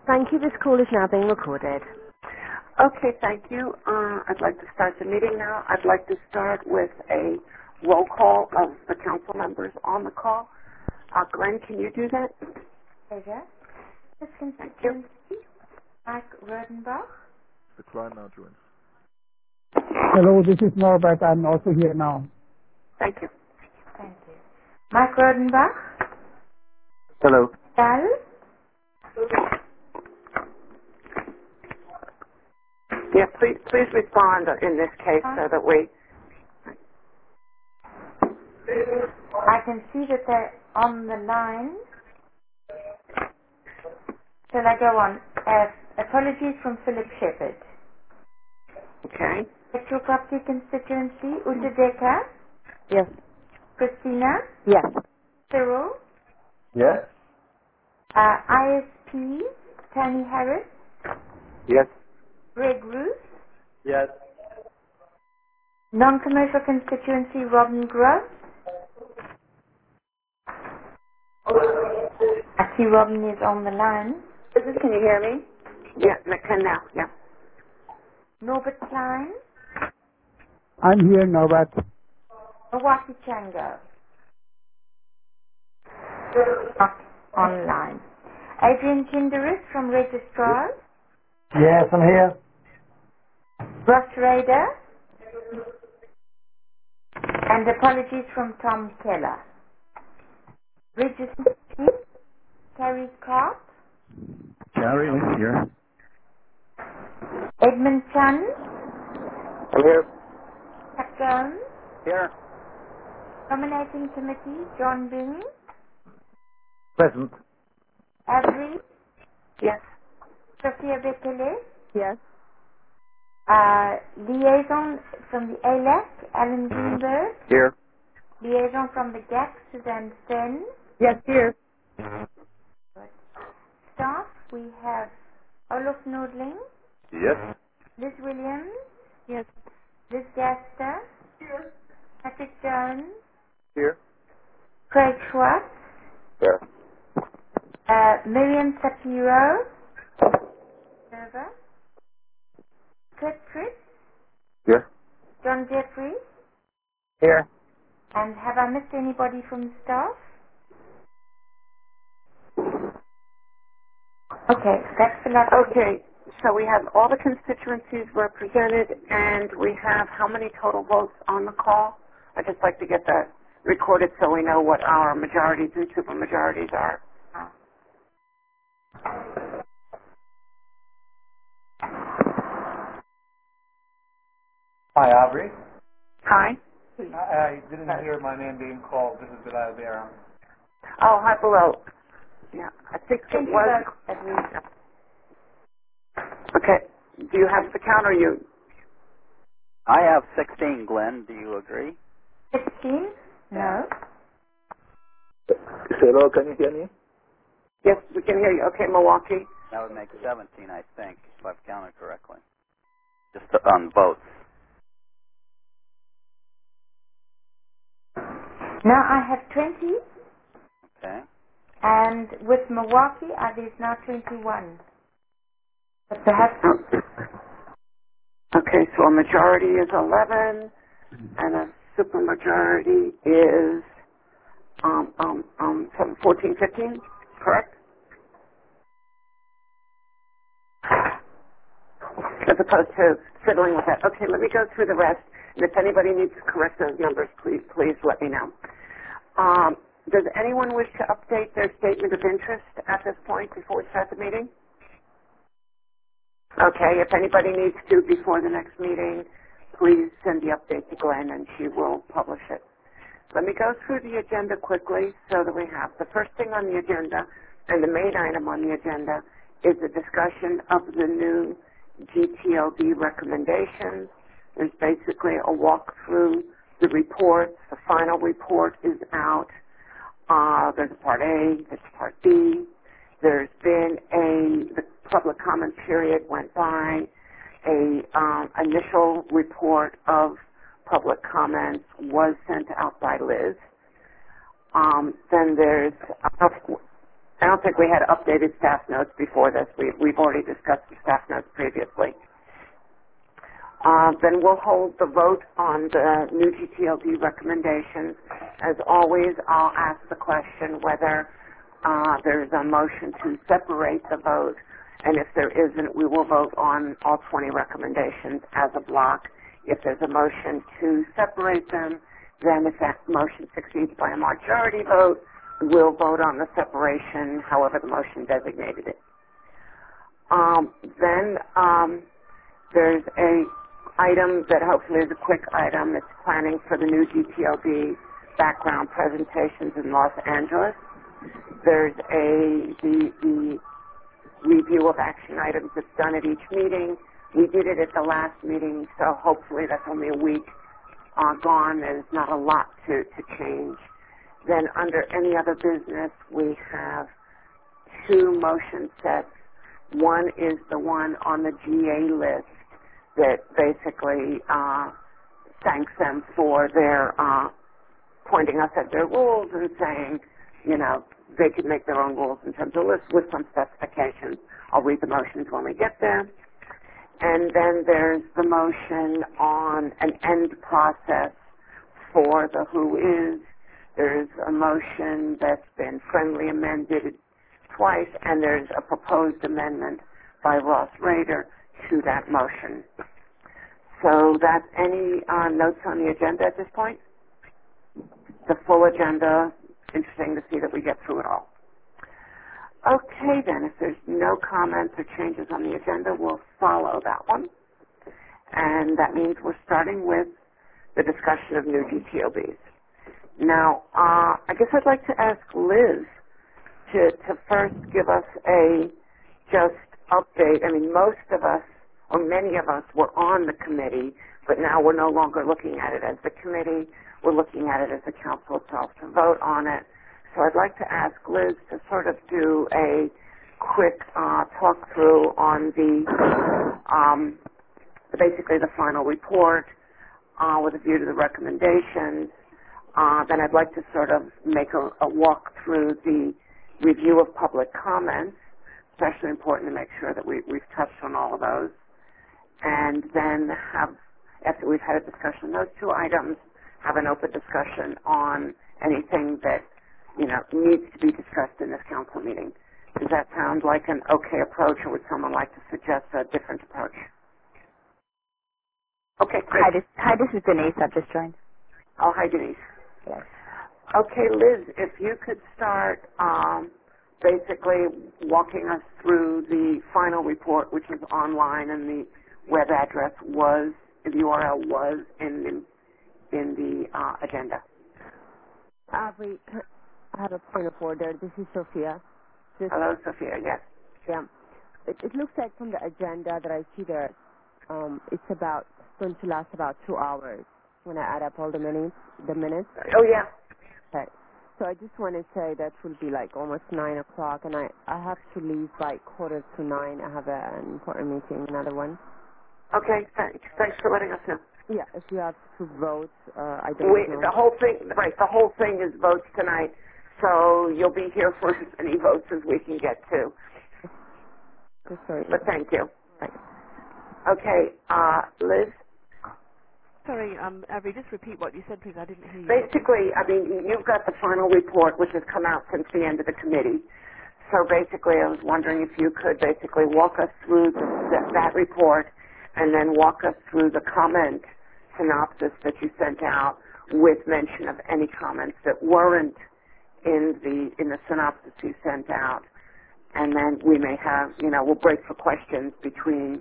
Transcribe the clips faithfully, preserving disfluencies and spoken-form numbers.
Thank you. This call is now being recorded. Okay, thank you. Uh, I'd like to start the meeting now. I'd like to start with a roll call of the council members on the call. Uh, Glenn, can you do that? Pleasure. This Thank you. constituency, Mike Rodenbach. The client now joins. Hello, this is Norbert. I'm also here now. Thank you. Thank you. Mike Rodenbach. Hello. Dal. Yeah, please, please respond in this case so that we. I can see that they're on the line. Shall I go on? Uh, apologies from Philip Shepherd. Okay. Electoral Property Constituency, Uta Decker, Yes. Christina, Yes. Cyril, Yes. uh, I S P, Tony Harris, Yes. Greg Ruth, Yes. Non-Commercial Constituency, Robin Gross. I see Robin is on the line. Can you hear me? Yeah, I can now. Yeah. Norbert Klein, I'm here, Norbert. Milwaukee Chango. Not online. Adrian Kinderis from Registrars. Yes, I'm here. Ross Rader. And apologies from Tom Keller. Registrar Chief, Carrie Karp. Gary, here. Edmund Chan. I'm here. Pat Jones. Here. Nominating Committee, John Bing. Present. Avery. Yes. Sophia Bekele. Yes. Uh, liaison from the A L A C, Alan Greenberg. Here. Liaison from the G A C, Suzanne Fenn. Yes, here. Staff, we have Olaf Nordling, Yes. Liz Williams, Yes. Liz Gaster, Patrick Jones, Here. Craig Schwartz, There. uh, Miriam Sapiro, Server, Kurt Fritz, Here. John Jeffrey, Here. and have I missed anybody from the staff? Okay, that's the last. Okay. So we have all the constituencies represented, and we have how many total votes on the call? I'd just like to get that recorded so we know what our majorities and supermajorities are. Hi, Aubrey. Hi. I, I didn't hear my name being called. This is Bilal Beram. Oh, hi, below. Yeah, I think it Twenty was. votes at least. Okay. Do you have the count, or you? I have sixteen, Glenn. Do you agree? Sixteen? No. Hello, can you hear me? Yes, we can hear you. Okay, Milwaukee. That would make seventeen, I think, if I've counted correctly. Just on votes. Now I have twenty, Okay. and with Milwaukee, uh, there's now twenty-one. But perhaps Okay, so a majority is eleven, and a supermajority is um, um, um, some fourteen, fifteen, correct? As opposed to fiddling with that. Okay, let me go through the rest, and if anybody needs to correct those numbers, please, please let me know. Um, does anyone wish to update their statement of interest at this point before we start the meeting? Okay, if anybody needs to before the next meeting, please send the update to Glenn and she will publish it. Let me go through the agenda quickly so that we have the first thing on the agenda, and the main item on the agenda is a discussion of the new G T L D recommendations. There's basically a walk through the reports. The final report is out. Uh, there's part A, there's part B. There's been a, the public comment period went by, a um, initial report of public comments was sent out by Liz. Um, then there's, uh, I don't think we had updated staff notes before this. We, we've already discussed the staff notes previously. Uh, then we'll hold the vote on the new G T L D recommendations. As always, I'll ask the question whether uh, there's a motion to separate the vote, and if there isn't, we will vote on all twenty recommendations as a block. If there's a motion to separate them, then if that motion succeeds by a majority vote, we'll vote on the separation however the motion designated it. Um, then um, there's a item that hopefully is a quick item. It's planning for the new G T L D background presentations in Los Angeles. There's a the, the review of action items that's done at each meeting. We did it at the last meeting, so hopefully that's only a week uh, gone. There's not a lot to, to change. Then under any other business, we have two motion sets. One is the one on the G A list that basically uh, thanks them for their uh, pointing us at their rules and saying, you know, they could make their own rules in terms of lists with some specifications. I'll read the motions when we get there. And then there's the motion on an end process for the who is. There's a motion that's been friendly amended twice, and there's a proposed amendment by Ross Rader to that motion. So that's any uh, notes on the agenda at this point? The full agenda, interesting to see that we get through it all. Okay then, if there's no comments or changes on the agenda, we'll follow that one. And that means we're starting with the discussion of new G T O Bs. Now, uh, I guess I'd like to ask Liz to, to first give us a just update. I mean, most of us, or many of us, were on the committee, but now we're no longer looking at it as the committee. We're looking at it as the council itself to vote on it. So I'd like to ask Liz to sort of do a quick uh, talk through on the, um, basically the final report uh, with a view to the recommendations. Uh, then I'd like to sort of make a, a walk through the review of public comments, especially important to make sure that we, we've touched on all of those. And then have, after we've had a discussion on those two items, have an open discussion on anything that, you know, needs to be discussed in this council meeting. Does that sound like an okay approach, or would someone like to suggest a different approach? Okay, great. Hi, this, hi, this is Denise. I've just joined. Oh, hi, Denise. Yes. Okay, Liz, if you could start um, basically walking us through the final report, which is online, and the web address was, the U R L was in the, in the uh, agenda. Avery, I have a point of order. This is Sophia. Just, Hello, Sophia, yes. yeah. It, it looks like from the agenda that I see there, um, it's about going to last about two hours when I add up all the minutes. The minutes. Oh, yeah. Okay. So I just want to say that will be like almost nine o'clock, and I I have to leave by quarter to nine. I have a, an important meeting, another one. Okay, thanks. Thanks for letting us know. Yeah, if you have to vote, uh, I don't We, know. the whole thing, right, the whole thing is votes tonight, so you'll be here for as many votes as we can get to. Just sorry. But thank you. Thanks. Okay, uh, Liz? Sorry, um, Avery, just repeat what you said, please. I didn't hear you. Basically, I mean, you've got the final report, which has come out since the end of the committee. So basically, I was wondering if you could basically walk us through the, that, that report and then walk us through the comment synopsis that you sent out with mention of any comments that weren't in the in the synopsis you sent out. And then we may have, you know, we'll break for questions between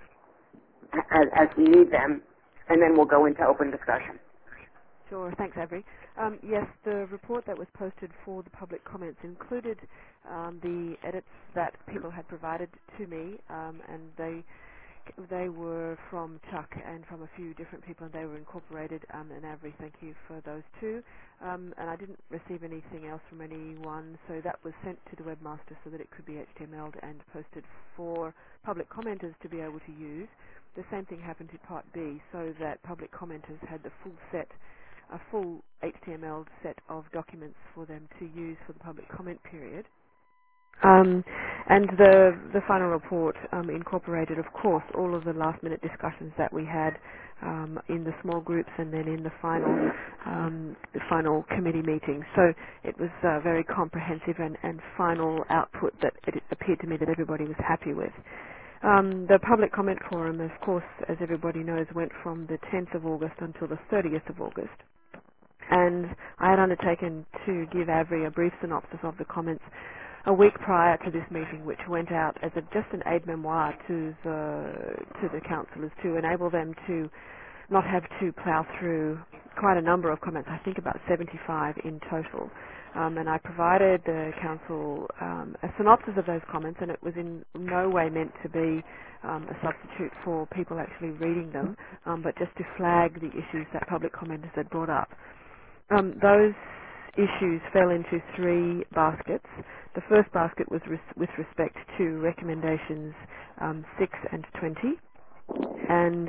as, as we need them, and then we'll go into open discussion. Sure. Thanks, Avery. Um, yes, the report that was posted for the public comments included um, the edits that people had provided to me, um, and they they were from Chuck and from a few different people, and they were incorporated. Um, and Avery, thank you for those two. Um, and I didn't receive anything else from anyone, so that was sent to the webmaster so that it could be H T M L'd and posted for public commenters to be able to use. The same thing happened to Part B, so that public commenters had the full set, a full H T M L set of documents for them to use for the public comment period. Um, and the the final report um, incorporated, of course, all of the last-minute discussions that we had um, in the small groups and then in the final um, the final committee meeting. So it was uh, very comprehensive and, and final output that it appeared to me that everybody was happy with. Um, the public comment forum, of course, as everybody knows, went from the tenth of August until the thirtieth of August. And I had undertaken to give Avery a brief synopsis of the comments a week prior to this meeting, which went out as a, just an aide-memoire to the, to the councillors to enable them to not have to plough through quite a number of comments, I think about seventy-five in total. Um, and I provided the council um, a synopsis of those comments, and it was in no way meant to be um, a substitute for people actually reading them, um, but just to flag the issues that public commenters had brought up. Um, those issues fell into three baskets. The first basket was res- with respect to recommendations um, six and twenty, and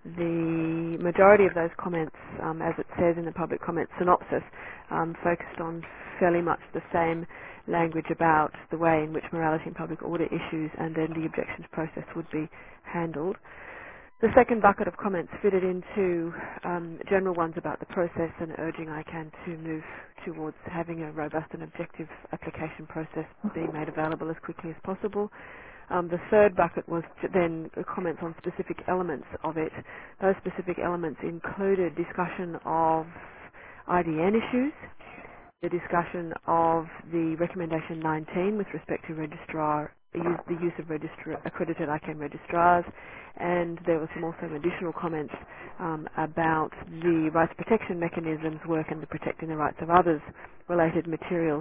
the majority of those comments, um, as it says in the public comment synopsis, um, focused on fairly much the same language about the way in which morality and public order issues and then the objections process would be handled. The second bucket of comments fitted into um, general ones about the process and urging I C A N to move towards having a robust and objective application process being made available as quickly as possible. Um, the third bucket was then comments on specific elements of it. Those specific elements included discussion of I D N issues, the discussion of the recommendation nineteen with respect to registrar, use, the use of registrar, accredited I C A N registrars, and there were some also additional comments um, about the rights protection mechanisms work and the protecting the rights of others related materials.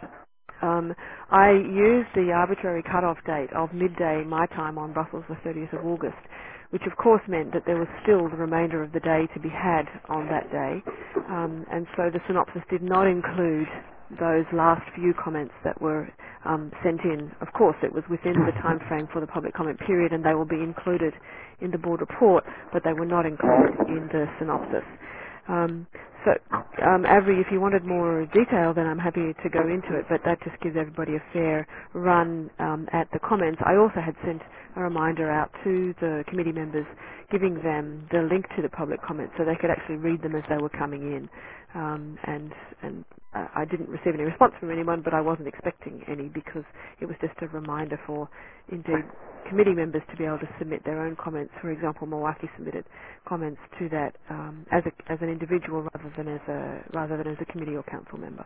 Um, I used the arbitrary cut-off date of midday my time on Brussels the thirtieth of August, which of course meant that there was still the remainder of the day to be had on that day, um, and so the synopsis did not include those last few comments that were um, sent in. Of course, it was within the time frame for the public comment period, and they will be included in the board report, but they were not included in the synopsis. Um, so, um, Avery, if you wanted more detail, then I'm happy to go into it, but that just gives everybody a fair run um, at the comments. I also had sent a reminder out to the committee members, giving them the link to the public comments so they could actually read them as they were coming in. Um, and and uh, I didn't receive any response from anyone, but I wasn't expecting any because it was just a reminder for, indeed, committee members to be able to submit their own comments. For example, Milwaukee submitted comments to that um, as a, as an individual rather than as a rather than as a committee or council member.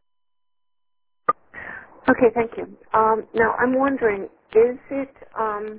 Okay, thank you. Um, now, I'm wondering, is it, um,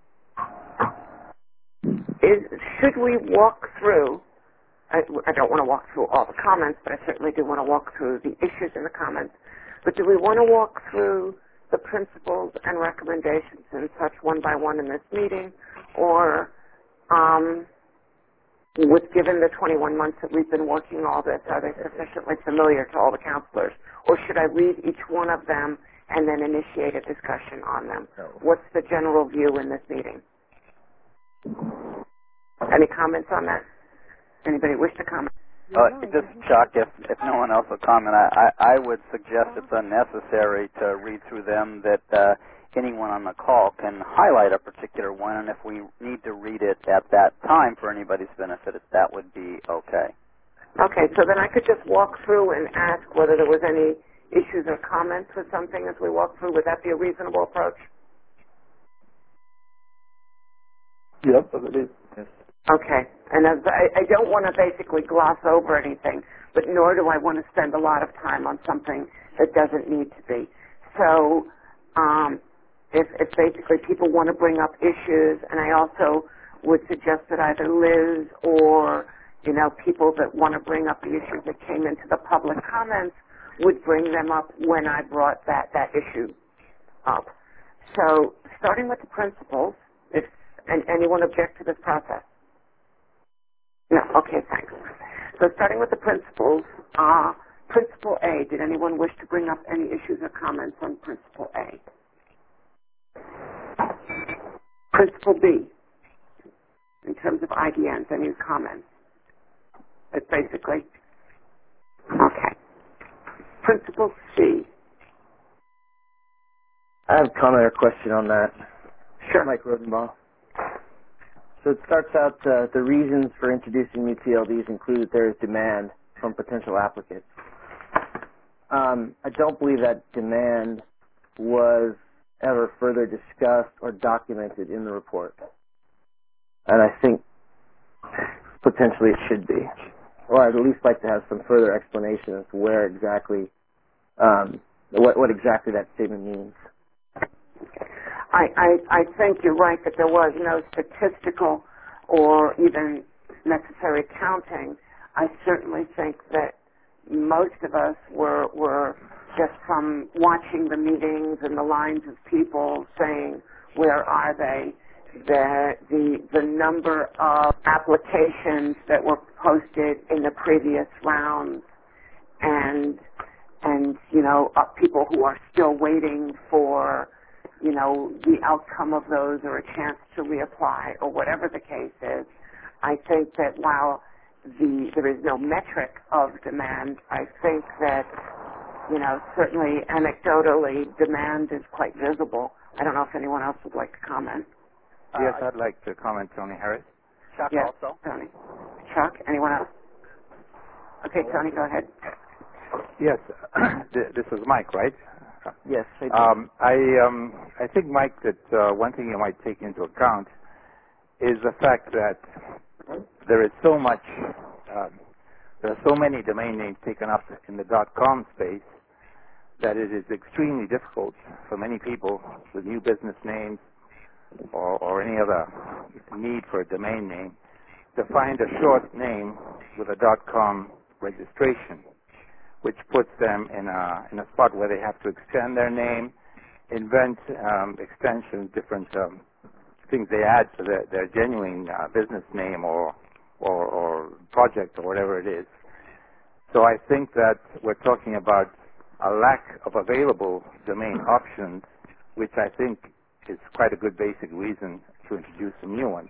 is should we walk through, I, I don't want to walk through all the comments, but I certainly do want to walk through the issues in the comments, but do we want to walk through the principles and recommendations and such one by one in this meeting, or um, with given the twenty-one months that we've been working all this, are they sufficiently familiar to all the counselors? Or should I read each one of them and then initiate a discussion on them? What's the general view in this meeting? Any comments on that? Anybody wish to comment? Uh, just, Chuck, if, if no one else will comment, I, I, I would suggest it's unnecessary to read through them, that uh, anyone on the call can highlight a particular one, and if we need to read it at that time for anybody's benefit, that would be okay. Okay, so then I could just walk through and ask whether there was any issues or comments with something as we walk through. Would that be a reasonable approach? Yep, it is. Yes. Okay, and as I, I don't want to basically gloss over anything, but nor do I want to spend a lot of time on something that doesn't need to be. So um, if, if basically people want to bring up issues, and I also would suggest that either Liz or, you know, people that want to bring up the issues that came into the public comments would bring them up when I brought that, that issue up. So starting with the principles, if and anyone object to this process? No, okay, thanks. So starting with the principles, uh, Principle A, did anyone wish to bring up any issues or comments on Principle A? Principle B, in terms of I D Ns, any comments? It's basically, okay. Principle C, I have a comment or question on that. Sure. Mike Rosenbaum. So it starts out, uh, the reasons for introducing new T L Ds include that there is demand from potential applicants. Um, I don't believe that demand was ever further discussed or documented in the report. And I think potentially it should be. Or I'd at least like to have some further explanation as to where exactly, um, what, what exactly that statement means. I, I, I think you're right that there was no statistical or even necessary counting. I certainly think that most of us were, were just from watching the meetings and the lines of people saying, where are they? The, the, the number of applications that were posted in the previous rounds and, and you know, uh, people who are still waiting for, you know, the outcome of those or a chance to reapply or whatever the case is. I think that while the, there is no metric of demand, I think that, you know, certainly anecdotally demand is quite visible. I don't know if anyone else would like to comment. Yes, I'd like to comment, Tony Harris. Chuck Yes, also. Tony. Chuck, anyone else? Okay, Tony, go ahead. Yes, this is Mike, right? Yes. I, um, I, um, I think, Mike, that uh, one thing you might take into account is the fact that there is so much, um, there are so many domain names taken up in the .com space that it is extremely difficult for many people with new business names or, or any other need for a domain name to find a short name with a .com registration, which puts them in a in a spot where they have to extend their name, invent um, extensions, different um, things they add to their, their genuine uh, business name or, or or project or whatever it is. So I think that we're talking about a lack of available domain options, which I think is quite a good basic reason to introduce some new ones.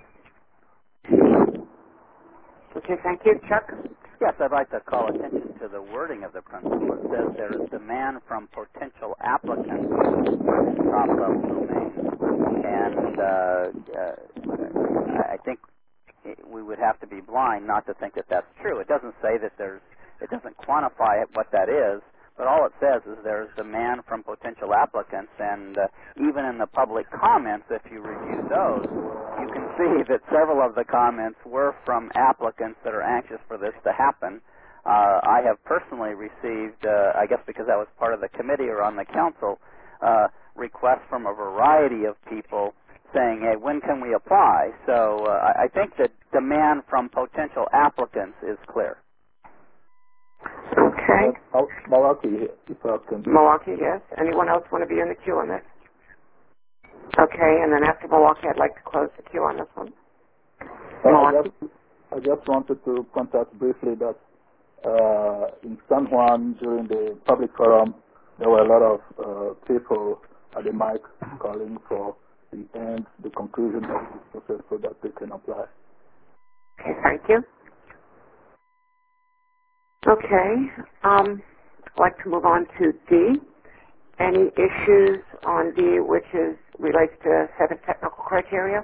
Okay, thank you. Chuck? Yes, I'd like to call attention to the wording of the principle. It says there is demand from potential applicants in top-level domains. And uh, uh, I think we would have to be blind not to think that that's true. It doesn't say that there's, it doesn't quantify what that is, but all it says is there's demand from potential applicants, and uh, even in the public comments, if you review those, you can see that several of the comments were from applicants that are anxious for this to happen. Uh, I have personally received, uh, I guess because I was part of the committee or on the council, uh, requests from a variety of people saying, hey, when can we apply? So uh, I think that demand from potential applicants is clear. Okay. Uh, Milwaukee, if I can. Milwaukee, yes. Anyone else want to be in the queue on this? Okay, and then after Milwaukee, I'd like to close the queue on this one. Uh, I, just, I just wanted to point out briefly that uh, in San Juan, during the public forum, there were a lot of uh, people at the mic calling for the end, the conclusion of this process so that they can apply. Okay, thank you. Okay, um, I'd like to move on to D. Any issues on D which is relates to seven technical criteria?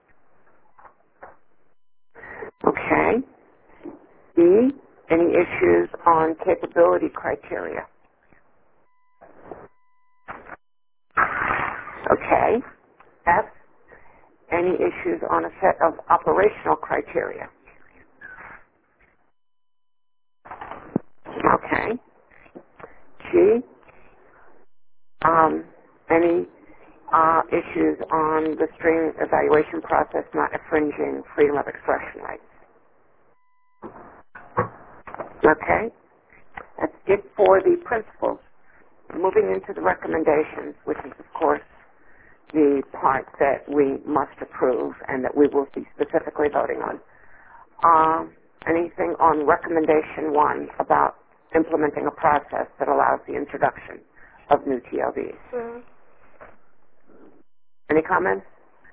Okay. E, any issues on capability criteria? Okay. F, any issues on a set of operational criteria? Okay. G, um, any uh, issues on the string evaluation process not infringing freedom of expression rights? Okay. That's it for the principles. Moving into the recommendations, which is, of course, the part that we must approve and that we will be specifically voting on. Um, anything on recommendation one about implementing a process that allows the introduction of new T L Ds? Mm-hmm. Any comments?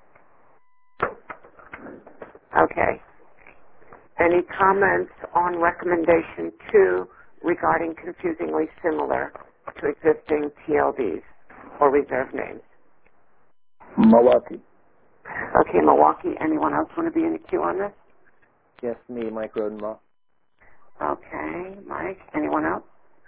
Okay. Any comments on recommendation two regarding confusingly similar to existing T L Ds or reserved names? Milwaukee. Okay, Milwaukee. Anyone else want to be in the queue on this? Yes, me, Mike Rodenbaugh. Okay, Mike. Anyone else?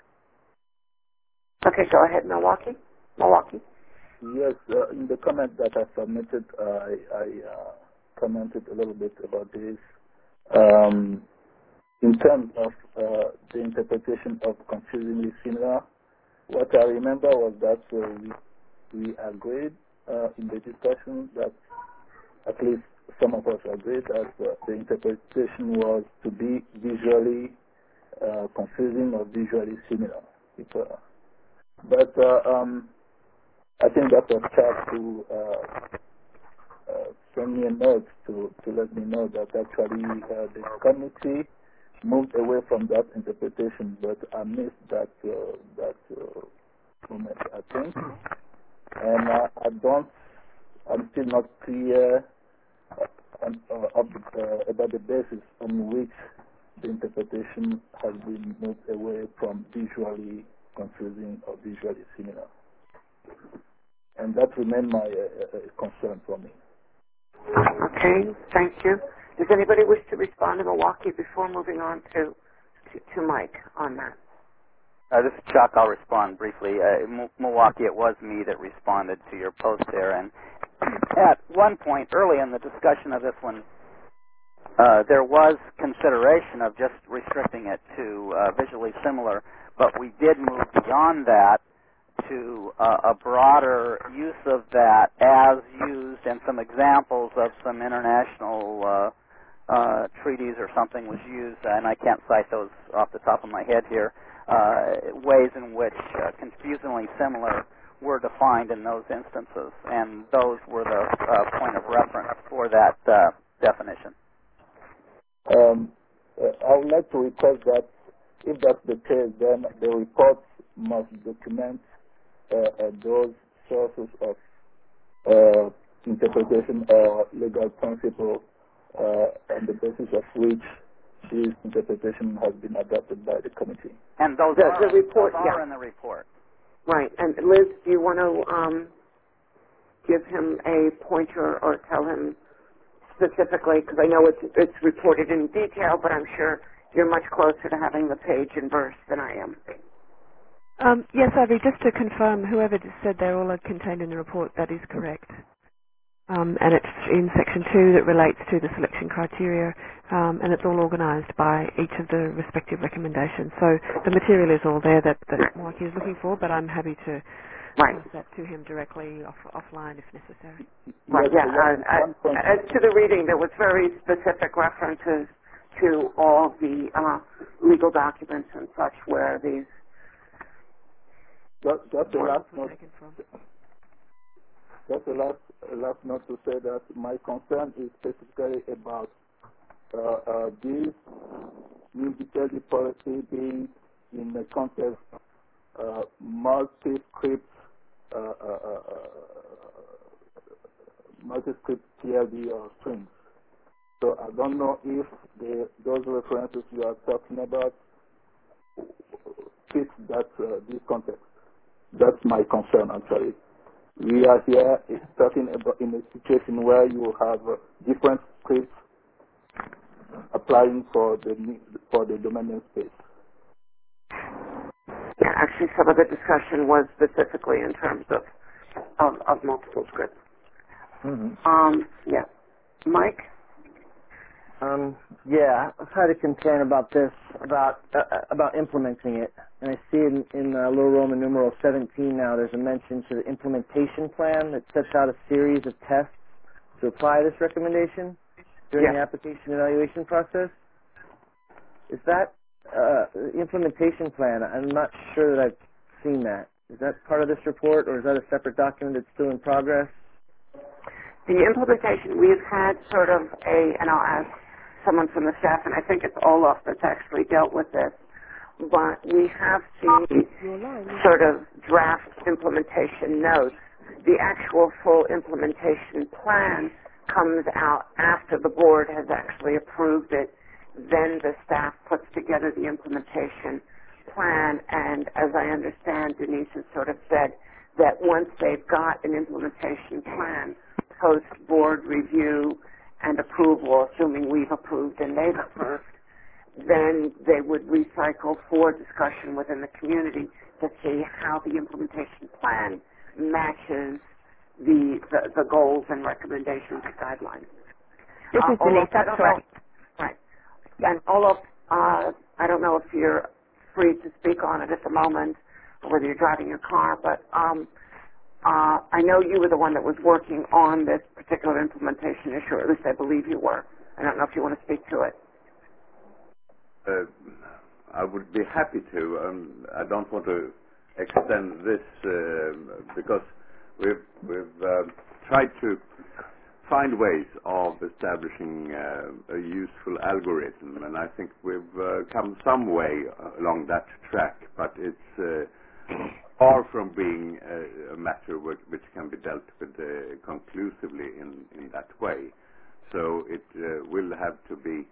Okay, go ahead, Milwaukee. Milwaukee. Yes, uh, in the comment that I submitted, uh, I, I uh, commented a little bit about this. Um, in terms of uh, the interpretation of confusingly similar, what I remember was that uh, we, we agreed uh, in the discussion that at least some of us agreed that uh, the interpretation was to be visually uh, confusing or visually similar. It, uh, but uh, um, I think that was Chad who uh, uh, sent me a note to, to let me know that actually uh, the committee moved away from that interpretation, but I missed that uh, that uh, moment, I think. And uh, I don't, I'm still not clear uh, on, uh, of, uh, about the basis on which the interpretation has been moved away from visually confusing or visually similar. And that remains my uh, uh, concern for me. Okay, thank you. Does anybody wish to respond to Milwaukee before moving on to to, to Mike on that? Uh, this is Chuck. I'll respond briefly. Uh, M- Milwaukee, it was me that responded to your post there. And at one point early in the discussion of this one, uh, there was consideration of just restricting it to uh, visually similar, but we did move beyond that to uh, a broader use of that as used, and some examples of some international uh, uh, treaties or something was used, and I can't cite those off the top of my head here, uh, ways in which uh, confusingly similar were defined in those instances, and those were the uh, point of reference for that uh, definition. Um, uh, I would like to request that if that's the case, then the report must document uh, uh, those sources of uh, interpretation or legal principle uh, on the basis of which this interpretation has been adopted by the committee. And those the, are, the report, those are yeah. in the report. Right. And Liz, do you want to um, give him a pointer or tell him specifically, because I know it's, it's reported in detail, but I'm sure you're much closer to having the page and verse than I am. Um, yes, Avi, just to confirm, whoever just said they're all contained in the report, that is correct. Um, and it's in section two that relates to the selection criteria, um, and it's all organised by each of the respective recommendations. So the material is all there that, that Mike is looking for, but I'm happy to right. pass that to him directly off, offline if necessary. Right, yeah. Uh, uh, as to the reading, there was very specific references to all the uh, legal documents and such where these Just, just the last note. Just the last, last note to say that my concern is specifically about uh, uh, this new utility policy being in the context uh, multi-script, uh, uh, uh, multi-script T L D or strings. So I don't know if the, those references you are talking about fit that uh, this context. That's my concern, actually. We are here talking about in a situation where you have uh, different scripts applying for the for the domain name space. Yeah, actually, some of the discussion was specifically in terms of of, of multiple scripts. Mm-hmm. Um, yeah, Mike. Um, yeah, I've had a concern about this, about uh, about implementing it, and I see in, in uh, Little Roman numeral seventeen now there's a mention to the implementation plan that sets out a series of tests to apply this recommendation during yeah. the application evaluation process. Is that uh, the implementation plan? I'm not sure that I've seen that. Is that part of this report, or is that a separate document that's still in progress? The implementation, we've had sort of a, and I'll ask someone from the staff, and I think it's Olaf that's actually dealt with this, but we have the sort of draft implementation notes. The actual full implementation plan comes out after the board has actually approved it. Then the staff puts together the implementation plan, and as I understand, Denise has sort of said that once they've got an implementation plan, post-board review and approval, assuming we've approved and they've approved, then they would recycle for discussion within the community to see how the implementation plan matches the, the, the goals and recommendations and guidelines. This uh, is Denise, Olaf, I that's don't right. know, right. And Olaf, uh, I don't know if you're free to speak on it at the moment or whether you're driving your car, but um, uh, I know you were the one that was working on this particular implementation issue, or at least I believe you were. I don't know if you want to speak to it. Uh, I would be happy to. Um, I don't want to extend this uh, because we've, we've uh, tried to find ways of establishing uh, a useful algorithm, and I think we've uh, come some way along that track, but it's uh, far from being a, a matter which, which can be dealt with uh, conclusively in, in that way. So it uh, will have to be,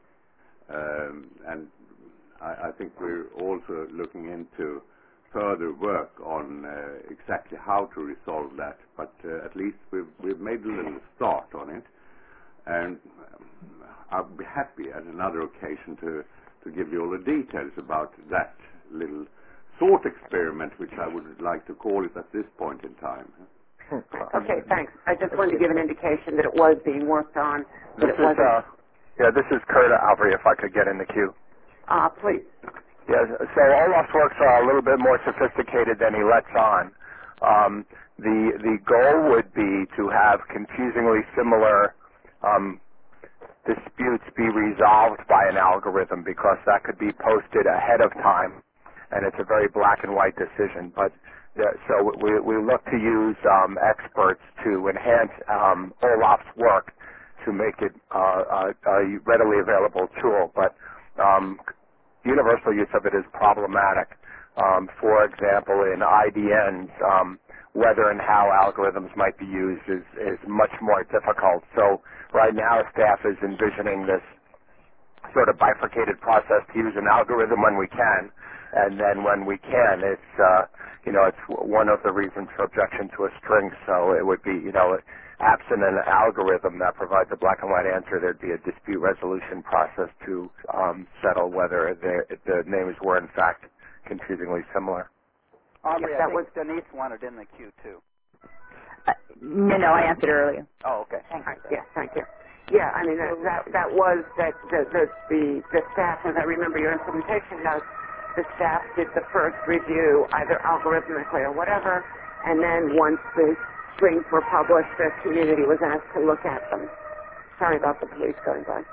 um, and I, I think we're also looking into further work on uh, exactly how to resolve that, but uh, at least we've, we've made a little start on it, and um, I'll be happy at another occasion to, to give you all the details about that little thought experiment, which I would like to call it at this point in time. Okay, thanks. I just wanted to give an indication that it was being worked on, but this it wasn't. Is, uh, yeah, this is Kurt Alvary, if I could get in the queue. Uh, please. Yes, so Olaf's works are a little bit more sophisticated than he lets on. Um, the the goal would be to have confusingly similar um, disputes be resolved by an algorithm, because that could be posted ahead of time, and it's a very black and white decision. But uh, so we we look to use um, experts to enhance um, Olaf's work to make it uh, a, a readily available tool, but um, universal use of it is problematic. Um, for example, in I D Ns, um, whether and how algorithms might be used is, is much more difficult. So right now, staff is envisioning this sort of bifurcated process to use an algorithm when we can, and then when we can, it's uh, you know it's one of the reasons for objection to a string. So it would be you know absent an algorithm that provides a black and white answer, there'd be a dispute resolution process to um, settle whether the, the names were in fact confusingly similar. Aubrey, Yes, I that think was Denise wanted in the queue too. Uh, no, no, I answered earlier. Oh, okay. Thank you. Yes, thank you. Yeah, I mean, that, that, that was that the, the, the, the staff, as I remember your implementation notes, the staff did the first review, either algorithmically or whatever, and then once the strings were published, the community was asked to look at them. Sorry about the police going by.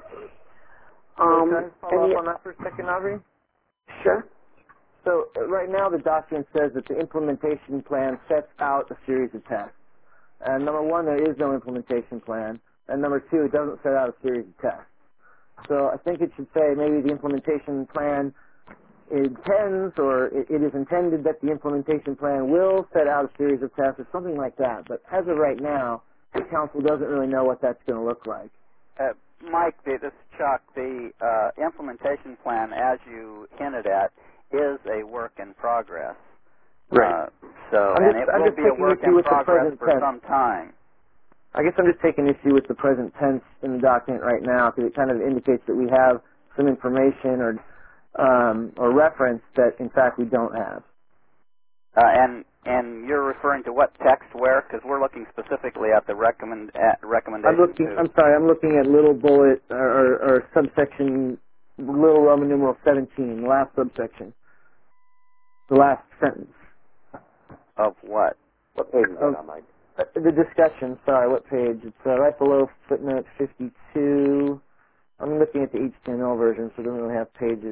Um, Can I follow up on that for a second, Aubrey? Sure. So uh, right now the document says that the implementation plan sets out a series of tests. And number one, there is no implementation plan. And number two, it doesn't set out a series of tests. So I think it should say maybe the implementation plan intends, or it, it is intended that the implementation plan will set out a series of tests or something like that. But as of right now, the council doesn't really know what that's going to look like. Uh, Mike, the, this is Chuck. The uh, implementation plan, as you hinted at, is a work in progress. Right. Uh, so, I'm and just, it I'm will just be a taking work issue in with the progress present for tense. some time. I guess I'm just taking issue with the present tense in the document right now, because it kind of indicates that we have some information or um, or reference that, in fact, we don't have. Uh, and and you're referring to what text where? Because we're looking specifically at the recommend at recommendation. I'm looking. two. I'm sorry. I'm looking at little bullet or, or, or subsection, little Roman numeral seventeen, the last subsection, the last sentence. Of what? What page is that on, Mike? Uh, the discussion. Sorry, what page? It's uh, right below footnote fifty-two. I'm looking at the H T M L version, so it doesn't really have pages.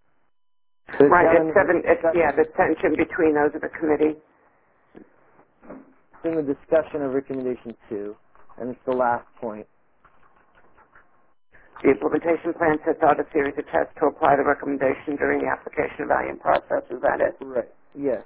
So Right, it's it's seven, it's, yeah, the tension between those of the committee. It's in the discussion of recommendation two, and it's the last point. The implementation plan sets out a series of tests to apply the recommendation during the application evaluation process. Is that it? Right. Yes.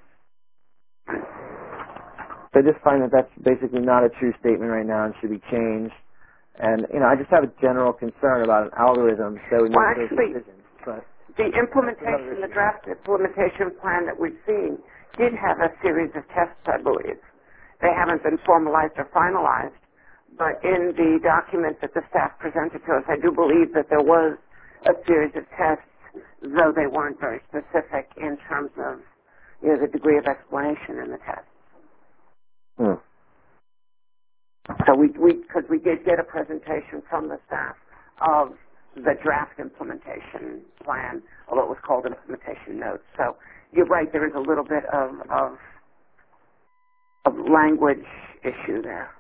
So I just find that that's basically not a true statement right now and should be changed. And, you know, I just have a general concern about an algorithm that would make Well, those actually, decisions. But the implementation, the draft implementation plan that we've seen did have a series of tests, I believe. they haven't been formalized or finalized. But in the document that the staff presented to us, I do believe that there was a series of tests, though they weren't very specific in terms of, you know, the degree of explanation in the tests. Hmm. So we, we, because we did get a presentation from the staff of the draft implementation plan, although it was called implementation notes. So you're right, there is a little bit of, of, of language issue there.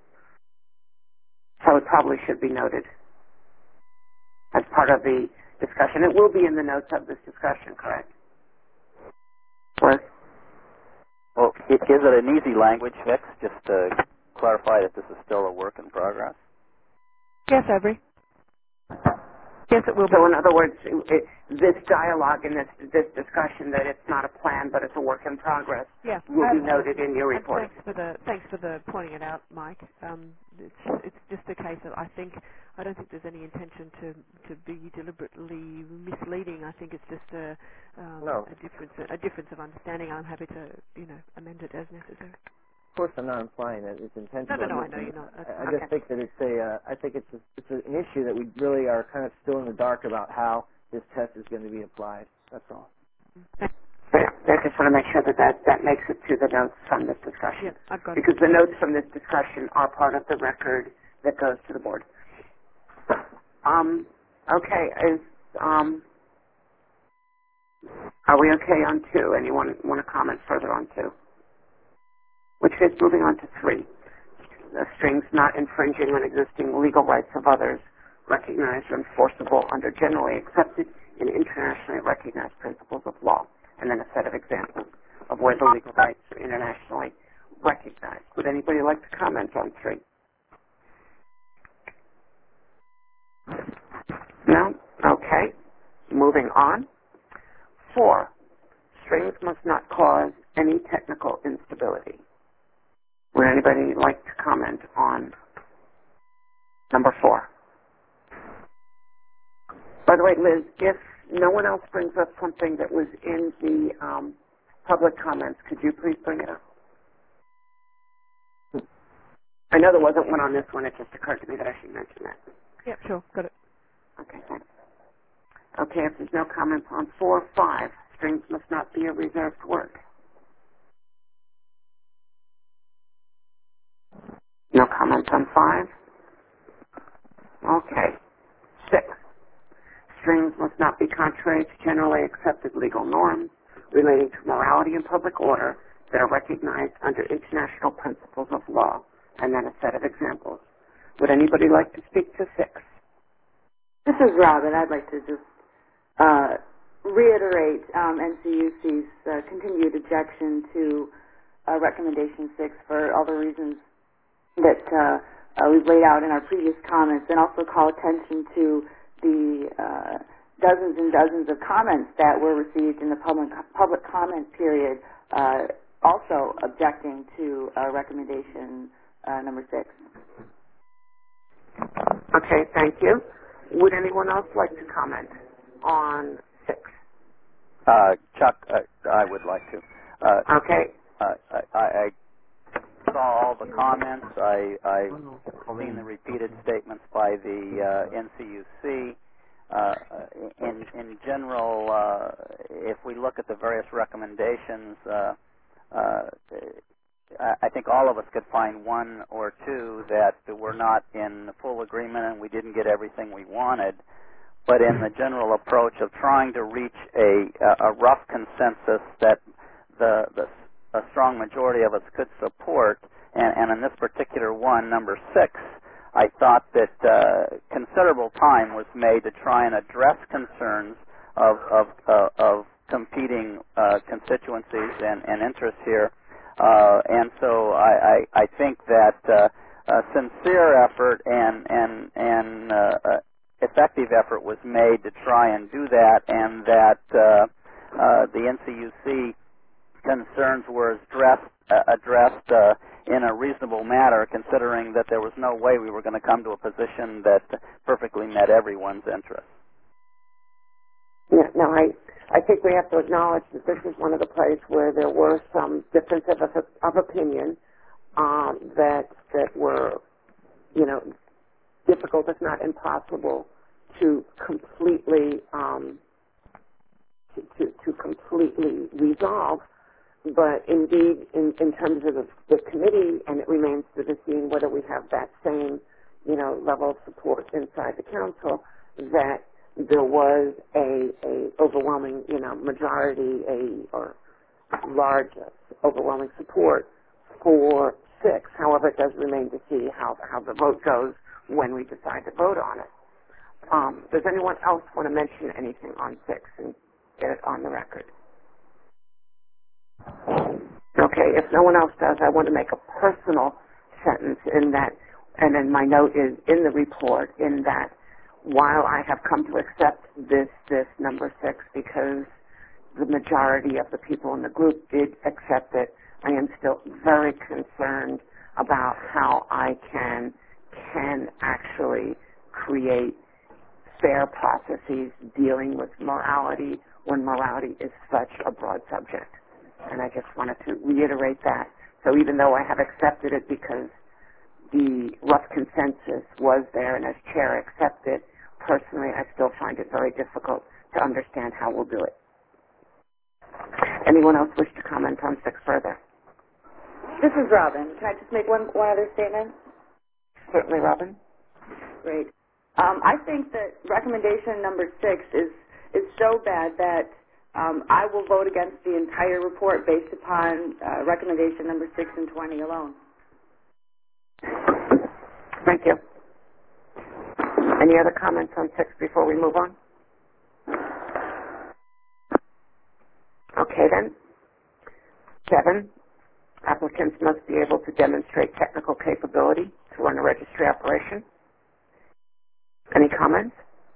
So it probably should be noted as part of the discussion. It will be in the notes of this discussion, correct? Liz? Well, is it an easy language fix, just to clarify that this is still a work in progress? Yes, Avery. Yes, it will be. So in other words, it, this dialogue and this this discussion that it's not a plan but it's a work in progress yeah, will be absolutely. noted in your And report. thanks for the thanks for the pointing it out, Mike. Um, it's it's just a case of I think I don't think there's any intention to to be deliberately misleading. I think it's just a um, no. a difference a difference of understanding. I'm happy to you know amend it as necessary. Of course, I'm not implying that it's intentional. No, no, no. I know you're not. I, I just think that it's a. Uh, I think it's a, it's an issue that we really are kind of still in the dark about how this test is going to be applied. That's all. Yeah, I just want to make sure that, that that makes it to the notes from this discussion. Yeah, I've got because it. the notes from this discussion are part of the record that goes to the board. Um. Okay. Is um. Are we okay on two? Anyone want to comment further on two? Which is moving on to three. The strings not infringing on existing legal rights of others, recognized or enforceable under generally accepted and internationally recognized principles of law, and then a set of examples of where the legal rights are internationally recognized. Would anybody like to comment on three? No? Okay. Moving on. Four. Strings must not cause any technical instability. Would anybody like to comment on number four? By the way, Liz, if no one else brings up something that was in the um, public comments, could you please bring it up? I know there wasn't one on this one. It just occurred to me that I should mention that. Yep, sure. Got it. Okay, thanks. Okay, if there's no comments on four, five, strings must not be a reserved word. No comments on five? Okay. Six. Strings must not be contrary to generally accepted legal norms relating to morality and public order that are recognized under international principles of law, and then a set of examples. Would anybody like to speak to six? This is Robin. I'd like to just uh, reiterate um, N C U C's uh, continued objection to uh, Recommendation six for all the reasons that uh, uh, we've laid out in our previous comments, and also call attention to the uh, dozens and dozens of comments that were received in the public public comment period, uh, also objecting to uh, recommendation uh, number six. Okay, thank you. Would anyone else like to comment on six? Uh, Chuck, uh, I would like to. Uh, okay. Uh, I, I, I saw all the comments. I, I've seen the repeated statements by the uh, N C U C. Uh, in, in general, uh, if we look at the various recommendations, uh, uh, I think all of us could find one or two that were not in full agreement and we didn't get everything we wanted. But in the general approach of trying to reach a, a rough consensus that the, the a strong majority of us could support, and, and in this particular one, number six, I thought that uh, considerable time was made to try and address concerns of, of, uh, of competing uh, constituencies and, and interests here. Uh, and so I, I, I think that uh, a sincere effort and, and, and uh, uh, effective effort was made to try and do that, and that uh, uh, the N C U C concerns were addressed, uh, addressed uh, in a reasonable manner, considering that there was no way we were going to come to a position that perfectly met everyone's interests. Yeah, no, I, I think we have to acknowledge that this is one of the places where there were some differences of, of opinion, um, that that were, you know, difficult, if not impossible, to completely um, to, to, to completely resolve. But indeed, in, in terms of the, the committee, and it remains to be seen whether we have that same, you know, level of support inside the council, that there was a, a overwhelming, you know, majority, a or large, uh, overwhelming support for six. However, it does remain to see how how the vote goes when we decide to vote on it. Um, does anyone else want to mention anything on six and get it on the record? Okay, if no one else does, I want to make a personal sentence in that, and then my note is in the report, in that while I have come to accept this, this number six because the majority of the people in the group did accept it, I am still very concerned about how I can, can actually create fair processes dealing with morality when morality is such a broad subject. And I just wanted to reiterate that. So even though I have accepted it because the rough consensus was there and as chair accepted, personally I still find it very difficult to understand how we'll do it. Anyone else wish to comment on six further? This is Robin. Can I just make one, one other statement? Certainly, Robin. Great. Um, I think that recommendation number six is, is so bad that Um, I will vote against the entire report based upon uh, recommendation number six and twenty alone. Thank you. Any other comments on six before we move on? Okay then. Seven, applicants must be able to demonstrate technical capability to run a registry operation. Any comments?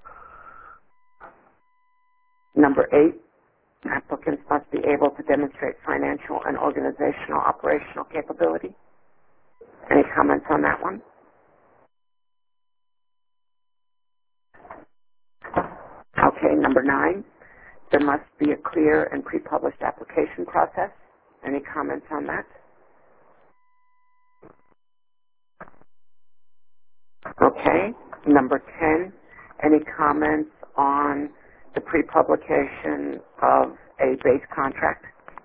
Number eight, applicants must be able to demonstrate financial and organizational operational capability. Any comments on that one? Okay, number nine, there must be a clear and pre-published application process. Any comments on that? Okay, number ten, any comments on the pre-publication of a base contract?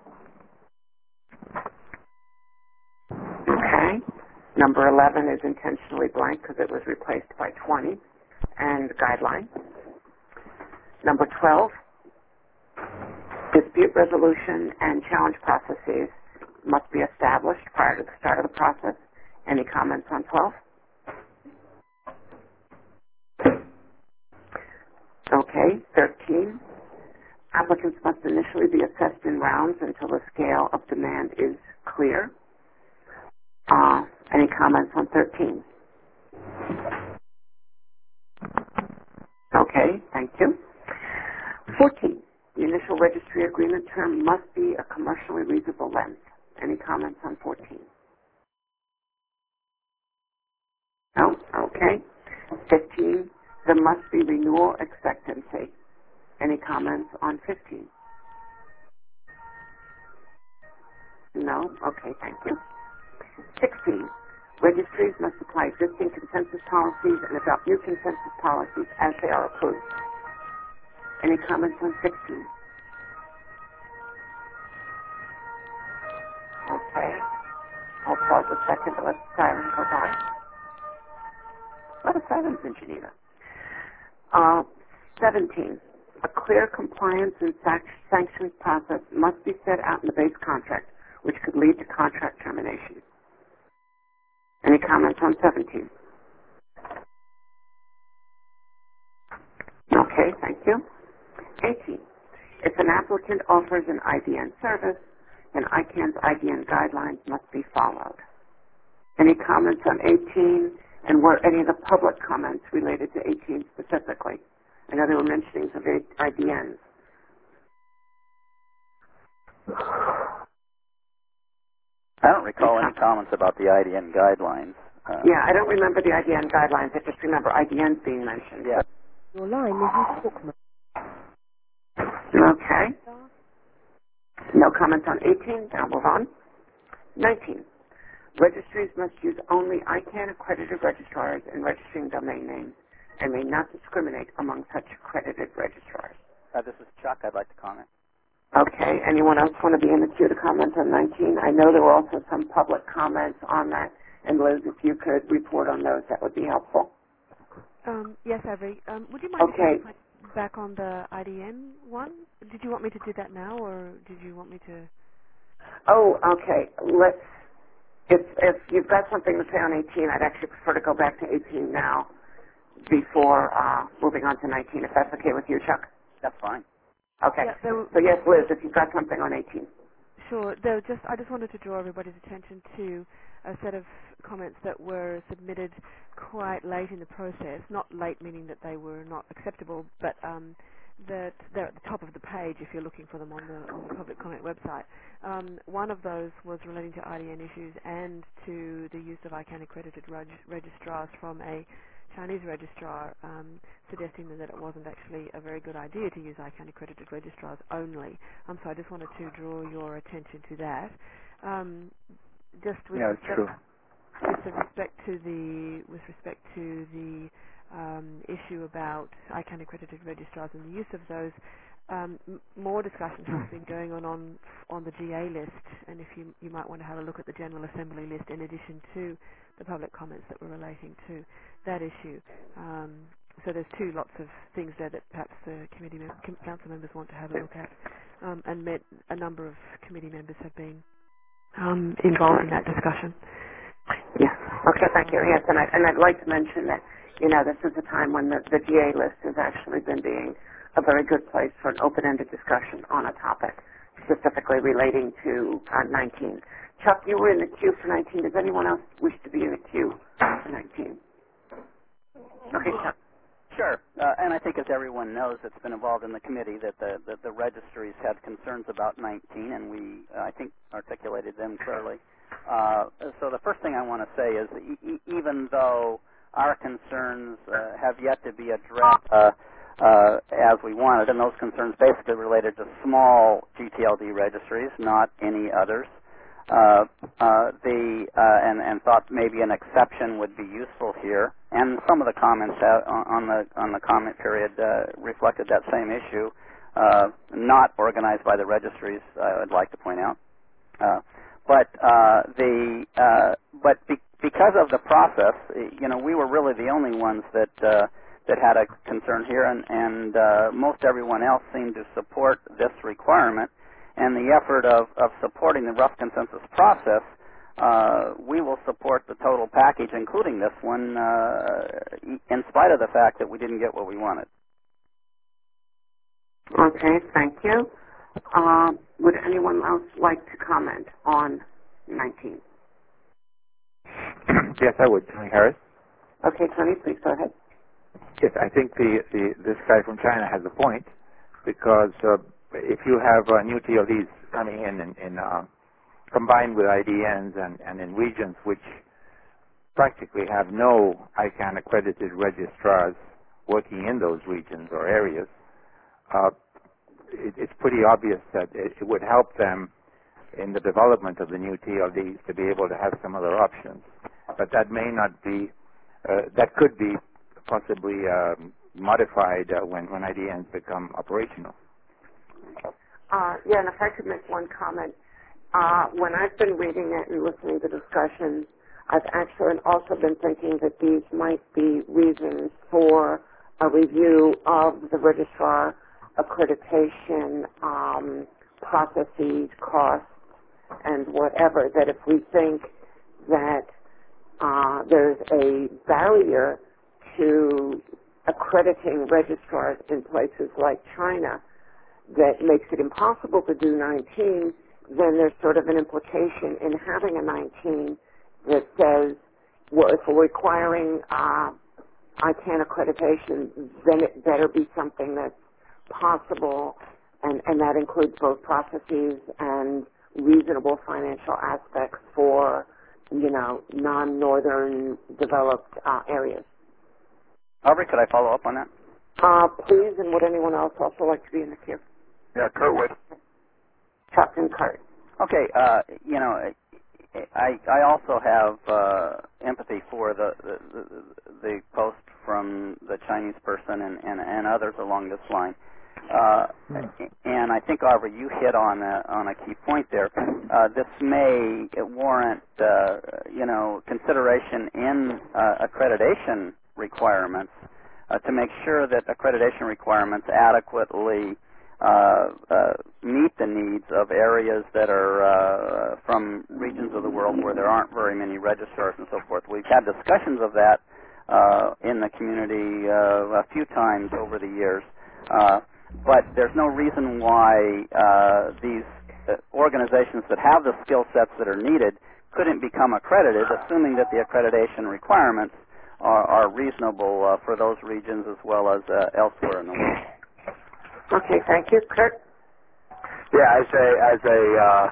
Okay. Number eleven is intentionally blank because it was replaced by twenty and guideline. Number twelve, dispute resolution and challenge processes must be established prior to the start of the process. Any comments on twelve? Okay, thirteen. Applicants must initially be assessed in rounds until the scale of demand is clear. Uh, any comments on thirteen? Okay, thank you. fourteen. The initial registry agreement term must be a commercially reasonable length. Any comments on fourteen? No? Okay. fifteen. There must be renewal expectancy. Any comments on fifteen? No? Okay, thank you. sixteen. Registries must apply existing consensus policies and adopt new consensus policies as they are approved. Any comments on sixteen? Okay. I'll pause a second to let the siren go by. A lot of silence in Geneva. Uh, seventeen. A clear compliance and sanctions process must be set out in the base contract, which could lead to contract termination. Any comments on seventeen? Okay, thank you. eighteen. If an applicant offers an I D N service, then I CAN's I D N guidelines must be followed. Any comments on eighteen, and were any of the public comments related to eighteen specifically? I know there were mentionings of I D Ns. I don't recall any comments about the I D N guidelines. Uh, yeah, I don't remember the I D N guidelines. I just remember I D Ns being mentioned. Yeah. Your line is in talk mode. Okay. No comments on eighteen. Now move on. nineteen. Registries must use only I CANN accredited registrars in registering domain names and may not discriminate among such accredited registrars. Uh, this is Chuck. I'd like to comment. Okay. Anyone else want to be in the queue to comment on nineteen? I know there were also some public comments on that. And Liz, if you could report on those, that would be helpful. Um, yes, Avery. Um, would you mind okay. if I went back on the I D N one? Did you want me to do that now, or did you want me to? Oh, okay. Let's. If if you've got something to say on eighteen, I'd actually prefer to go back to eighteen now before uh, moving on to nineteen, if that's okay with you, Chuck. That's fine. Okay. Yeah, there, so yes, Liz, if you've got something on eighteen. Sure. There, just I just wanted to draw everybody's attention to a set of comments that were submitted quite late in the process. Not late meaning that they were not acceptable, but um, that they're at the top of the page if you're looking for them on the on the public comment website. Um, one of those was relating to I D N issues and to the use of I CANN accredited reg registrars from a Chinese registrar, um, suggesting that it wasn't actually a very good idea to use I CANN accredited registrars only. Um, so I just wanted to draw your attention to that. Um, just with yeah, it's respect, true. with the respect to the with respect to the um, issue about I CANN accredited registrars and the use of those. Um, m more discussion has been going on, on on the G A list, and if you you might want to have a look at the General Assembly list in addition to the public comments that were relating to that issue. Um, so there's two lots of things there that perhaps the committee mem council members want to have a look at, um, and met a number of committee members have been um, involved in that discussion. Yes. Okay, thank you. Yes, and, I, and I'd like to mention that, you know, this is a time when the, the G A list has actually been being a very good place for an open-ended discussion on a topic, specifically relating to uh, nineteen. Chuck, you were in the queue for nineteen. Does anyone else wish to be in the queue for nineteen? Okay, Chuck. Sure. Uh, and I think, as everyone knows that's been involved in the committee, that the, the, the registries had concerns about nineteen, and we, uh, I think, articulated them clearly. Uh, so the first thing I want to say is that e even though our concerns uh, have yet to be addressed uh, uh, as we wanted, and those concerns basically related to small G T L D registries, not any others, uh, uh, the uh, and, and thought maybe an exception would be useful here. And some of the comments out on the on the comment period uh, reflected that same issue, uh, not organized by the registries, I would like to point out. Uh, but uh, the uh, but be because of the process, you know, we were really the only ones that uh, that had a concern here, and, and uh, most everyone else seemed to support this requirement. And the effort of, of supporting the rough consensus process, uh, we will support the total package, including this one, uh, in spite of the fact that we didn't get what we wanted. Okay, thank you. Um, would anyone else like to comment on nineteen? Yes, I would. Tony Harris. Okay, Tony, please go ahead. Yes, I think the, the this guy from China has a point, because uh, if you have uh, new T O Ds coming in, in, in uh, combined with I D Ns and, and in regions which practically have no I CANN accredited registrars working in those regions or areas, uh, it, it's pretty obvious that it, it would help them in the development of the new T L Ds to be able to have some other options. But that may not be, uh, that could be possibly um, modified uh, when, when I D Ns become operational. Uh, yeah, and if I could make one comment. Uh, when I've been reading it and listening to discussions, I've actually also been thinking that these might be reasons for a review of the registrar accreditation um, processes, costs, and whatever, that if we think that uh, there's a barrier to accrediting registrars in places like China that makes it impossible to do nineteen, then there's sort of an implication in having a nineteen that says, well, if we're requiring uh, I CANN accreditation, then it better be something that's possible, and, and that includes both processes and reasonable financial aspects for, you know, non-northern developed uh, areas. Aubrey, could I follow up on that? Uh, please, and would anyone else also like to be in the queue? Yeah, Kurt would. Chuck and Kurt. Okay, uh, you know, I, I also have uh, empathy for the, the, the, the post from the Chinese person and, and, and others along this line. Uh, and I think, Aubrey, you hit on a, on a key point there. Uh, this may warrant, uh, you know, consideration in uh, accreditation requirements uh, to make sure that accreditation requirements adequately uh, uh, meet the needs of areas that are uh, from regions of the world where there aren't very many registrars and so forth. We've had discussions of that uh, in the community uh, a few times over the years. Uh, But there's no reason why uh, these uh, organizations that have the skill sets that are needed couldn't become accredited, assuming that the accreditation requirements are, are reasonable uh, for those regions as well as uh, elsewhere in the world. Okay, thank you. Kurt? Yeah, as a, as a uh,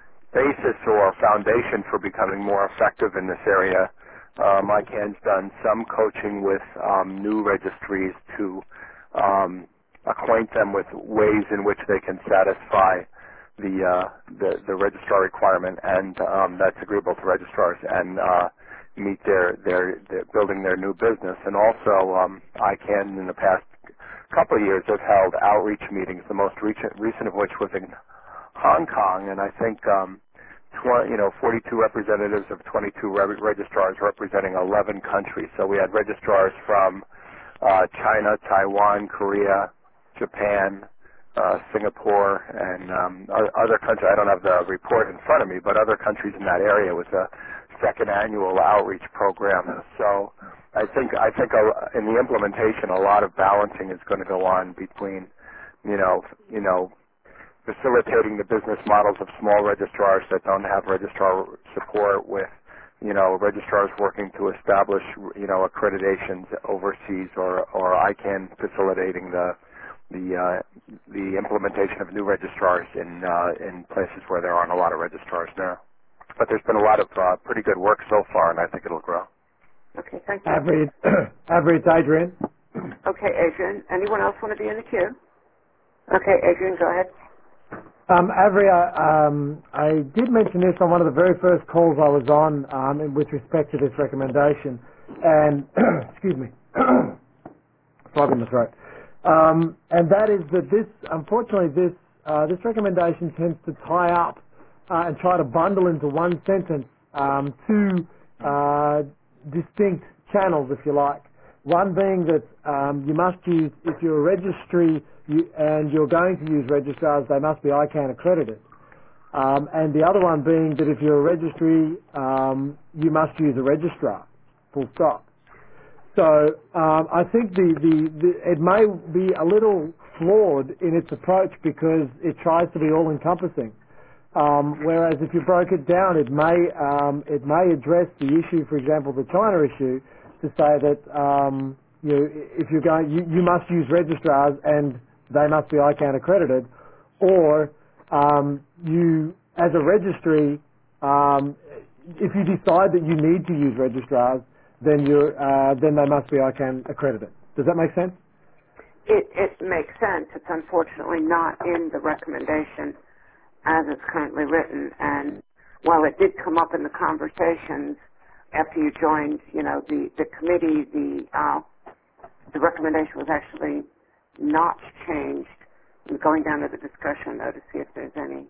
basis or foundation for becoming more effective in this area, uh, MyCAN's done some coaching with um, new registries to um, acquaint them with ways in which they can satisfy the uh, the, the registrar requirement, and um, that's agreeable to registrars, and uh, meet their, their their building their new business. And also, um, ICANN in the past couple of years have held outreach meetings. The most recent recent of which was in Hong Kong, and I think um, tw- you know forty-two representatives of twenty-two re- registrars representing eleven countries. So we had registrars from uh, China, Taiwan, Korea, Japan, uh, Singapore, and um, other countries. I don't have the report in front of me, but other countries in that area. It was a second annual outreach program. So I think I think a, in the implementation, a lot of balancing is going to go on between, you know, you know, facilitating the business models of small registrars that don't have registrar support with, you know, registrars working to establish, you know, accreditations overseas, or or ICANN facilitating the the uh, the implementation of new registrars in uh, in places where there aren't a lot of registrars now. But there's been a lot of uh, pretty good work so far, and I think it'll grow. Okay, thank you. Avery, Avery, it's Adrian. Okay, Adrian. Anyone else want to be in the queue? Okay, Adrian, go ahead. Um, Avery, I, um, I did mention this on one of the very first calls I was on um, with respect to this recommendation, and excuse me, frog in the throat. Um, and that is that this, unfortunately, this uh, this recommendation tends to tie up uh, and try to bundle into one sentence um, two uh, distinct channels, if you like. One being that um, you must use, if you're a registry you, and you're going to use registrars, they must be ICANN accredited. Um, and the other one being that if you're a registry, um, you must use a registrar, full stop. So um, I think the, the, the it may be a little flawed in its approach because it tries to be all-encompassing. Um, whereas if you broke it down, it may um, it may address the issue, for example, the China issue, to say that um, you know, if you're going, you, you must use registrars and they must be ICANN accredited, or um, you, as a registry, um, if you decide that you need to use registrars, then you're uh, then they must be ICANN accredited. Does that make sense? It, it makes sense. It's unfortunately not in the recommendation as it's currently written. And while it did come up in the conversations after you joined, you know, the, the committee, the uh, the recommendation was actually not changed. I'm going down to the discussion, though, to see if there's any.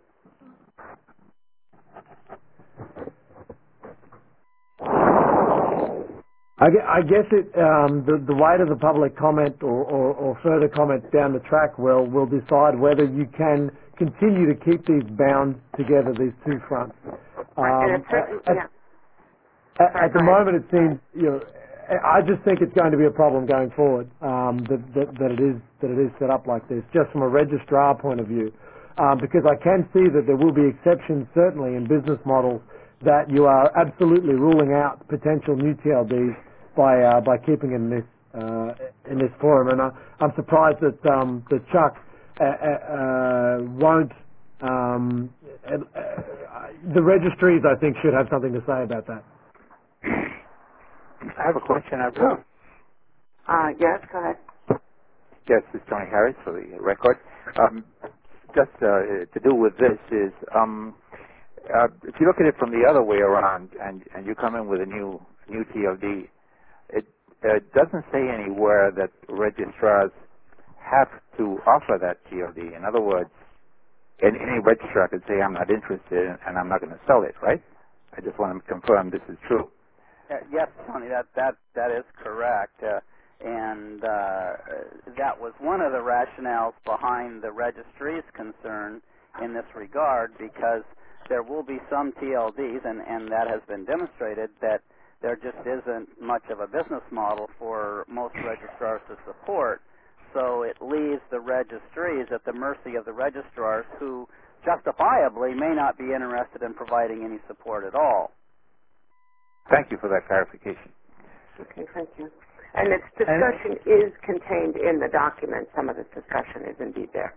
I guess it, um, the, the weight of the public comment or, or, or further comments down the track will, will decide whether you can continue to keep these bound together, these two fronts. Um, right, and certain, at, yeah. at, Sorry, at the moment, it seems, you know, I just think it's going to be a problem going forward, um, that, that, that, it is, that it is set up like this, just from a registrar point of view. Um, because I can see that there will be exceptions, certainly, in business models that you are absolutely ruling out potential new T L Ds by uh, by keeping it in this uh, in this forum, and I, I'm surprised that um, that Chuck uh, uh, won't. Um, uh, the registries, I think, should have something to say about that. I have a question. I've got. Uh, yes, go ahead. Yes, this is Tony Harris for the record. Um, just uh, to do with this is. Um, uh, if you look at it from the other way around, and and you come in with a new new T L D, it uh, doesn't say anywhere that registrars have to offer that T L D. In other words, any, any registrar could say, I'm not interested and I'm not going to sell it, right? I just want to confirm this is true. Uh, yes, Tony, that, that, that is correct. Uh, and uh, that was one of the rationales behind the registry's concern in this regard, because there will be some T L Ds, and, and that has been demonstrated, that there just isn't much of a business model for most registrars to support. So it leaves the registries at the mercy of the registrars, who justifiably may not be interested in providing any support at all. Thank you for that clarification. Okay, thank you. And its discussion and, is contained in the document. Some of this discussion is indeed there.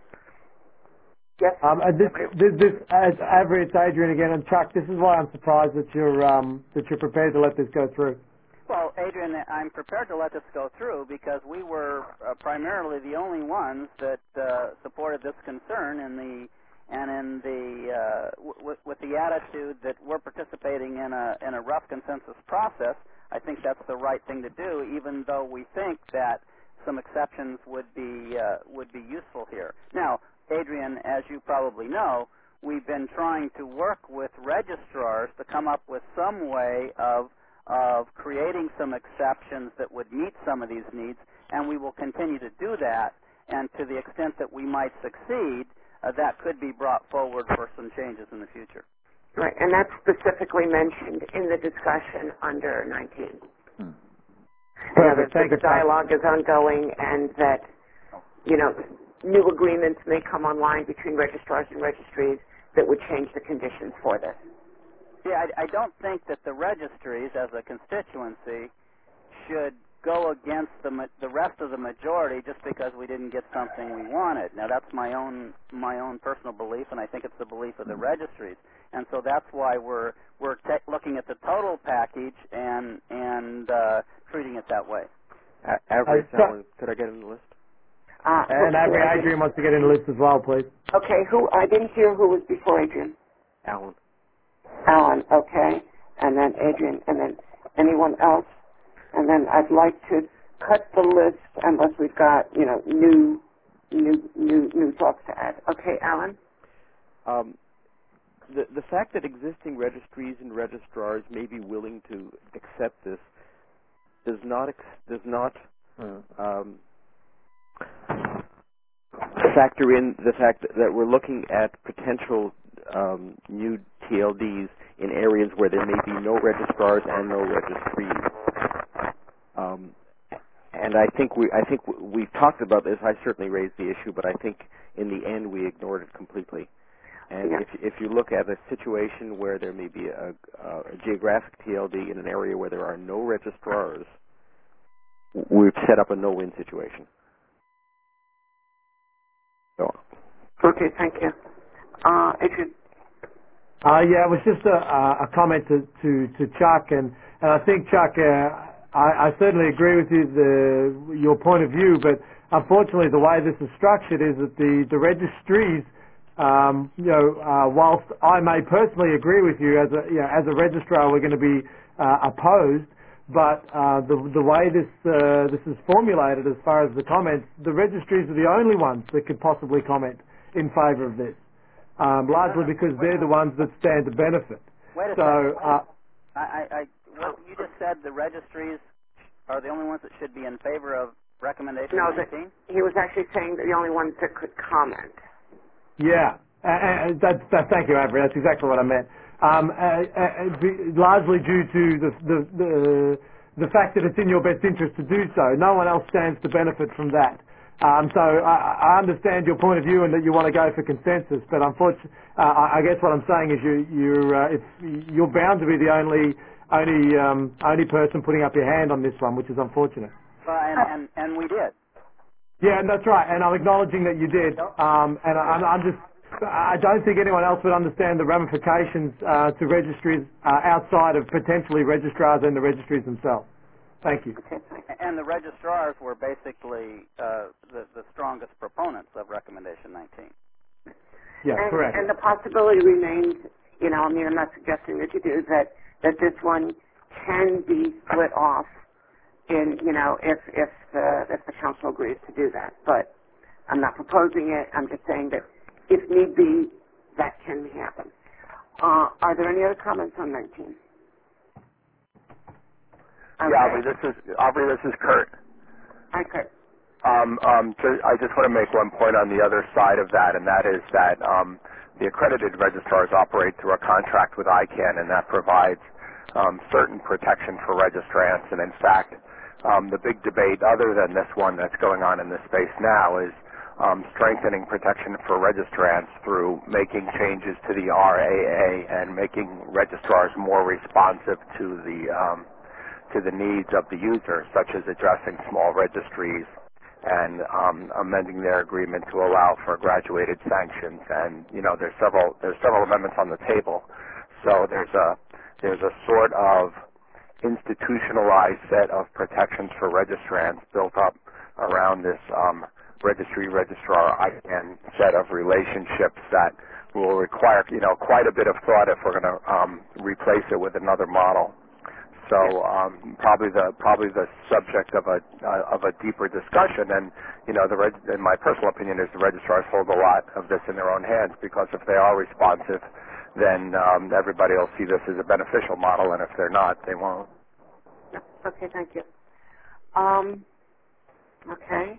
Yes? Um, and this, this, this, as Avery, it's Adrian again, and Chuck, this is why I'm surprised that you're, um, that you're prepared to let this go through. Well, Adrian, I'm prepared to let this go through because we were uh, primarily the only ones that uh, supported this concern in the and in the uh, w with the attitude that we're participating in a in a rough consensus process. I think that's the right thing to do, even though we think that some exceptions would be uh, would be useful here. Now, Adrian, as you probably know, we've been trying to work with registrars to come up with some way of of creating some exceptions that would meet some of these needs, and we will continue to do that. And to the extent that we might succeed, uh, that could be brought forward for some changes in the future. Right, and that's specifically mentioned in the discussion under nineteen. Hmm. Perfect. Yeah, the, the dialogue is ongoing, and that, you know, new agreements may come online between registrars and registries that would change the conditions for this. Yeah, I, I don't think that the registries, as a constituency, should go against the the rest of the majority just because we didn't get something we wanted. Now, that's my own my own personal belief, and I think it's the belief of the registries. And so that's why we're we're te looking at the total package and and uh, treating it that way. A Avery, uh, could I get in the list? Uh, and Avery, Adrian wants to get in the list as well, please. Okay, who I didn't hear who was before Adrian. Alan. Alan, okay, and then Adrian, and then anyone else, and then I'd like to cut the list unless we've got, you know, new, new, new, new thoughts to add. Okay, Alan. Um, the the fact that existing registries and registrars may be willing to accept this does not ex does not um, factor in the fact that, that we're looking at potential um, new T L Ds in areas where there may be no registrars and no registries. Um, and I think we I think we've talked about this. I certainly raised the issue, but I think in the end we ignored it completely. And yeah. if if you look at a situation where there may be a, a, a geographic T L D in an area where there are no registrars, we've set up a no-win situation. So. Okay, thank you. Uh, Adrian. Uh, yeah, it was just a, a comment to, to, to Chuck, and, and I think, Chuck, uh, I, I certainly agree with you, the, your point of view, but unfortunately the way this is structured is that the, the registries, um, you know, uh, whilst I may personally agree with you, as a, you know, as a registrar we're going to be uh, opposed, but uh, the, the way this, uh, this is formulated as far as the comments, the registries are the only ones that could possibly comment in favour of this. Um, largely because they're the ones that stand to benefit. Wait a so, second. uh, I, I, I, what you just said, the registries are the only ones that should be in favor of recommendation no, nineteen? He was actually saying that the only ones that could comment. Yeah, uh, that, that, thank you, Avery. That's exactly what I meant. Um, uh, uh, be, largely due to the, the, the, the fact that it's in your best interest to do so. No one else stands to benefit from that. Um, so I, I understand your point of view and that you want to go for consensus, but unfortunately, uh, I guess what I'm saying is you, you're, uh, it's, you're bound to be the only, only, um, only person putting up your hand on this one, which is unfortunate. Uh, and, and, and we did. Yeah, and that's right, and I'm acknowledging that you did, um, and I, I'm, I'm just, I don't think anyone else would understand the ramifications uh, to registries uh, outside of potentially registrars and the registries themselves. Thank you. And the registrars were basically uh, the, the strongest proponents of recommendation nineteen. Yeah, and, correct. And the possibility remains you know, I mean, I'm not suggesting that you do, that, that this one can be split off in, you know, if, if, the, if the council agrees to do that. But I'm not proposing it. I'm just saying that if need be, that can happen. Uh, are there any other comments on nineteen? Okay. Yeah, Aubrey, this is Aubrey. This is Kurt. Hi, Kurt. Um, um, ju- I just want to make one point on the other side of that, and that is that um, the accredited registrars operate through a contract with I CANN, and that provides um, certain protection for registrants. And in fact, um, the big debate, other than this one that's going on in this space now, is um, strengthening protection for registrants through making changes to the R A A and making registrars more responsive to the um, to the needs of the user, such as addressing small registries and um, amending their agreement to allow for graduated sanctions. And you know, there's several there's several amendments on the table. So there's a there's a sort of institutionalized set of protections for registrants built up around this um, registry registrar I CANN set of relationships that will require you know quite a bit of thought if we're going to um, replace it with another model. So um, probably the probably the subject of a uh, of a deeper discussion, and you know, the reg- in my personal opinion, is the registrars hold a lot of this in their own hands, because if they are responsive, then um, everybody will see this as a beneficial model, and if they're not, they won't. Okay, thank you. Um, okay.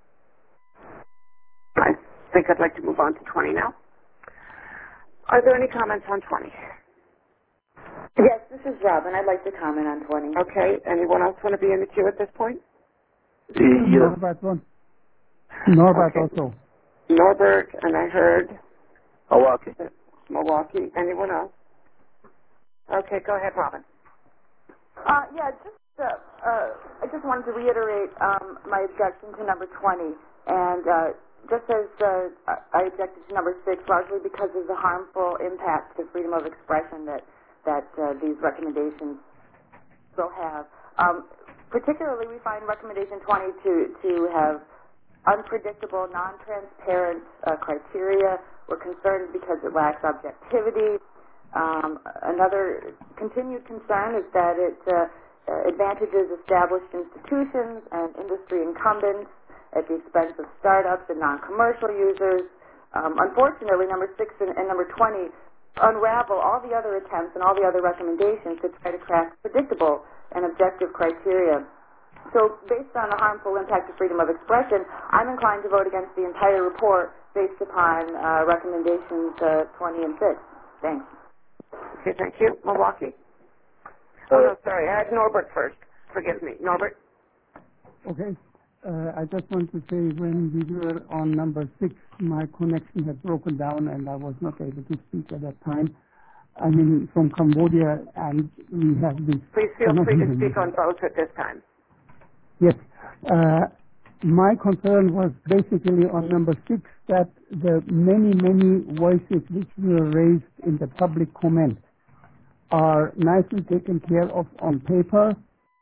I think I'd like to move on to twenty now. Are there any comments on twenty? Yes, this is Robin. I'd like to comment on twenty. Okay. Anyone else want to be in the queue at this point? Norbert one. Norbert Okay. also. Norbert, and I heard Milwaukee. Milwaukee. Anyone else? Okay, go ahead, Robin. Uh, yeah, just uh, uh, I just wanted to reiterate um, my objection to number twenty, and uh, just as uh, I objected to number six, largely because of the harmful impact to freedom of expression that that uh, these recommendations will have. Um, particularly, we find recommendation twenty to, to have unpredictable, non-transparent uh, criteria. We're concerned because it lacks objectivity. Um, another continued concern is that it uh, advantages established institutions and industry incumbents at the expense of startups and non-commercial users. Um, unfortunately, number six and, and number twenty unravel all the other attempts and all the other recommendations to try to craft predictable and objective criteria. So based on the harmful impact of freedom of expression, I'm inclined to vote against the entire report based upon uh, recommendations uh, twenty and six. Thanks. Okay, thank you. Milwaukee? Oh, no, sorry. I had Norbert first. Forgive me. Norbert? Okay. Uh, I just want to say, when we were on number six, my connection had broken down and I was not able to speak at that time. I mean, from Cambodia, and we have this... Please feel free to speak on both at this time. Yes. Uh, my concern was basically on number six, that the many, many voices which were raised in the public comment are nicely taken care of on paper.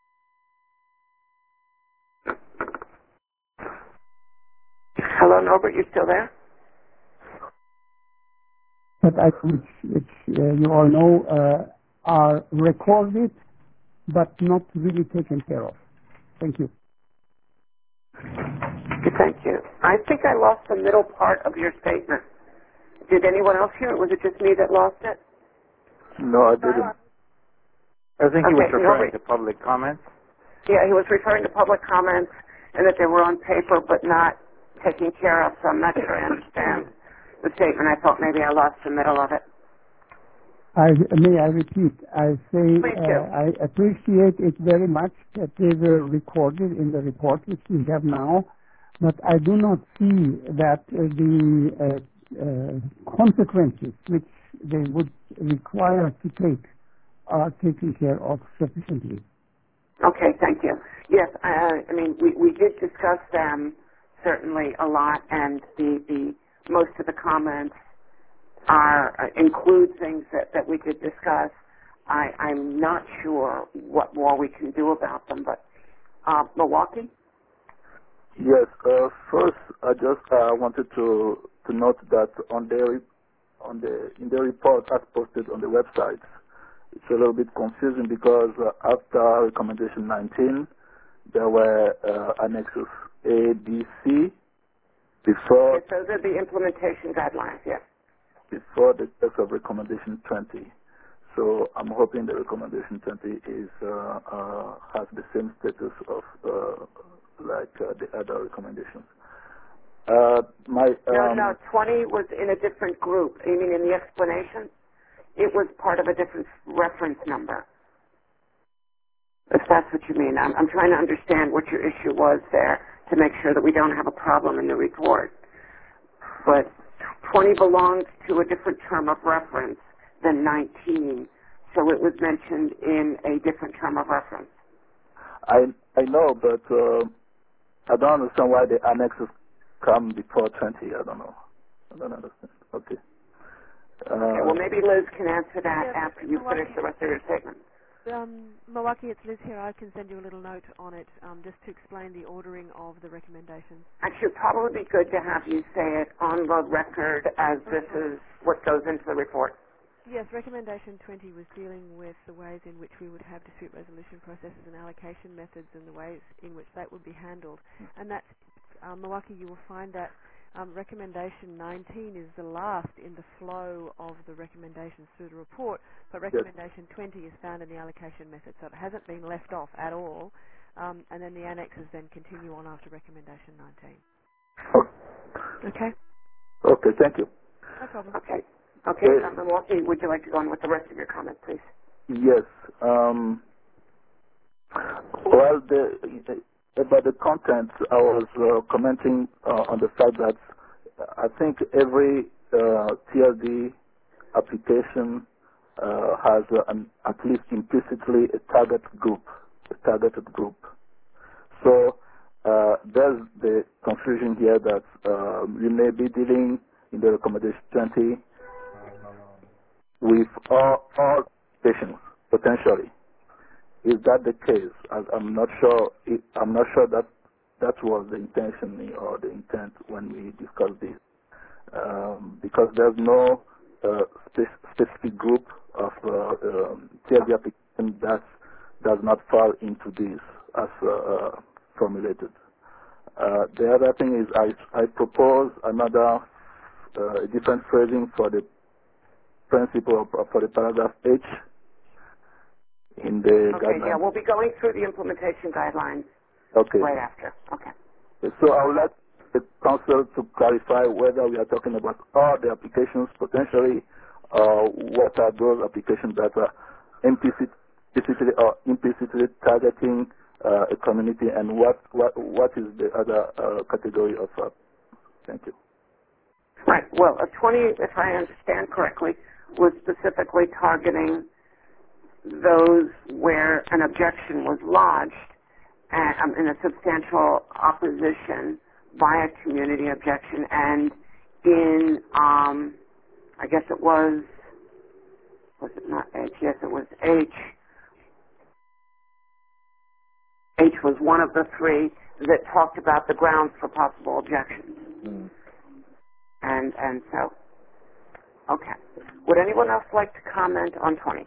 Hello, Norbert, you still there? That I, which, which uh, you all know uh, are recorded, but not really taken care of. Thank you. Okay, thank you. I think I lost the middle part of your statement. Did anyone else hear it? Was it just me that lost it? No, I didn't. I think he Okay, was referring Norbert. to public comments. Yeah, he was referring to public comments and that they were on paper but not taken care of, so I'm not sure I understand the statement. I thought maybe I lost the middle of it. I, may I repeat? I say Please do. uh, I appreciate it very much that they were recorded in the report which we have now, but I do not see that uh, the uh, uh, consequences which they would require to take are taken care of sufficiently. Okay, thank you. Yes, I, I mean, we, we did discuss them certainly a lot, and the, the most of the comments are uh, include things that, that we did discuss. I, I'm not sure what more we can do about them, but uh, Milwaukee? Yes. Uh, first, I just uh, wanted to to note that on the on the in the report as posted on the website, it's a little bit confusing because uh, after recommendation nineteen, there were uh, annexes A, B, C. Before Yes, those are the implementation guidelines. Yes. Before the text of recommendation twenty. So I'm hoping the recommendation twenty is uh, uh, has the same status of uh, like uh, the other recommendations. Uh, my um, no, no, twenty was in a different group. You mean in the explanation? It was part of a different reference number. If that's what you mean. I'm, I'm trying to understand what your issue was there to make sure that we don't have a problem in the report. But twenty belongs to a different term of reference than nineteen, so it was mentioned in a different term of reference. I I know, but uh, I don't understand why the annexes come before twenty. I don't know. I don't understand. Okay. Uh, okay, well, maybe Liz can answer that yeah, after you finish the rest of your statement. Um, Milwaukee, it's Liz here. I can send you a little note on it um, just to explain the ordering of the recommendations. Actually, it'd probably be good to have you say it on the record as this is what goes into the report. Yes, recommendation twenty was dealing with the ways in which we would have dispute resolution processes and allocation methods and the ways in which that would be handled. And that's, um, Milwaukee, you will find that um, recommendation nineteen is the last in the flow of the recommendations through the report, but recommendation yes. twenty is found in the allocation method, so it hasn't been left off at all. Um, and then the annexes then continue on after recommendation nineteen. Okay? Okay, thank you. No problem. Okay. Okay, uh, Milwaukee, would you like to go on with the rest of your comment, please? Yes. Um, well, the, about the content, I was uh, commenting uh, on the fact that I think every uh, T L D application uh, has uh, an, at least implicitly a target group, a targeted group. So uh, there's the confusion here that uh, you may be dealing in the recommendation twenty with all, all patients potentially. Is that the case? I, I'm not sure. It, I'm not sure that that was the intention or the intent when we discussed this, um, because there's no uh, spe- specific group of uh, um, T L D application that does not fall into this as uh, uh, formulated. Uh, the other thing is I, I propose another uh, different phrasing for the principle of, for the paragraph H in the okay, guidelines. yeah, we'll be going through the implementation guidelines okay. right after. Okay. So I would like the council to clarify whether we are talking about all the applications potentially, or what are those applications that are implicit, implicitly or implicitly targeting uh, a community, and what, what what is the other uh, category of? Uh, thank you. Right. Well, a twenty, if I understand correctly, was specifically targeting those where an objection was lodged and, um, in a substantial opposition by a community objection, and in, um, I guess it was, was it not H? Yes, it was H. H was one of the three that talked about the grounds for possible objections. Mm. And and so, okay. Would anyone else like to comment on twenty?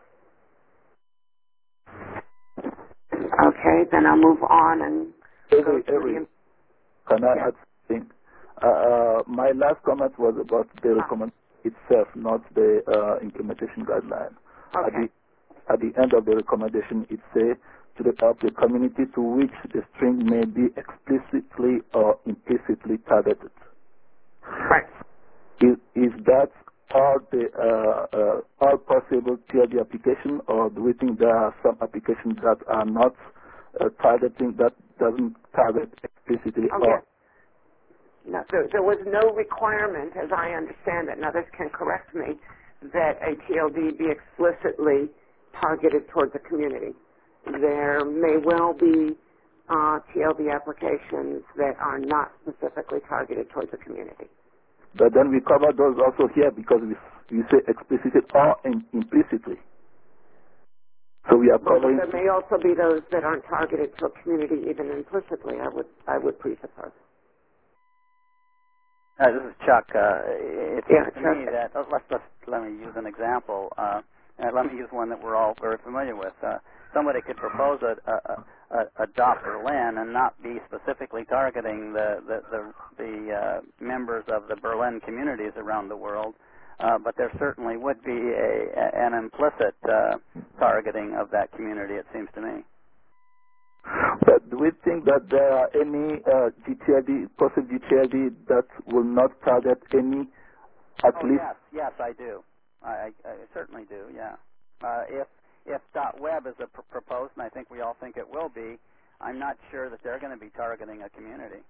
Okay, then I'll move on and every, go through every, the... Can I yeah. add something? Uh, uh, my last comment was about the recommendation itself, not the uh, implementation guideline. Okay. At the, at the end of the recommendation, it says to the, of the community to which the string may be explicitly or implicitly targeted. Right. Is, is that all the uh, uh, all possible T L D application, or do we think there are some applications that are not uh, targeting, that doesn't target explicitly? Oh, yes. No, there, there was no requirement, as I understand it, and others can correct me, that a T L D be explicitly targeted towards the community. There may well be uh, T L D applications that are not specifically targeted towards the community. But then we cover those also here because we, we say explicitly or in, implicitly. So we are covering. But there may also be those that aren't targeted to a community even implicitly, I would I would presuppose. Uh, this is Chuck. Uh, it seems Yeah, to Chuck. me that uh, let's, let's let me use an example. Uh, and let me use one that we're all very familiar with. Uh, somebody could propose a, a, a, a Dot Berlin and not be specifically targeting the the the, the uh, members of the Berlin communities around the world, uh, but there certainly would be a, a an implicit uh, targeting of that community. It seems to me. But do we think that there are any uh, G T L D, possible G T L D that will not target any, at oh, least? Yes, yes, I do. I, I, I certainly do. Yeah. Uh, if if .web is a pr- proposed, and I think we all think it will be, I'm not sure that they're going to be targeting a community.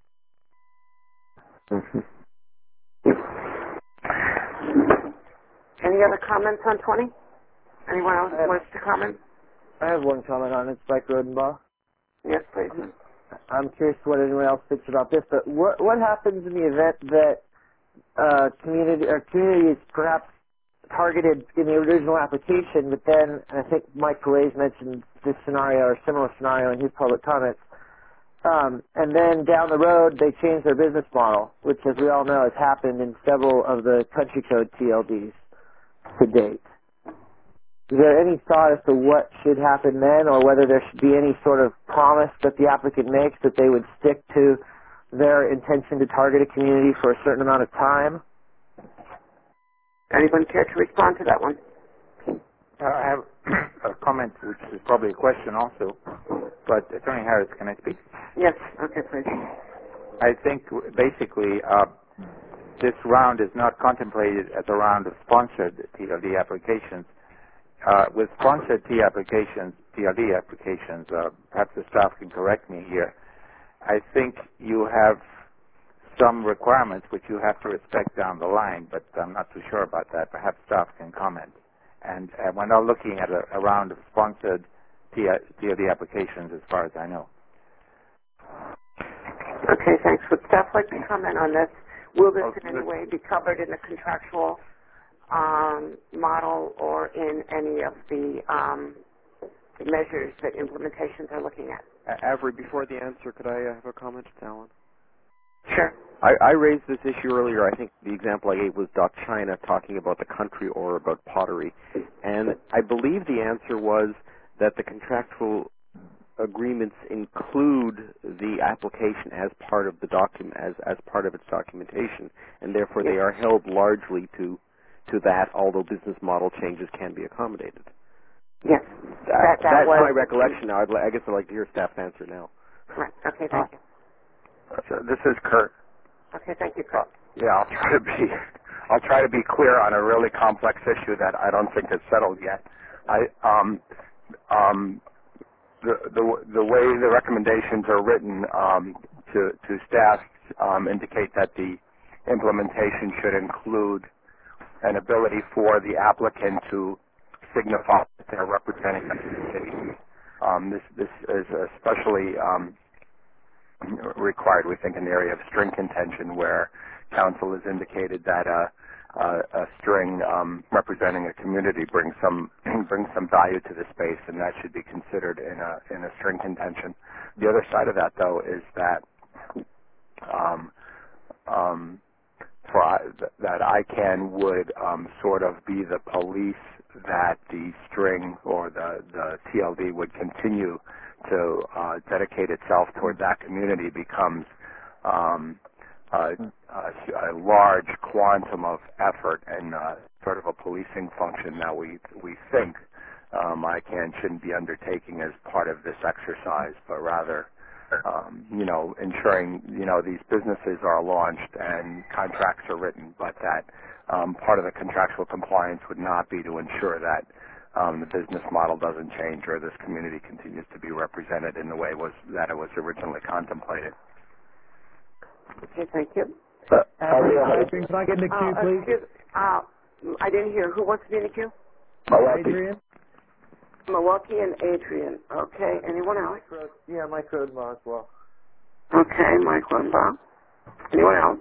Any other comments on twenty? Anyone else wants to comment? I have one comment on it. It's Mike Rodenbaugh. Yes, please. I'm curious what anyone else thinks about this, but what what happens in the event that uh, community or community is perhaps targeted in the original application, but then, and I think Mike Calais mentioned this scenario or similar scenario in his public comments, um, and then down the road they change their business model, which, as we all know, has happened in several of the country code T L Ds to date. Is there any thought as to what should happen then, or whether there should be any sort of promise that the applicant makes that they would stick to their intention to target a community for a certain amount of time? Anyone care to respond to that one? Uh, I have a comment, which is probably a question also, but Attorney Harris, can I speak? Yes. Okay, please. I think basically uh, this round is not contemplated as a round of sponsored T L D applications. Uh, with sponsored T applications, T L D applications, uh, perhaps the staff can correct me here, I think you have some requirements which you have to respect down the line, but I'm not too sure about that. Perhaps staff can comment. And uh, we're not looking at a, a round of sponsored T L D applications as far as I know. Okay, thanks. Would staff like to comment on this? Will this in any way be covered in the contractual um, model or in any of the um, measures that implementations are looking at? Uh, Avery, before the answer, could I uh, have a comment to Alan? Sure. I, I raised this issue earlier. I think the example I gave was Dot China talking about the country or about pottery. And I believe the answer was that the contractual agreements include the application as part of the document, as, as part of its documentation, and therefore yes. They are held largely to to that, although business model changes can be accommodated. Yes. That, that, that that's was my recollection now. I'd, I guess I'd like to hear staff's answer now. Right. Okay, thank you. So this is Kurt. Okay, thank you, Kurt. Uh, yeah, I'll try to be I'll try to be clear on a really complex issue that I don't think is settled yet. I um um the the the way the recommendations are written um, to to staff um, indicate that the implementation should include an ability for the applicant to signify that they're representing the community. Um, this this is especially um, required, we think, in the area of string contention, where counsel has indicated that a, a, a string um, representing a community brings some brings some value to the space, and that should be considered in a in a string contention. The other side of that, though, is that um, um, for I, that I C A N would um, sort of be the police that the string or the the T L D would continue to uh, dedicate itself toward that community becomes um, a, a, a large quantum of effort and uh, sort of a policing function that we we think um, I C A N shouldn't be undertaking as part of this exercise, but rather um, you know ensuring you know these businesses are launched and contracts are written, but that um, part of the contractual compliance would not be to ensure that Um, the business model doesn't change or this community continues to be represented in the way was that it was originally contemplated. Okay, thank you. Uh, Adrian, can I get in the queue, uh, please? Excuse, uh, I didn't hear. Who wants to be in the queue? Adrian. Milwaukee and Adrian. Okay, anyone else? Mike Rod- yeah, Mike Rodenbaugh as well. Okay, Mike Rodenbaugh. Anyone else?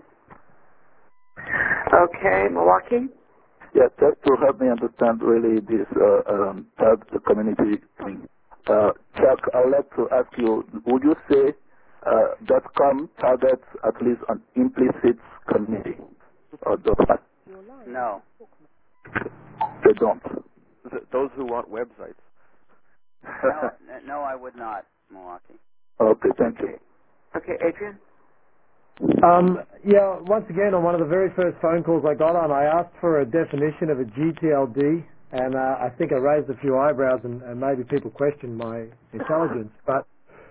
Okay, Milwaukee? Yeah, just to help me understand really this uh, um, the community thing. Uh, Chuck, I would like to ask you, would you say uh, .com targets at least an implicit community. Or does that? No. They don't. Th- those who want websites. no, n- no, I would not, Milwaukee. Okay, thank you. Okay, Adrian? Um, yeah, once again, on one of the very first phone calls I got on, I asked for a definition of a G T L D, and uh, I think I raised a few eyebrows, and, and maybe people questioned my intelligence. But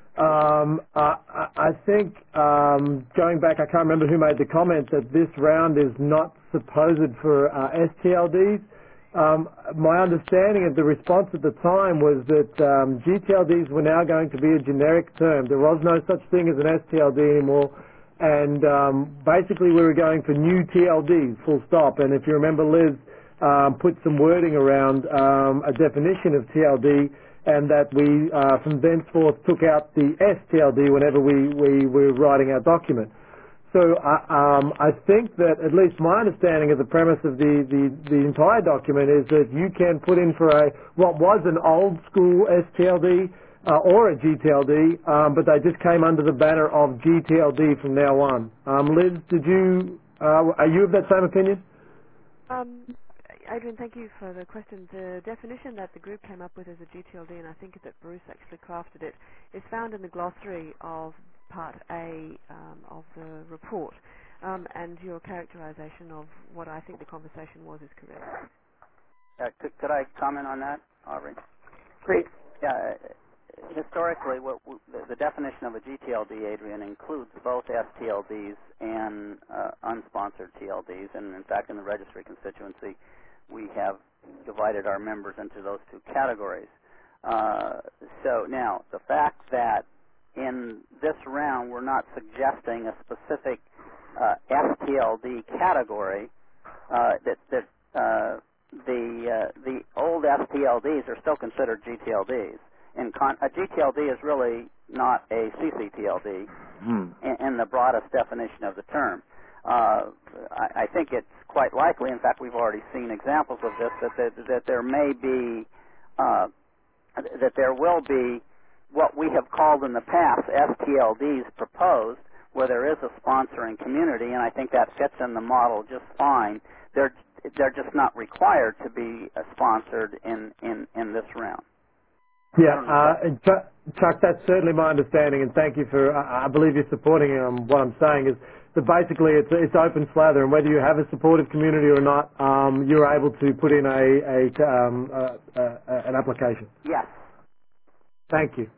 um, I, I think, um, going back, I can't remember who made the comment that this round is not supposed for uh, S T L Ds. Um, my understanding of the response at the time was that um, G T L Ds were now going to be a generic term. There was no such thing as an S T L D anymore. And um, basically we were going for new T L Ds, full stop. And if you remember, Liz um, put some wording around um, a definition of T L D, and that we, uh, from thenceforth, took out the S T L D whenever we, we were writing our document. So uh, um, I think that at least my understanding of the premise of the, the, the entire document is that you can put in for a what was an old school S T L D, Uh, or a G T L D, um, but they just came under the banner of G T L D from now on. Um, Liz, did you, uh, are you of that same opinion? Um, Adrian, thank you for the question. The definition that the group came up with as a G T L D, and I think that Bruce actually crafted it, is found in the glossary of Part A um, of the report. Um, and your characterization of what I think the conversation was is correct. Uh, could, could I comment on that, Aubrey? Please. Yeah. Historically, what w- the, the definition of a G T L D, Adrian, includes both S T L Ds and uh, unsponsored T L Ds. And in fact, in the registry constituency, we have divided our members into those two categories. Uh, so now, the fact that in this round we're not suggesting a specific uh, S T L D category, uh, that, that uh, the uh, the old S T L Ds are still considered G T L Ds. In con- a G T L D is really not a C C T L D Hmm. in, in the broadest definition of the term. Uh, I, I think it's quite likely, in fact we've already seen examples of this, that, that, that there may be, uh, that there will be what we have called in the past S T L Ds proposed, where there is a sponsoring community, and I think that fits in the model just fine. They're, they're just not required to be uh, sponsored in, in, in this round. Yeah, uh, and Chuck, Chuck, that's certainly my understanding, and thank you for, I, I believe you're supporting um, what I'm saying is that basically it's, it's open slather, and whether you have a supportive community or not, um, you're able to put in a, a, um, uh, uh, an application. Yes. Thank you.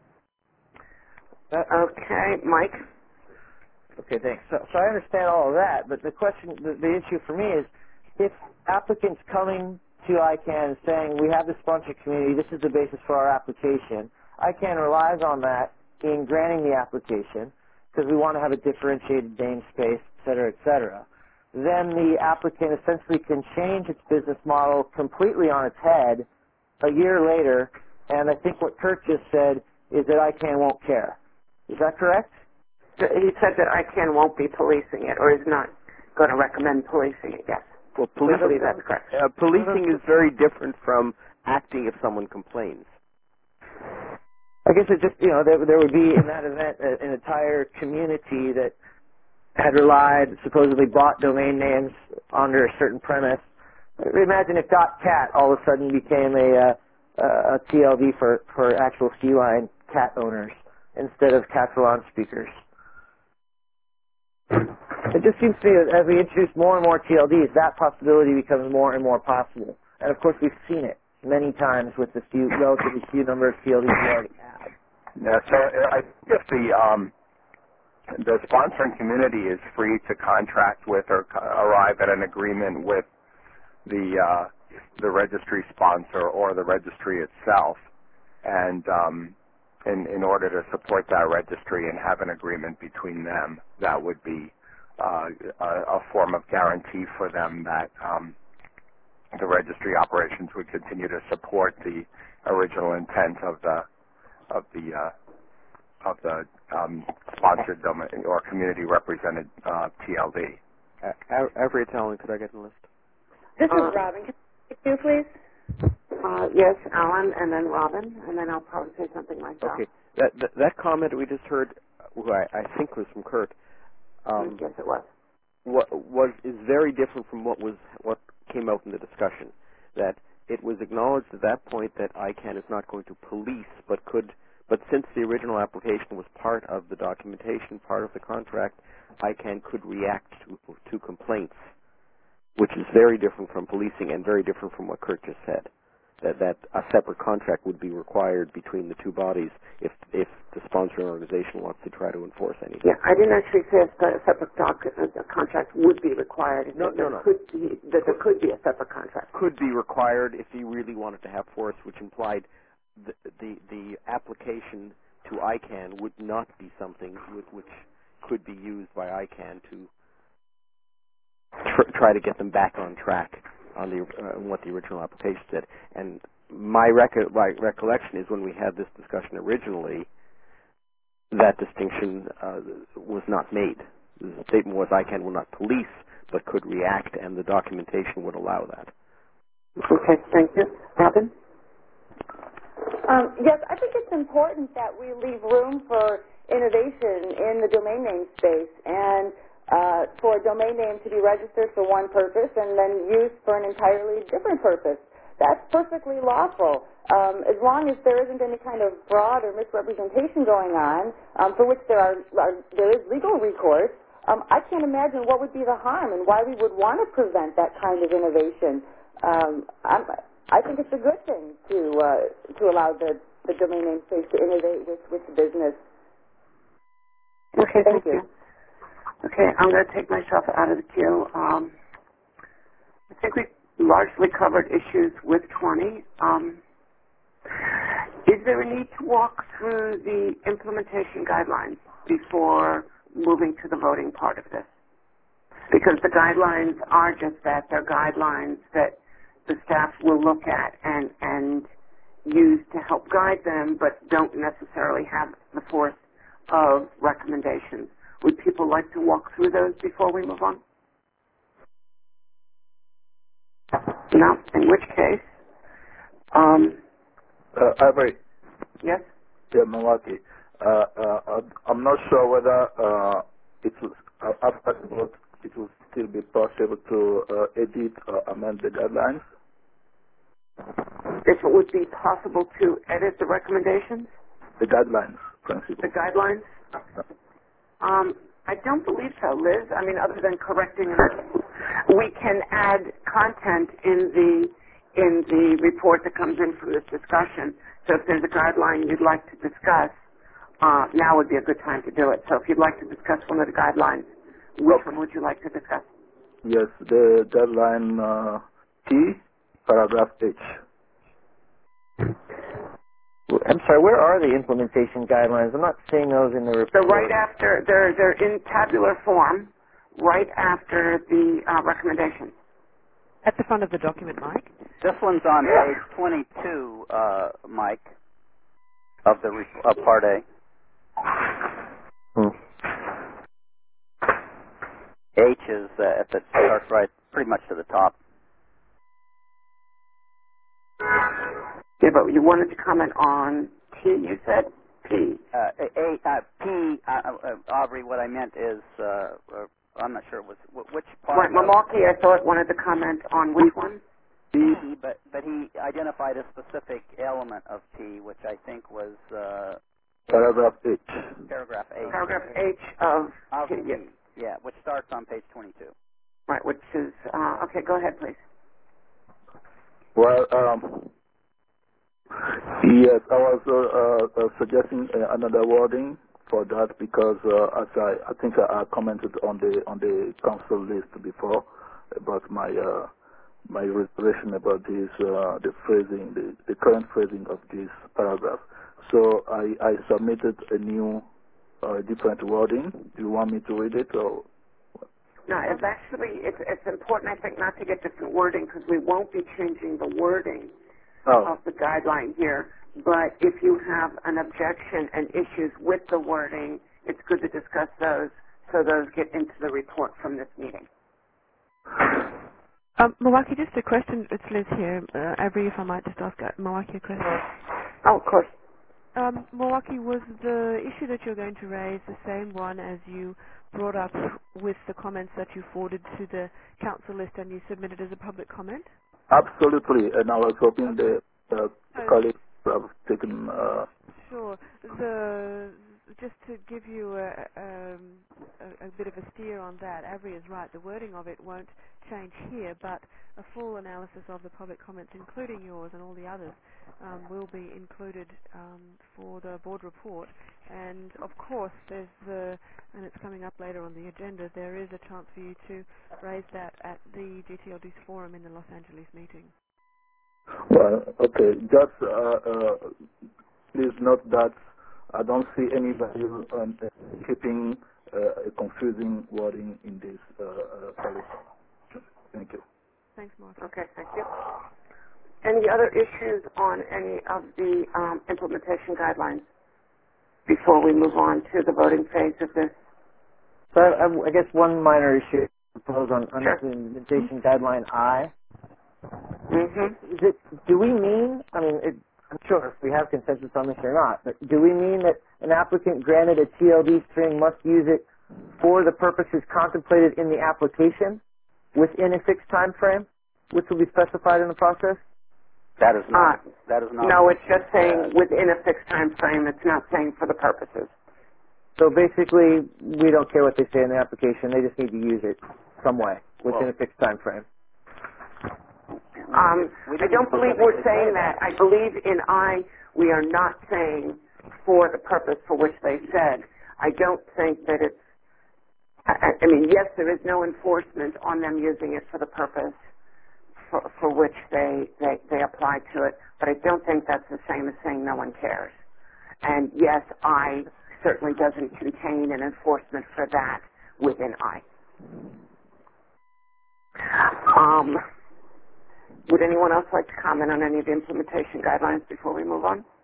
Uh, okay, Mike? Okay, thanks. So, so I understand all of that, but the question, the, the issue for me is, if applicants coming to I CANN saying, we have the sponsored community, this is the basis for our application, I CANN relies on that in granting the application, because we want to have a differentiated namespace, et cetera, et cetera. Then the applicant essentially can change its business model completely on its head a year later, and I think what Kurt just said is that I CANN won't care. Is that correct? He said that I CANN won't be policing it, or is not going to recommend policing it, yes. Well, I policing, believe that's correct. uh, policing is very different from acting if someone complains. I guess it just, you know, there, there would be in that event an entire community that had relied, supposedly bought domain names under a certain premise. Imagine if .cat all of a sudden became a, uh, a T L D for, for actual feline cat owners instead of Catalan speakers. It just seems to me that as we introduce more and more T L Ds, that possibility becomes more and more possible. And of course, we've seen it many times with the few, relatively few number of T L Ds we already have. Yeah, so I guess the um, the sponsoring community is free to contract with or co- arrive at an agreement with the uh, the registry sponsor or the registry itself, and um, in in order to support that registry and have an agreement between them, that would be uh, a, a form of guarantee for them that um, the registry operations would continue to support the original intent of the of the uh, of the um, sponsored domain or community represented uh, T L D. Uh, every Italian, could I get the list? This Uh, is Robin. Can I speak to you, please? Uh, yes, Alan, and then Robin, and then I'll probably say something myself. Okay. That, that that comment we just heard, who I, I think was from Kurt, um, yes, it was. What was is very different from what was what came out in the discussion. That it was acknowledged at that point that I CANN is not going to police, but could, but since the original application was part of the documentation, part of the contract, I CANN could react to to complaints, which is very different from policing and very different from what Kurt just said. That, that a separate contract would be required between the two bodies if if the sponsoring organization wants to try to enforce anything. Yeah, I didn't actually say a separate doc, a contract would be required. No, that no, there no. Could be, that there could be a separate contract. Could be required if you really wanted to have force, which implied the the, the application to I CANN would not be something with, which could be used by I CANN to tr- try to get them back on track on the uh, what the original application said. And my, rec- my recollection is when we had this discussion originally, that distinction uh, was not made. The statement was I CANN will not police, but could react, and the documentation would allow that. Okay, thank you. Robin? Um, yes, I think it's important that we leave room for innovation in the domain name space, and uh, for a domain name to be registered for one purpose and then used for an entirely different purpose. That's perfectly lawful, um, as long as there isn't any kind of fraud or misrepresentation going on, um, for which there are, are there is legal recourse. Um, I can't imagine what would be the harm and why we would want to prevent that kind of innovation. Um, I'm, I think it's a good thing to uh, to allow the, the domain name space to innovate with, with the business. Okay, thank, thank you. Okay, I'm going to take myself out of the queue. Um, I think we largely covered issues with twenty. Um, is there a need to walk through the implementation guidelines before moving to the voting part of this? Because the guidelines are just that. They're guidelines that the staff will look at and, and use to help guide them, but don't necessarily have the force of recommendations. Would people like to walk through those before we move on? No, in which case, um, Uh, Avery. yes? Yeah, Milwaukee. Uh, uh, I'm not sure whether uh, it will, uh, after the vote, it will still be possible to uh, edit or amend the guidelines. If it would be possible to edit the recommendations? The guidelines, principle. The guidelines? Um, I don't believe so, Liz. I mean, other than correcting it. We can add content in the in the report that comes in from this discussion. So if there's a guideline you'd like to discuss, uh, now would be a good time to do it. So if you'd like to discuss one of the guidelines, which okay. one would you like to discuss? Yes, the guideline uh, T, paragraph H. I'm sorry, where are the implementation guidelines? I'm not seeing those in the report. So right after, they're, they're in tabular form, right after the uh, recommendations. At the front of the document, Mike. This one's on Yeah. page twenty-two, uh, Mike, of the re- of Part A. Hmm. H is uh, at the starts right, pretty much to the top. Yeah, but you wanted to comment on T, you said? P. Uh, A, uh, P, uh, uh, Aubrey, what I meant is, uh, uh, I'm not sure, was which part Right, of Mamalki, I thought, wanted to comment on which one? P, but, but he identified a specific element of P, which I think was uh, Paragraph H. paragraph H. Paragraph H of Of T, P, yes. yeah, which starts on page twenty-two. Right, which is, uh, okay, go ahead, please. Well, um, yes, I was uh, uh, suggesting uh, another wording for that because, uh, as I, I think I, I commented on the on the council list before about my uh, my reservation about this uh, the phrasing, the, the current phrasing of this paragraph. So I, I submitted a new, uh, different wording. Do you want me to read it or? No, it's actually, it's, it's important, I think, not to get different wording because we won't be changing the wording Oh. of the guideline here. But if you have an objection and issues with the wording, it's good to discuss those so those get into the report from this meeting. Um, Milwaukee, just a question. It's Liz here. Uh, Avery, if I might just ask uh, Milwaukee a question. Oh, of course. Um, Milwaukee, was the issue that you're going to raise the same one as you brought up with the comments that you forwarded to the council list and you submitted as a public comment? Absolutely, and I was hoping Okay. the, uh, the So, colleagues have taken. Uh, sure. The just to give you a, um, a, a bit of a steer on that, Avery is right. The wording of it won't change here, but a full analysis of the public comments, including yours and all the others, um, will be included um, for the board report. And of course, there's the, and it's coming up later on the agenda, there is a chance for you to raise that at the G T L D's forum in the Los Angeles meeting. well, okay, just uh, uh, please note that I don't see any value on uh, keeping uh, a confusing wording in this uh, uh, policy. Thank you. Thanks, Mark. Okay, thank you. Any other issues on any of the um, implementation guidelines before we move on to the voting phase of this? So I, I guess one minor issue proposed on, on Sure. implementation guideline I. Mm-hmm. Is it, do we mean, I mean, it, I'm sure if we have consensus on this or not, but do we mean that an applicant granted a T L D string must use it for the purposes contemplated in the application within a fixed time frame, which will be specified in the process? That is not. Uh, that is not. No, it's just saying uh, within a fixed time frame. It's not saying for the purposes. So basically, we don't care what they say in the application. They just need to use it some way within well, a fixed time frame. Um, we I don't believe we're saying that. that. I believe in I, we are not saying for the purpose for which they said. I don't think that it's, I, I mean, yes, there is no enforcement on them using it for the purpose for, for which they, they, they apply to it, but I don't think that's the same as saying no one cares. And yes, I certainly doesn't contain an enforcement for that within I. Um, would anyone else like to comment on any of the implementation guidelines before we move on?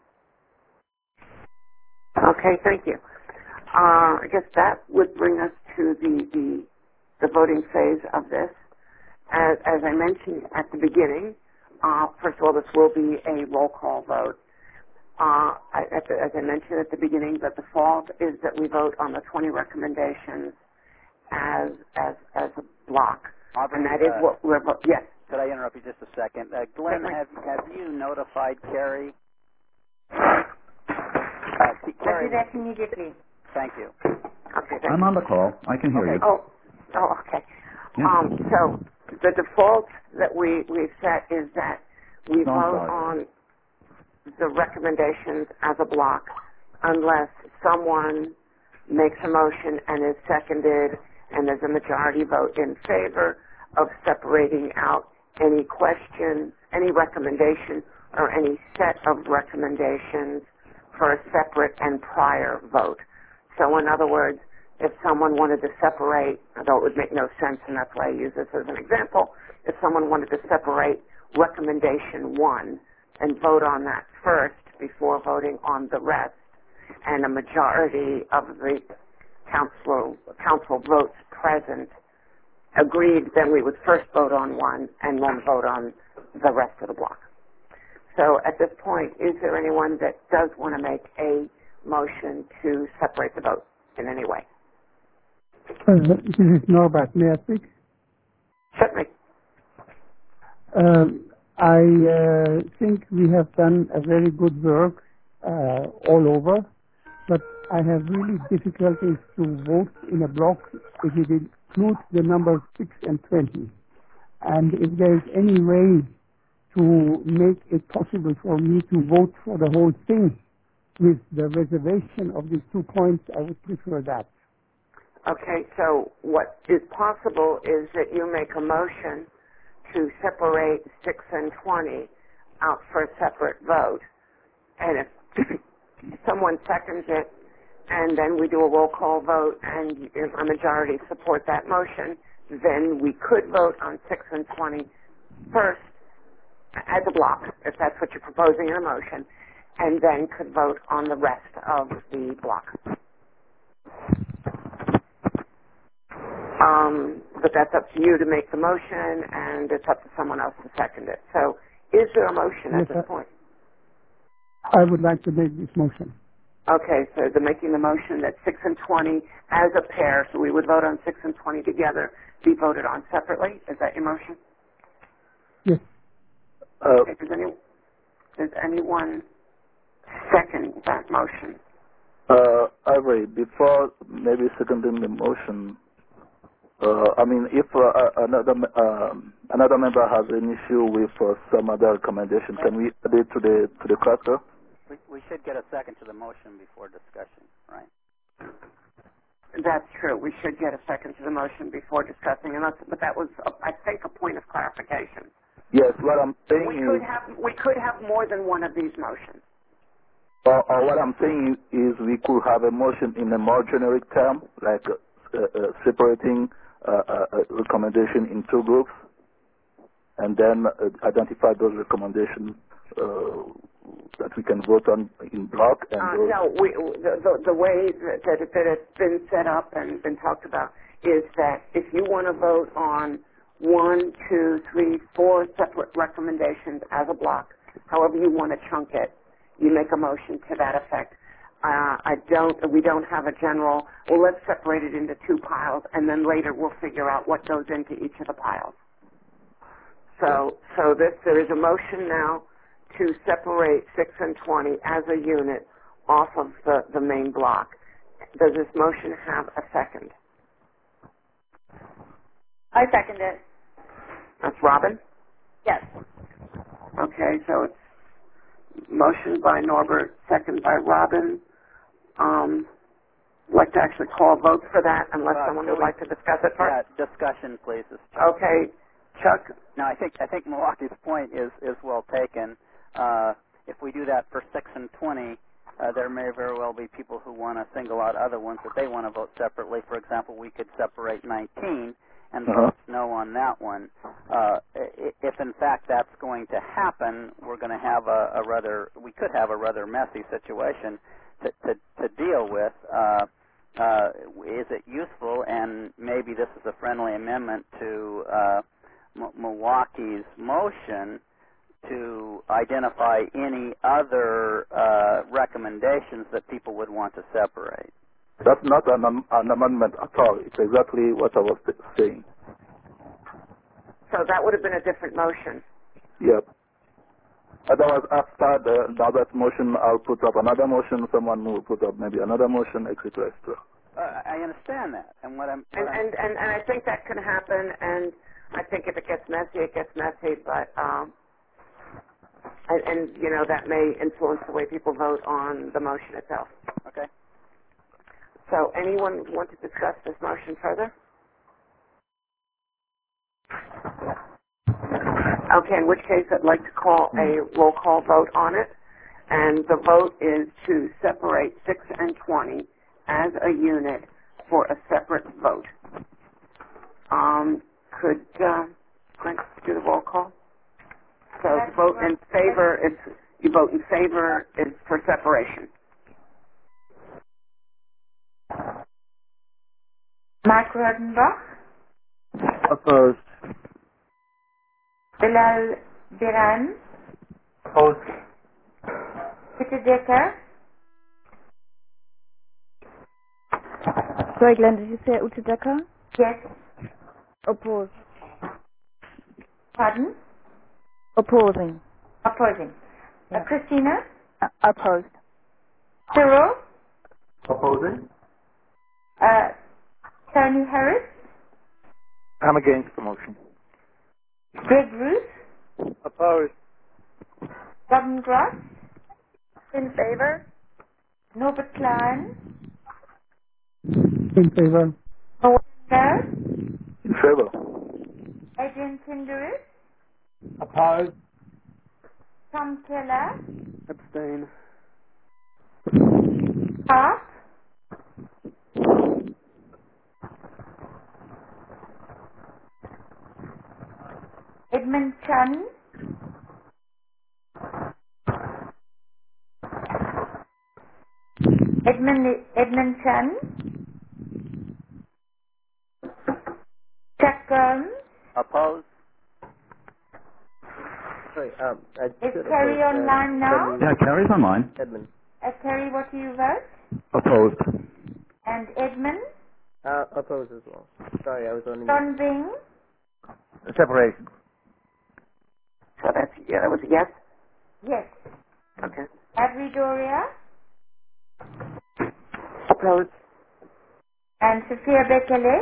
Okay, thank you. Uh, I guess that would bring us to the, the, the voting phase of this. As, as I mentioned at the beginning, uh, first of all, this will be a roll call vote. Uh, I, at the, as I mentioned at the beginning, the default is that we vote on the twenty recommendations as as as a block, Aubrey, and that is uh, what we're voting. Yes. Could I interrupt you just a second? Uh, Glenn, Certainly. have have you notified Carrie? Uh, T- I'll Carrie, do that immediately. thank you. Okay. I'm on the call. I can hear Okay. you. Oh, oh, okay. Yeah. Um, so the default that we we've set is that we No, I'm vote sorry. on the recommendations as a block, unless someone makes a motion and is seconded, and there's a majority vote in favor of separating out any question, any recommendation, or any set of recommendations for a separate and prior vote. So in other words, if someone wanted to separate, although it would make no sense, and that's why I use this as an example, if someone wanted to separate recommendation one and vote on that first before voting on the rest, and a majority of the council, council votes present agreed, then we would first vote on one and then vote on the rest of the block. So at this point, is there anyone that does want to make a motion to separate the vote in any way? Uh, this is Norbert. May I speak? Certainly. Um, I uh, think we have done a very good work uh, all over, but I have really difficulties to vote in a block if it includes the numbers six and twenty. And if there is any way to make it possible for me to vote for the whole thing with the reservation of these two points, I would prefer that. Okay, so what is possible is that you make a motion to separate six and twenty out for a separate vote, and if someone seconds it, and then we do a roll call vote, and if a majority support that motion, then we could vote on six and twenty first as a block, if that's what you're proposing in a motion, and then could vote on the rest of the block. Um, but that's up to you to make the motion, and it's up to someone else to second it. So is there a motion Yes, at this I, point? I would like to make this motion. Okay, so they're making the motion that six and twenty as a pair, so we would vote on six and twenty together, be voted on separately. Is that your motion? Yes. Uh, Okay, does, any, does anyone second that motion? Uh, Ivory, before maybe seconding the motion, uh, I mean, if uh, uh, another um, another member has an issue with uh, some other recommendation, can we add it to the to the cluster? We, we should get a second to the motion before discussion, right? That's true. We should get a second to the motion before discussing, and that's, but that was, uh, I think, a point of clarification. Yes, what I'm saying We is, could have we could have more than one of these motions. or, or what I'm saying is, we could have a motion in a more generic term, like uh, uh, separating uh, uh, a recommendation in two groups, and then uh, identify those recommendations uh, that we can vote on in block. And Uh, those no, we, the, the, the way that, that, it, that it's been set up and been talked about is that if you want to vote on one, two, three, four separate recommendations as a block, however you want to chunk it, you make a motion to that effect. Uh, I don't, we don't have a general, well, let's separate it into two piles, and then later we'll figure out what goes into each of the piles. So, so this, there is a motion now to separate six and twenty as a unit off of the, the main block. Does this motion have a second? I second it. That's Robin? Yes. Okay, so it's motion by Norbert, second by Robin. Um, I'd like to actually call a vote for that, unless Uh, someone could would we- like to discuss it first. Yeah, discussion, please. Is Chuck. Okay, Chuck? No, I think I think Milwaukee's point is is well taken. Uh, if we do that for six and twenty, uh, there may very well be people who want to single out other ones that they want to vote separately. For example, we could separate nineteen and Uh-huh. vote no on that one. Uh, i- if in fact that's going to happen, we're going to have a, a rather we could have a rather messy situation to to, to deal with. Uh, uh, is it useful? And maybe this is a friendly amendment to uh, M- Milwaukee's motion to identify any other uh, recommendations that people would want to separate. That's not an, am- an amendment at all. It's exactly what I was t- saying. So that would have been a different motion. Yep. Otherwise, after the, the other motion, I'll put up another motion. Someone will put up maybe another motion, et cetera, et cetera. Uh, I understand that, and what I'm what And, I'm, and, and, and I think that can happen, and I think if it gets messy, it gets messy, but, um, and, and, you know, that may influence the way people vote on the motion itself. okay. So anyone want to discuss this motion further? Okay, in which case I'd like to call a roll call vote on it, and the vote is to separate six and twenty as a unit for a separate vote. Um, could uh, Brent do the roll call? So the vote in favor is, you vote in favor is for separation. Mark Rodenbach, Opposed. Bilal Biran, Opposed. Peter Decker, Sorry, Glenn, did you say Ute Decker? yes. Oppose. Pardon? Opposing. Opposing. Yeah. Uh, Christina, Uh, opposed. Cyril, Opposing. uh, Tony Harris, I'm against the motion. Greg Ruth, Opposed. Robin Gross, In favor? Norbert Klein, In favor. Bell, In favor. Adrian Kinderis, Opposed? Tom Keller, Abstain. Hart, Edmund Chun, Edmund Edmund Chun, Chuck Gomes, Opposed? Sorry, uh, Um, I Is should Terry oppose, uh, online now? Edmund. Yeah, Carrie's online. Edmund. Uh, Terry, what do you vote? Opposed. And Edmund? Uh, oppose as well. Sorry, I was on the Don Bing? Separation. So that's, yeah, that was a yes? Yes. Okay. Adri Doria? Opposed? And Sophia Bekele?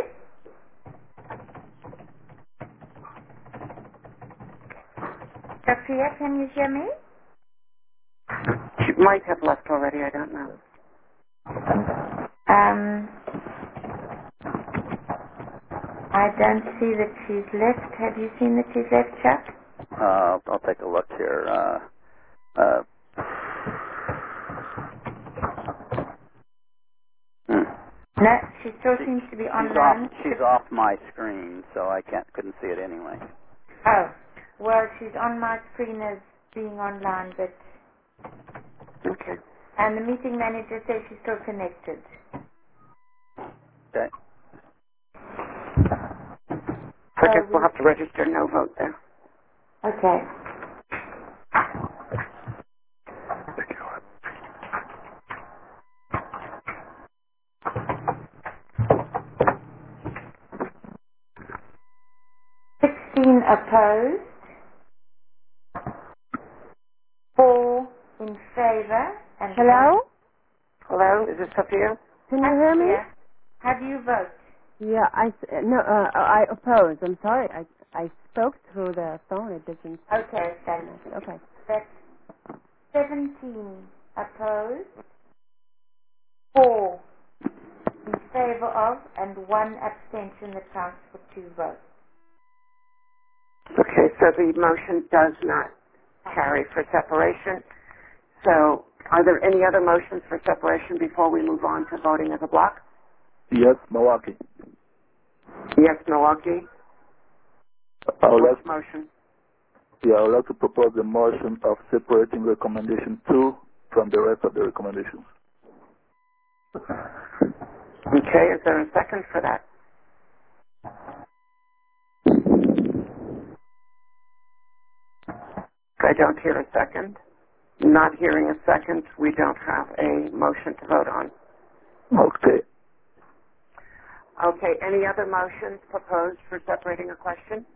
Sophia, can you hear me? She might have left already, I don't know. Um, I don't see that she's left. Have you seen that she's left, Chuck? Uh, I'll take a look here. Uh, uh, hmm. No, she still She- seems to be She's online. off. She's off my screen, so I can't couldn't see it anyway. Oh, well, she's on my screen as being online, but... Okay. And the meeting manager says she's still connected. Okay. So I guess we'll have to register no vote there. Okay. Sixteen opposed. Four in favor. And Hello? Hello, is this Sophia? Can you hear me? How do you vote? Yeah, I s- no, uh, I oppose. I'm sorry. I I spoke through the phone. It doesn't. Okay, that's Okay. That's seventeen opposed, four in favor of, and one abstention that counts for two votes. Okay, so the motion does not carry for separation. So are there any other motions for separation before we move on to voting as a block? Yes, Milwaukee. Yes, Milwaukee. I would What's like, motion? yeah, I would like to propose the motion of separating recommendation two from the rest of the recommendations. Okay, is there a second for that? I don't hear a second. Not hearing a second, we don't have a motion to vote on. Okay. Okay, any other motions proposed for separating a question?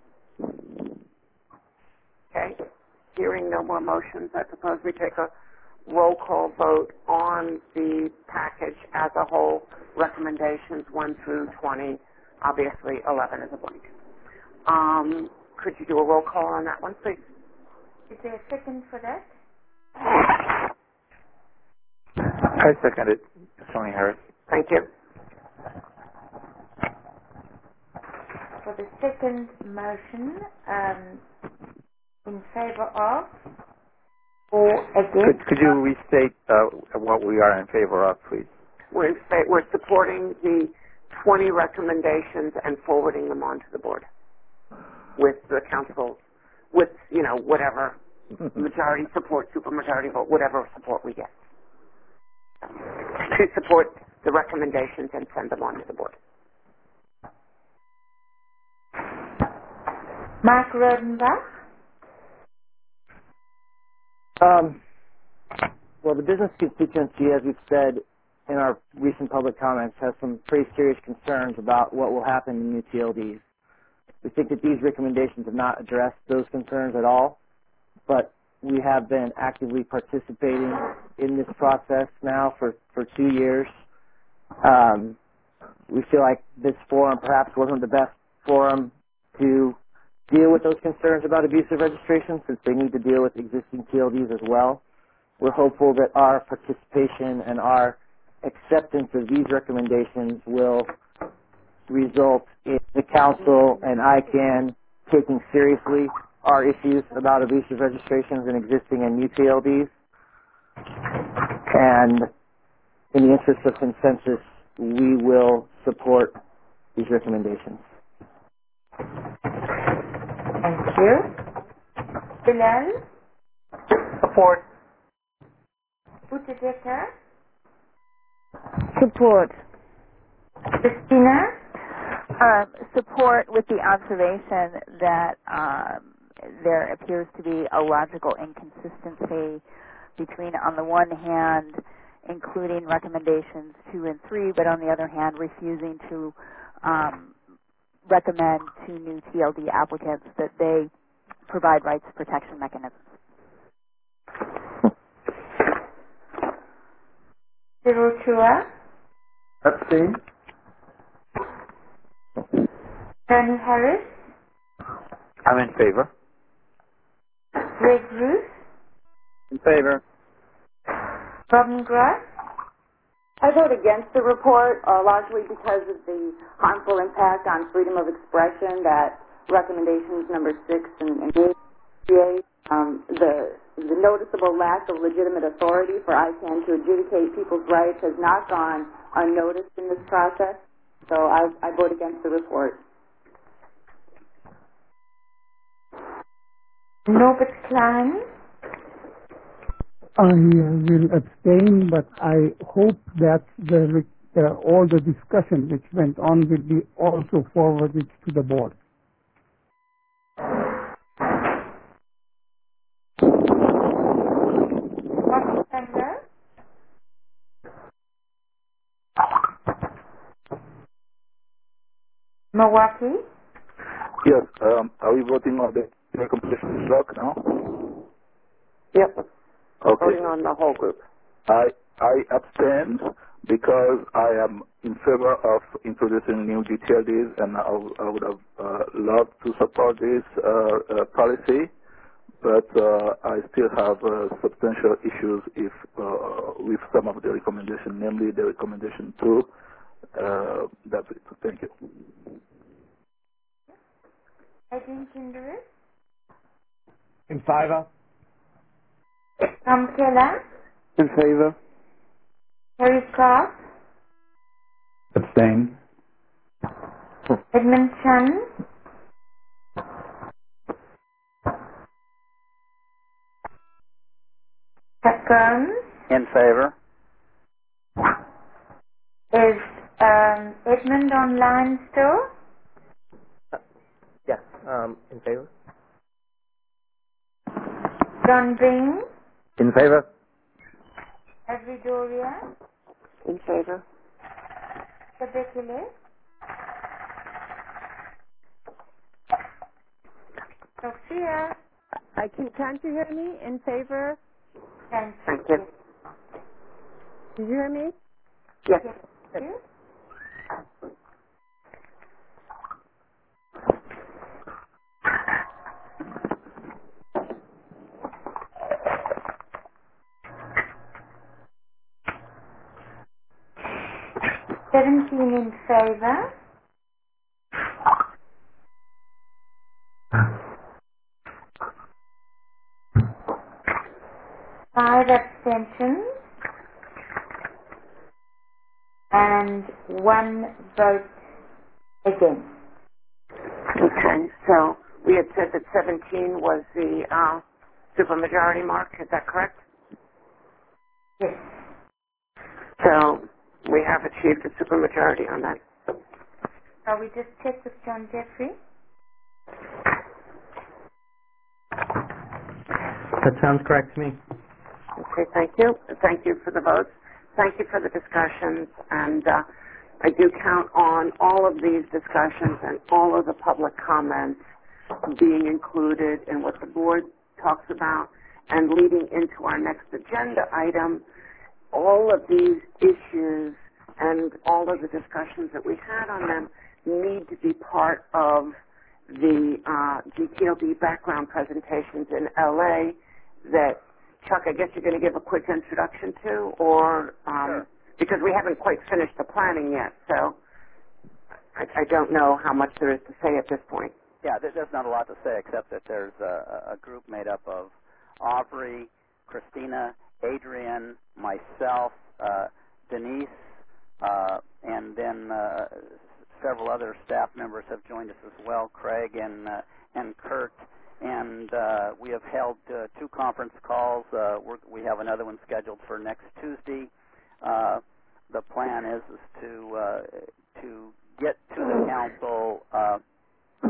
Okay, hearing no more motions, I propose we take a roll call vote on the package as a whole, recommendations one through twenty, obviously eleven is a blank. Um, could you do a roll call on that one, please? Is there a second for that? I second it. Tony Harris. Thank you. For the second motion, um, in favor of or Could, against? could you restate uh, what we are in favor of, please? We're, we're supporting the twenty recommendations and forwarding them on to the board with the council, with, you know, whatever majority support, supermajority vote, whatever support we get. To support the recommendations and send them on to the board. Mark Rodenbach? Um, well, the business constituency, as we've said in our recent public comments, has some pretty serious concerns about what will happen in new T L Ds. We think that these recommendations have not addressed those concerns at all, but we have been actively participating in this process now for, for two years. Um, we feel like this forum perhaps wasn't the best forum to deal with those concerns about abusive registration, since they need to deal with existing T L Ds as well. We're hopeful that our participation and our acceptance of these recommendations will result in the council and I CANN taking seriously our issues about abusive registrations in existing and new T L Ds. And in the interest of consensus, we will support these recommendations. Thank you. Bilal? Support. Utadeka? Support. Christina? Um, support with the observation that um, there appears to be a logical inconsistency between, on the one hand, including recommendations two and three, but on the other hand, refusing to um, recommend to new T L D applicants that they provide rights protection mechanisms. Cyril Chua, Abstain. Tony Harris, I'm in favor. Greg Ruth, In favor. Robin Gross. I vote against the report, uh, largely because of the harmful impact on freedom of expression that recommendations number six and, and eight create. Um, the, the noticeable lack of legitimate authority for I CANN to adjudicate people's rights has not gone unnoticed in this process. So I, I vote against the report. Norbert Klein. I uh, will abstain, but I hope that the, uh, all the discussion which went on will be also forwarded to the board. Milwaukee. Yes. Um, are we voting on the recommendation block now? Yep. Okay. Voting on the whole group. I I abstain because I am in favor of introducing new G T L Ds, and I, I would have uh, loved to support this uh, uh, policy, but uh, I still have uh, substantial issues if uh, with some of the recommendations, namely the recommendation two. Uh, that's it. Thank you. Edwin Kinderis. In favor. Tom Keller. In favor. Harry Scott. Abstain. Edmund Chun. Chuck Gomes. In favor. Is um, Edmund online still? Yeah, um, in favor. John Bing. In favor. Avery Doria. In favor. Sabekilis. Sophia. I can, can't you hear me? In favor? Thank you. Thank you. Did you hear me? Yes. Thank you. Seventeen in favor. Five abstentions. And one vote against. Okay, so we had said that seventeen was the uh, supermajority mark. Is that correct? Yes. So we have achieved a supermajority on that. So we just check with John Jeffrey. That sounds correct to me. Okay, thank you. Thank you for the votes. Thank you for the discussions. And uh, I do count on all of these discussions and all of the public comments being included in what the board talks about and leading into our next agenda item. All of these issues and all of the discussions that we had on them need to be part of the uh, G T L D background presentations in L A that, Chuck, I guess you're going to give a quick introduction to, or um, Sure. Because we haven't quite finished the planning yet, so I, I don't know how much there is to say at this point. Yeah, there, there's not a lot to say except that there's a, a group made up of Aubrey, Christina, Adrian, myself, uh, Denise, uh, and then uh, several other staff members have joined us as well, Craig and uh, and Kurt. And uh, we have held uh, two conference calls. Uh, we're, we have another one scheduled for next Tuesday. Uh, the plan is, is to uh, to get to the council uh, uh,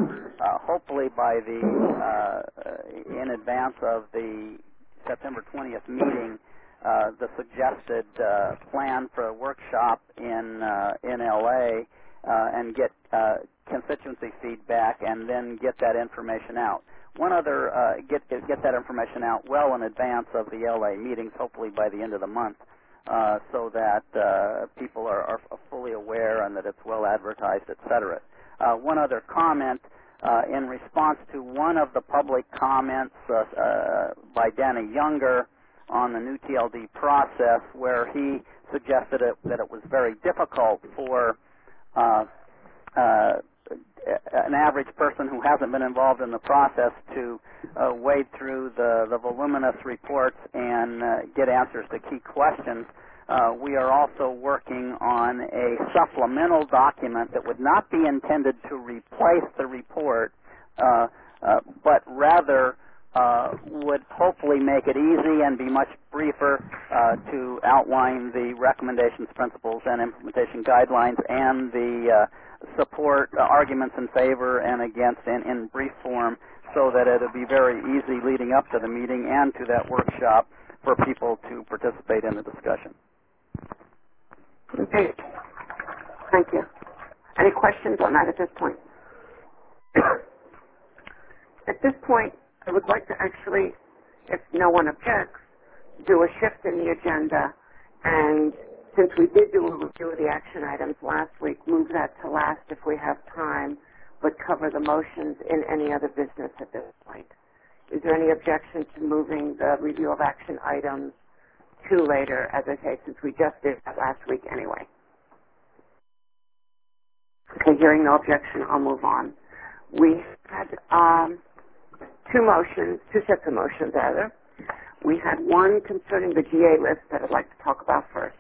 uh, hopefully by the uh, in advance of the September twentieth meeting, uh, the suggested uh, plan for a workshop in uh, in L A uh, and get uh, constituency feedback, and then get that information out. One other uh, get get that information out well in advance of the L A meetings, hopefully by the end of the month, uh, so that uh, people are, are fully aware and that it's well advertised, et cetera. Uh, one other comment uh, in response to one of the public comments uh, uh, by Danny Younger on the new T L D process, where he suggested it, that it was very difficult for uh, uh, an average person who hasn't been involved in the process to uh, wade through the, the voluminous reports and uh, get answers to key questions. Uh, we are also working on a supplemental document that would not be intended to replace the report, uh, uh, but rather uh, would hopefully make it easy and be much briefer uh, to outline the recommendations, principles, and implementation guidelines, and the uh, support uh, arguments in favor and against in, in brief form, so that it'll be very easy leading up to the meeting and to that workshop for people to participate in the discussion. Okay. Thank you. Any questions on that at this point? At this point, I would like to actually, if no one objects, do a shift in the agenda, and since we did do a review of the action items last week, move that to last if we have time, but cover the motions in any other business at this point. Is there any objection to moving the review of action items to later, as I say, since we just did that last week anyway? Okay, hearing no objection, I'll move on. We had um, two motions, two sets of motions, rather. We had one concerning the G A list that I'd like to talk about first.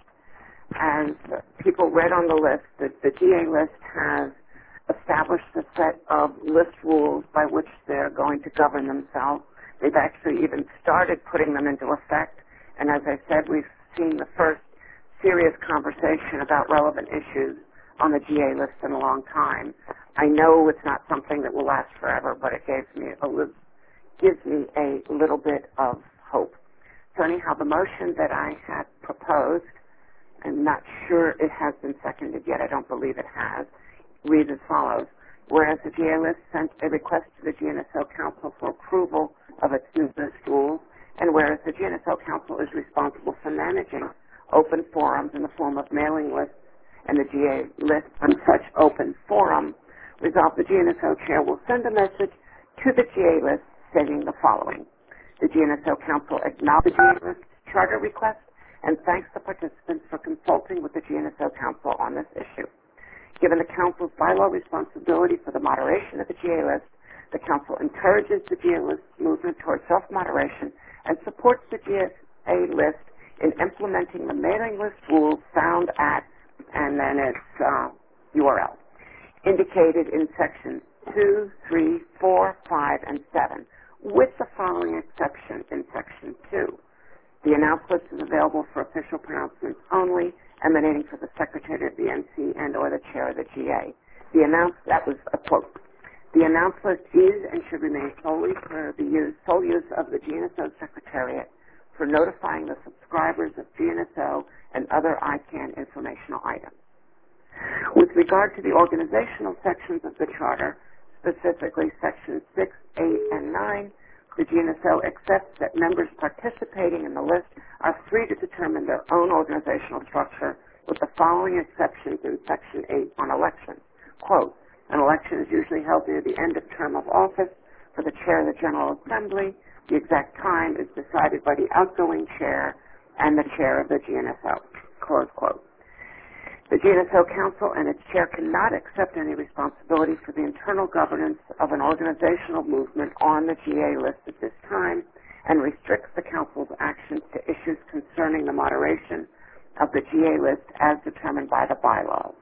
As people read on the list, the, the G A list has established a set of list rules by which they're going to govern themselves. They've actually even started putting them into effect. And as I said, we've seen the first serious conversation about relevant issues on the G A list in a long time. I know it's not something that will last forever, but it gives me a, gives me a little bit of hope. So anyhow, the motion that I had proposed, I'm not sure it has been seconded yet, I don't believe it has, reads as follows. Whereas the G A list sent a request to the G N S O Council for approval of its new list rules, and whereas the G N S O Council is responsible for managing open forums in the form of mailing lists, and the G A list on such open forum, resolved the G N S O Chair will send a message to the G A list stating the following. The G N S O Council acknowledges the G A list charter request and thanks the participants for consulting with the G N S O Council on this issue. Given the Council's bylaw responsibility for the moderation of the G A list, the Council encourages the G A list movement towards self-moderation and supports the G A list in implementing the mailing list rules found at, and then its uh, U R L, indicated in sections two, three, four, five, and seven, with the following exception in section two. The announced list is available for official pronouncements only, emanating from the Secretary of the N C and or the Chair of the G A. The announced, that was a quote. The announced list is and should remain solely for the use, sole use of the G N S O Secretariat for notifying the subscribers of G N S O and other I CANN informational items. With regard to the organizational sections of the Charter, specifically sections six, eight, and nine, the G N S O accepts that members participating in the list are free to determine their own organizational structure, with the following exceptions in section eight on elections. Quote, an election is usually held near the end of term of office for the chair of the General Assembly. The exact time is decided by the outgoing chair and the chair of the G N S O. Close quote. The G N S O Council and its chair cannot accept any responsibility for the internal governance of an organizational movement on the G A list at this time, and restricts the Council's actions to issues concerning the moderation of the G A list as determined by the bylaws.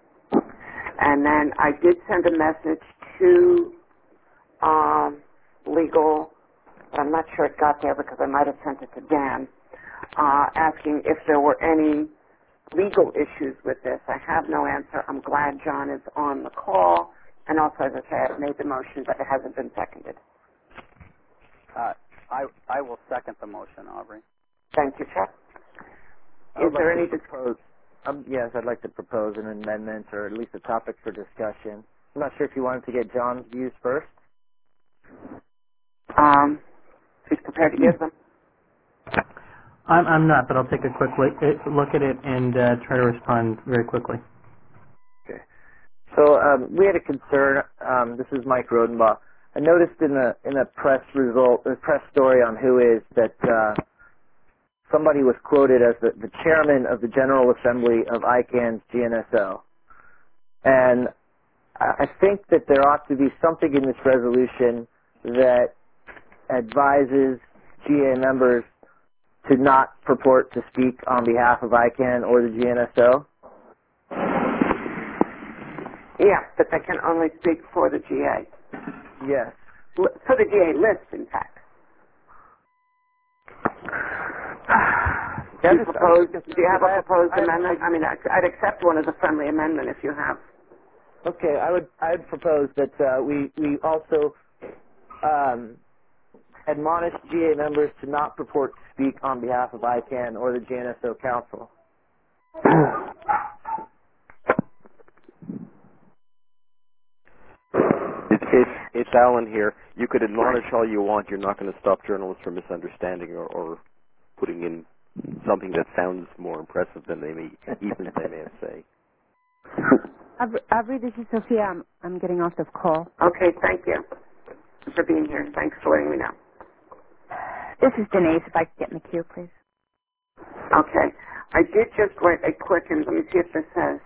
And then I did send a message to um, legal, but I'm not sure it got there because I might have sent it to Dan, uh, asking if there were any legal issues with this. I have no answer. I'm glad John is on the call And also, as I say, I've made the motion, but it hasn't been seconded. Uh, I I will second the motion, Aubrey. Thank you, Chuck. I would Is there like any to propose? Um, yes, I'd like to propose an amendment or at least a topic for discussion. I'm not sure if you wanted to get John's views first. Um, who's prepared to give them? I'm, I'm not, but I'll take a quick look, look at it and uh, try to respond very quickly. Okay. So um, we had a concern. Um, this is Mike Rodenbaugh. I noticed in the in the press result, the press story on Who Is that uh, somebody was quoted as the, the chairman of the General Assembly of I CAN's G N S O, and I think that there ought to be something in this resolution that advises G A members to not purport to speak on behalf of I CAN or the G N S O. Yeah, but they can only speak for the G A. Yes. L- for the G A list, in fact. Do you, propose, do you have a proposed I, I, amendment? I mean, I'd accept one as a friendly amendment if you have. Okay, I would I would propose that uh, we we also um, admonish G A members to not purport to speak on behalf of I CAN or the G N S O Council. It's, it's, it's Alan here. You could admonish all you want. You're not going to stop journalists from misunderstanding or, or putting in something that sounds more impressive than they may even they may say. Aubrey, this is Sophia. I'm, I'm getting off the call. Okay, thank you for being here. Thanks for letting me know. This is Denise. If I could get in the queue, please. Okay. I did just write a quick, and let me see if this says.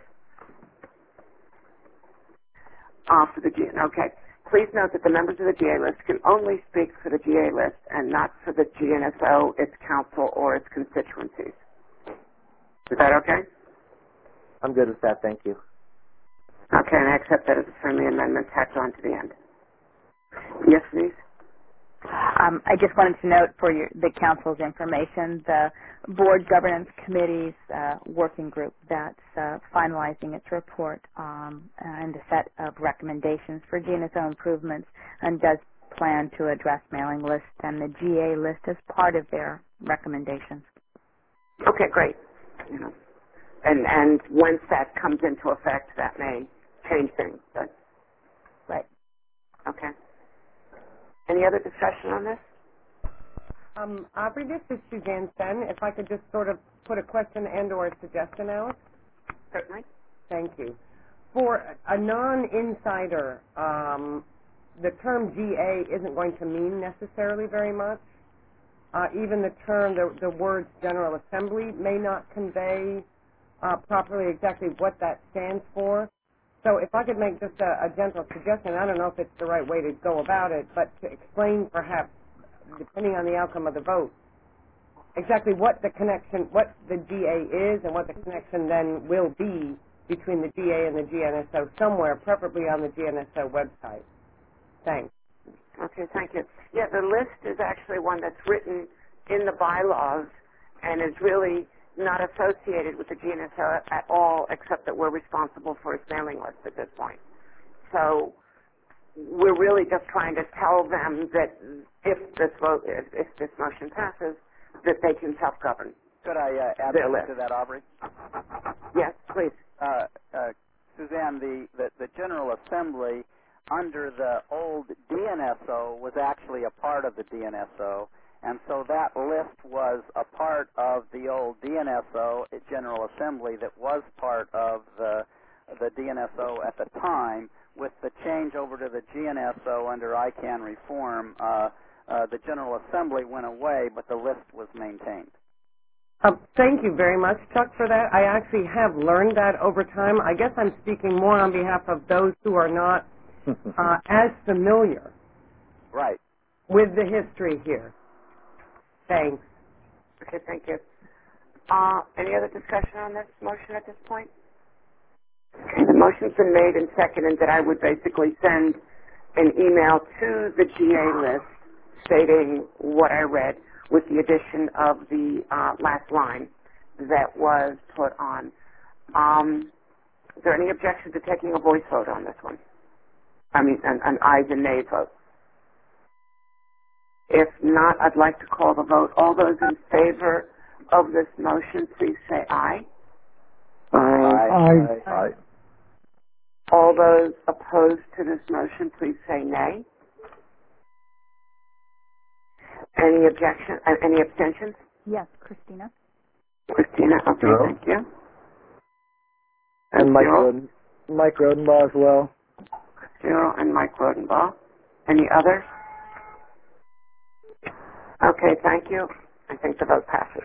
Uh, for the G A. Okay. Please note that the members of the G A list can only speak for the G A list and not for the G N S O, its council, or its constituencies. Is that okay? I'm good with that. Thank you. Okay, and I accept that as a friendly amendment tacked on to the end. Yes, please. Um, I just wanted to note for your, the council's information, the board governance committee's uh, working group that's uh, finalizing its report um, and a set of recommendations for G N S O improvements and does plan to address mailing lists and the G A list as part of their recommendations. Okay, great. You know, and and once that comes into effect, that may change things. But right. Okay. Any other discussion on this? Um, Aubrey, this is Suzanne Sen. If I could just sort of put a question and or a suggestion out. Certainly. Thank you. For a non-insider, um, the term G A isn't going to mean necessarily very much. Uh, even the term, the, the words General Assembly may not convey uh, properly exactly what that stands for. So if I could make just a, a gentle suggestion, I don't know if it's the right way to go about it, but to explain perhaps, depending on the outcome of the vote, exactly what the connection, what the G A is and what the connection then will be between the G A and the G N S O somewhere, preferably on the G N S O website. Thanks. Okay, thank you. Yeah, the list is actually one that's written in the bylaws and is really not associated with the G N S O at all, except that we're responsible for its mailing list at this point. So we're really just trying to tell them that if this vote, if, if this motion passes, that they can self-govern. Could I uh, add their something list. to that, Aubrey? Yes, please. Uh, uh, Suzanne, the, the, the General Assembly under the old D N S O was actually a part of the D N S O, and so that list was a part of the old D N S O General Assembly that was part of the the D N S O at the time. With the change over to the G N S O under I CAN reform, uh, uh, the General Assembly went away, but the list was maintained. Uh, thank you very much, Chuck, for that. I actually have learned that over time. I guess I'm speaking more on behalf of those who are not uh, as familiar right. with the history here. Thanks. Okay, thank you. Uh, any other discussion on this motion at this point? Okay, the motion's been made and seconded that I would basically send an email to the G A list stating what I read with the addition of the uh, last line that was put on. Um, is there any objection to taking a voice vote on this one? I mean, an, an ayes and nays vote. If not, I'd like to call the vote. All those in favor of this motion, please say aye. Aye. Aye. Aye. All those opposed to this motion, please say nay. Any objection? Uh, any abstentions? Yes, Christina. Christina, okay, Zero. thank you. And Mike Zero. Roden, Mike Rodenbaugh as well. Zero and Mike Rodenbaugh. Any others? Okay, thank you. I think the vote passes.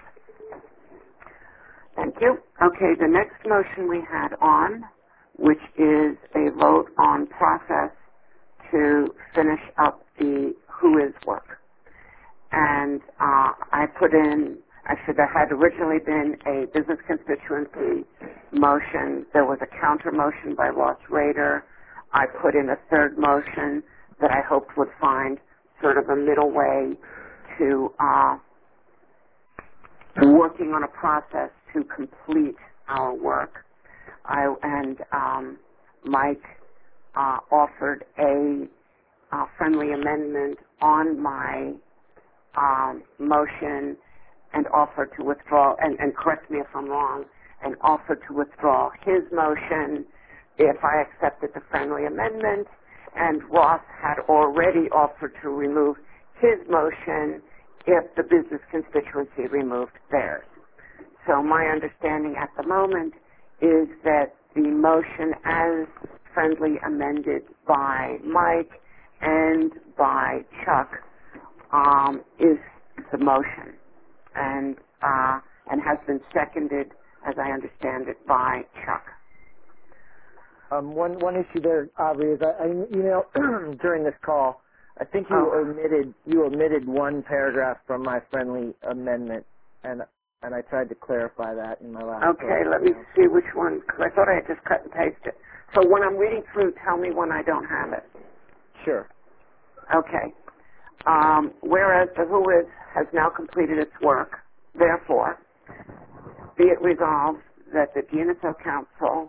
Thank you. Okay, the next motion we had on, which is a vote on process to finish up the Who Is work. And uh, I put in, actually there had originally been a business constituency motion. There was a counter motion by Ross Rader. I put in a third motion that I hoped would find sort of a middle way to uh, working on a process to complete our work. I, and um, Mike uh, offered a uh, friendly amendment on my um, motion and offered to withdraw, and, and correct me if I'm wrong, and offered to withdraw his motion if I accepted the friendly amendment, and Ross had already offered to remove his motion if the business constituency removed theirs. So my understanding at the moment is that the motion as friendly amended by Mike and by Chuck um, is the motion, and uh, and has been seconded, as I understand it, by Chuck. Um, one one issue there, Aubrey, is I, I emailed during this call. I think you Oh. omitted you omitted one paragraph from my friendly amendment, and and I tried to clarify that in my last. Okay, let me see which one, because I thought I had just cut and pasted. So when I'm reading through, tell me when I don't have it. Sure. Okay. Um, whereas the Who Is has now completed its work, therefore, be it resolved that the G N S O Council,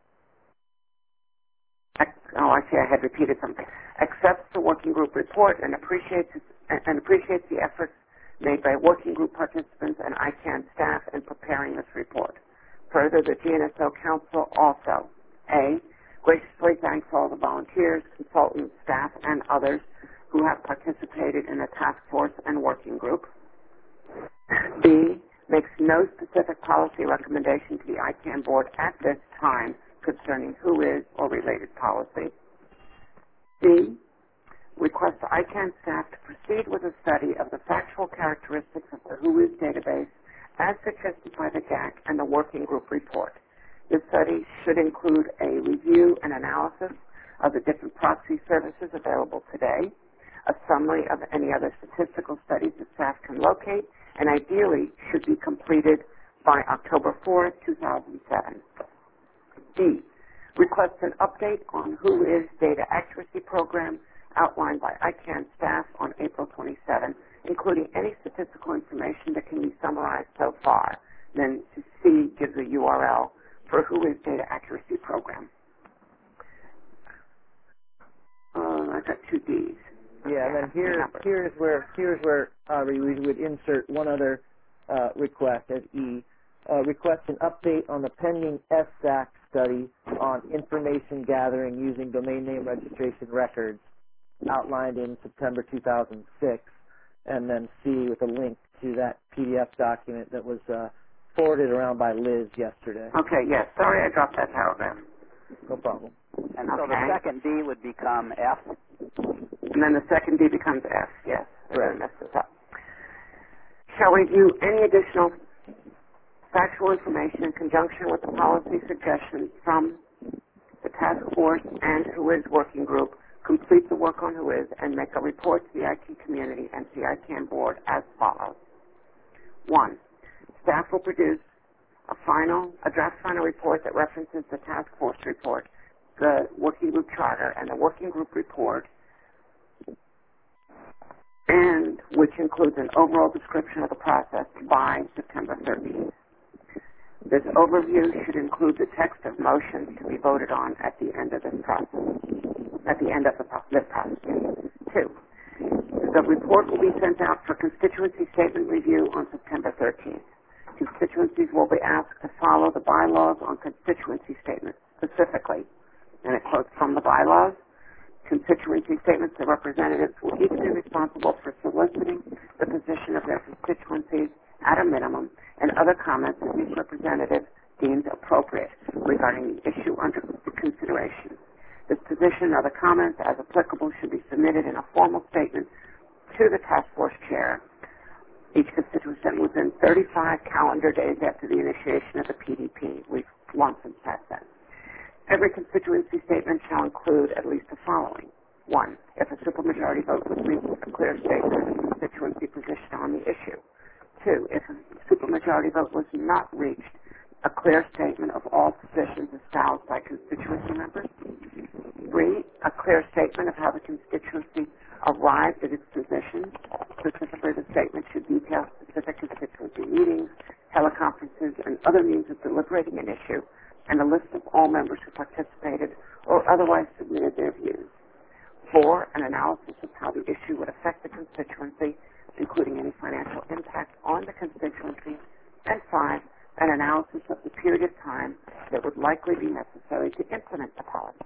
oh, I see I had repeated something, accepts the working group report and appreciates and appreciates the efforts made by working group participants and I CANN staff in preparing this report. Further, the G N S O Council also, A, graciously thanks all the volunteers, consultants, staff, and others who have participated in the task force and working group. B, makes no specific policy recommendation to the I CANN board at this time concerning Who Is or related policy. C, requests the I CANN staff to proceed with a study of the factual characteristics of the Who Is database as suggested by the G A C and the working group report. This study should include a review and analysis of the different proxy services available today, a summary of any other statistical studies that staff can locate, and ideally should be completed by October fourth, two thousand seven. D, requests an update on Who Is data accuracy program outlined by I CANN staff on April twenty-seventh, including any statistical information that can be summarized so far. Then C gives a U R L for Who Is data accuracy program. Uh, I got two D's. Yeah, and then here, here's where here's where uh, we would insert one other uh, request as E. Uh, request an update on the pending S S A C study on information gathering using domain name registration records outlined in September two thousand six, and then C with a link to that P D F document that was uh, forwarded around by Liz yesterday. Okay, yes. Sorry I dropped that paragraph. No problem. And so Okay. the second D would become F? And then the second D becomes F, yes. Right. I messed this up. Shall we do any additional factual information in conjunction with the policy suggestions from the task force and Who Is working group, complete the work on Who Is, and make a report to the I T community and to the I CANN board as follows. One, staff will produce a final, a draft final report that references the task force report, the working group charter, and the working group report, and which includes an overall description of the process by September thirteenth. This overview should include the text of motions to be voted on at the end of this process, at the end of the pro- this process. Two, the report will be sent out for constituency statement review on September thirteenth. Constituencies will be asked to follow the bylaws on constituency statements specifically, and it quotes from the bylaws. Constituency statements, the representatives will each be responsible for soliciting the position of their constituencies at a minimum and other comments that each representative deems appropriate regarding the issue under consideration. This position and other comments, as applicable, should be submitted in a formal statement to the task force chair. Each constituent sent within thirty-five calendar days after the initiation of the P D P. We've long since passed that. Every constituency statement shall include at least the following. One, if a supermajority vote was reached, a clear statement of the constituency position on the issue. Two, if a supermajority vote was not reached, a clear statement of all positions espoused by constituency members. Three, a clear statement of how the constituency arrived at its position. Specifically, the statement should detail specific constituency meetings, teleconferences, and other means of deliberating an issue, and a list of all members who participated or otherwise submitted their views. Four, an analysis of how the issue would affect the constituency, including any financial impact on the constituency. And five, an analysis of the period of time that would likely be necessary to implement the policy.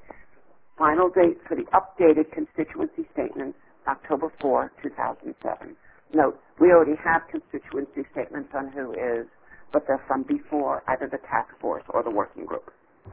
Final date for the updated constituency statements, October fourth, two thousand seven. Note, we already have constituency statements on who is, but they're from before either the task force or the working group.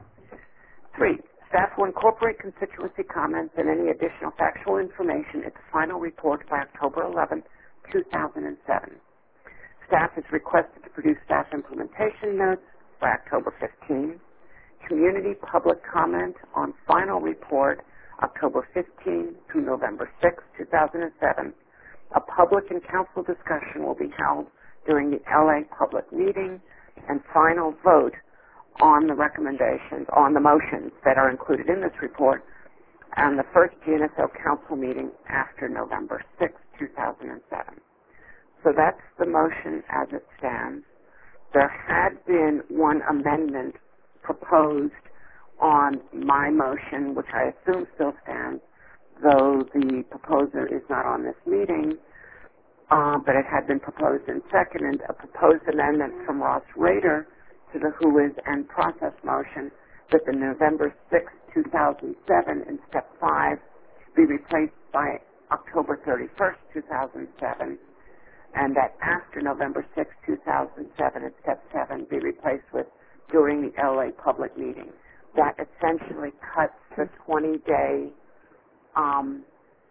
Three, staff will incorporate constituency comments and any additional factual information into final report by October eleventh, two thousand seven. Staff is requested to produce staff implementation notes by October fifteenth. Community public comment on final report October fifteenth through November sixth, two thousand seven. A public and council discussion will be held during the L A public meeting, and final vote on the recommendations, on the motions that are included in this report, and the first G N S O council meeting after November sixth, two thousand seven. So that's the motion as it stands. There had been one amendment proposed on my motion, which I assume still stands, though the proposer is not on this meeting, uh, but it had been proposed and seconded, a proposed amendment from Ross Rader to the who is and process motion that the November sixth, two thousand seven in step five be replaced by October thirty-first, two thousand seven, and that after November sixth, two thousand seven in step seven be replaced with during the L A public meeting. That essentially cuts the twenty-day um,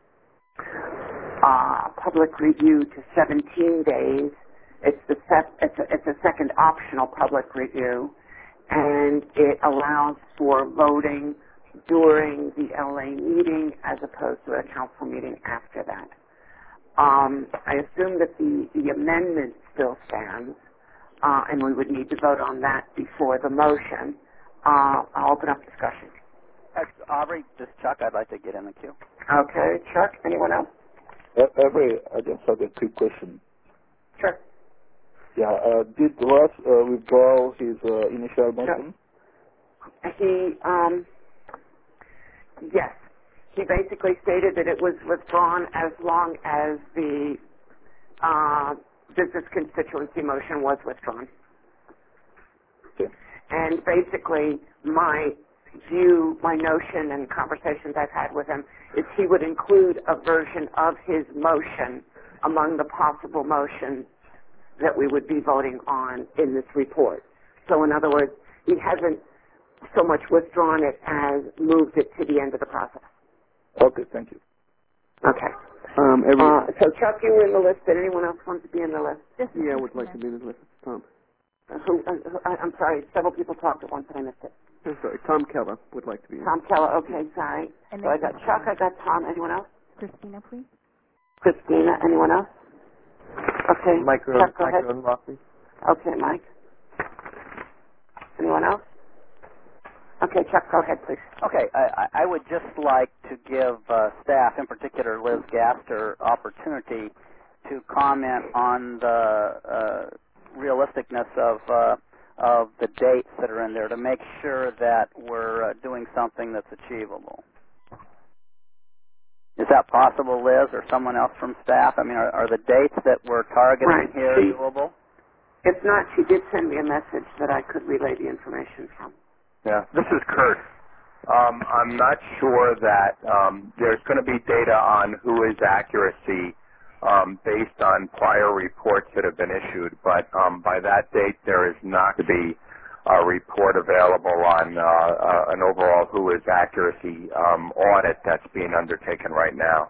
uh, public review to seventeen days. It's the sec- it's, a, it's a second optional public review, and it allows for voting during the L A meeting as opposed to a council meeting after that. Um, I assume that the, the amendment still stands, uh, and we would need to vote on that before the motion. Uh, I'll open up discussion. Uh, Aubrey, this is Chuck. I'd like to get in the queue. Okay, Chuck, anyone else? Every, I just have a quick question. Sure. Yeah, uh, did Ross uh, withdraw his uh, initial motion? He, um, yes. He basically stated that it was withdrawn as long as the uh, business constituency motion was withdrawn. Okay. And basically, my view, my notion and conversations I've had with him is he would include a version of his motion among the possible motions that we would be voting on in this report. So in other words, he hasn't so much withdrawn it as moved it to the end of the process. Okay, thank you. Okay. Um, every, uh, so Chuck, you were in the list. Did anyone else want to be in the list? yeah, I would like to be in the list. Tom. Uh, who, uh, who, I, I'm sorry, several people talked at once and I missed it. I'm sorry, Tom Keller would like to be in. Tom Keller, okay, sorry. And So I got Chuck, I got Tom. Anyone else? Christina, please. Christina, anyone else? Okay, Mike, Chuck, go Mike ahead. Unlawfully. Okay, Mike. Anyone else? Okay, Chuck, go ahead, please. Okay, I, I would just like to give uh, staff, in particular Liz Gaster, opportunity to comment on the uh, realisticness of uh, of the dates that are in there to make sure that we're uh, doing something that's achievable. Is that possible, Liz, or someone else from staff? I mean, are, are the dates that we're targeting Right. here She, doable? If not, she did send me a message that I could relay the information from. Yeah, this is Kurt. Um, I'm not sure that um, there's going to be data on who is accuracy um, based on prior reports that have been issued, but um, by that date there is not to be a report available on uh, uh, an overall who is accuracy um, audit that's being undertaken right now.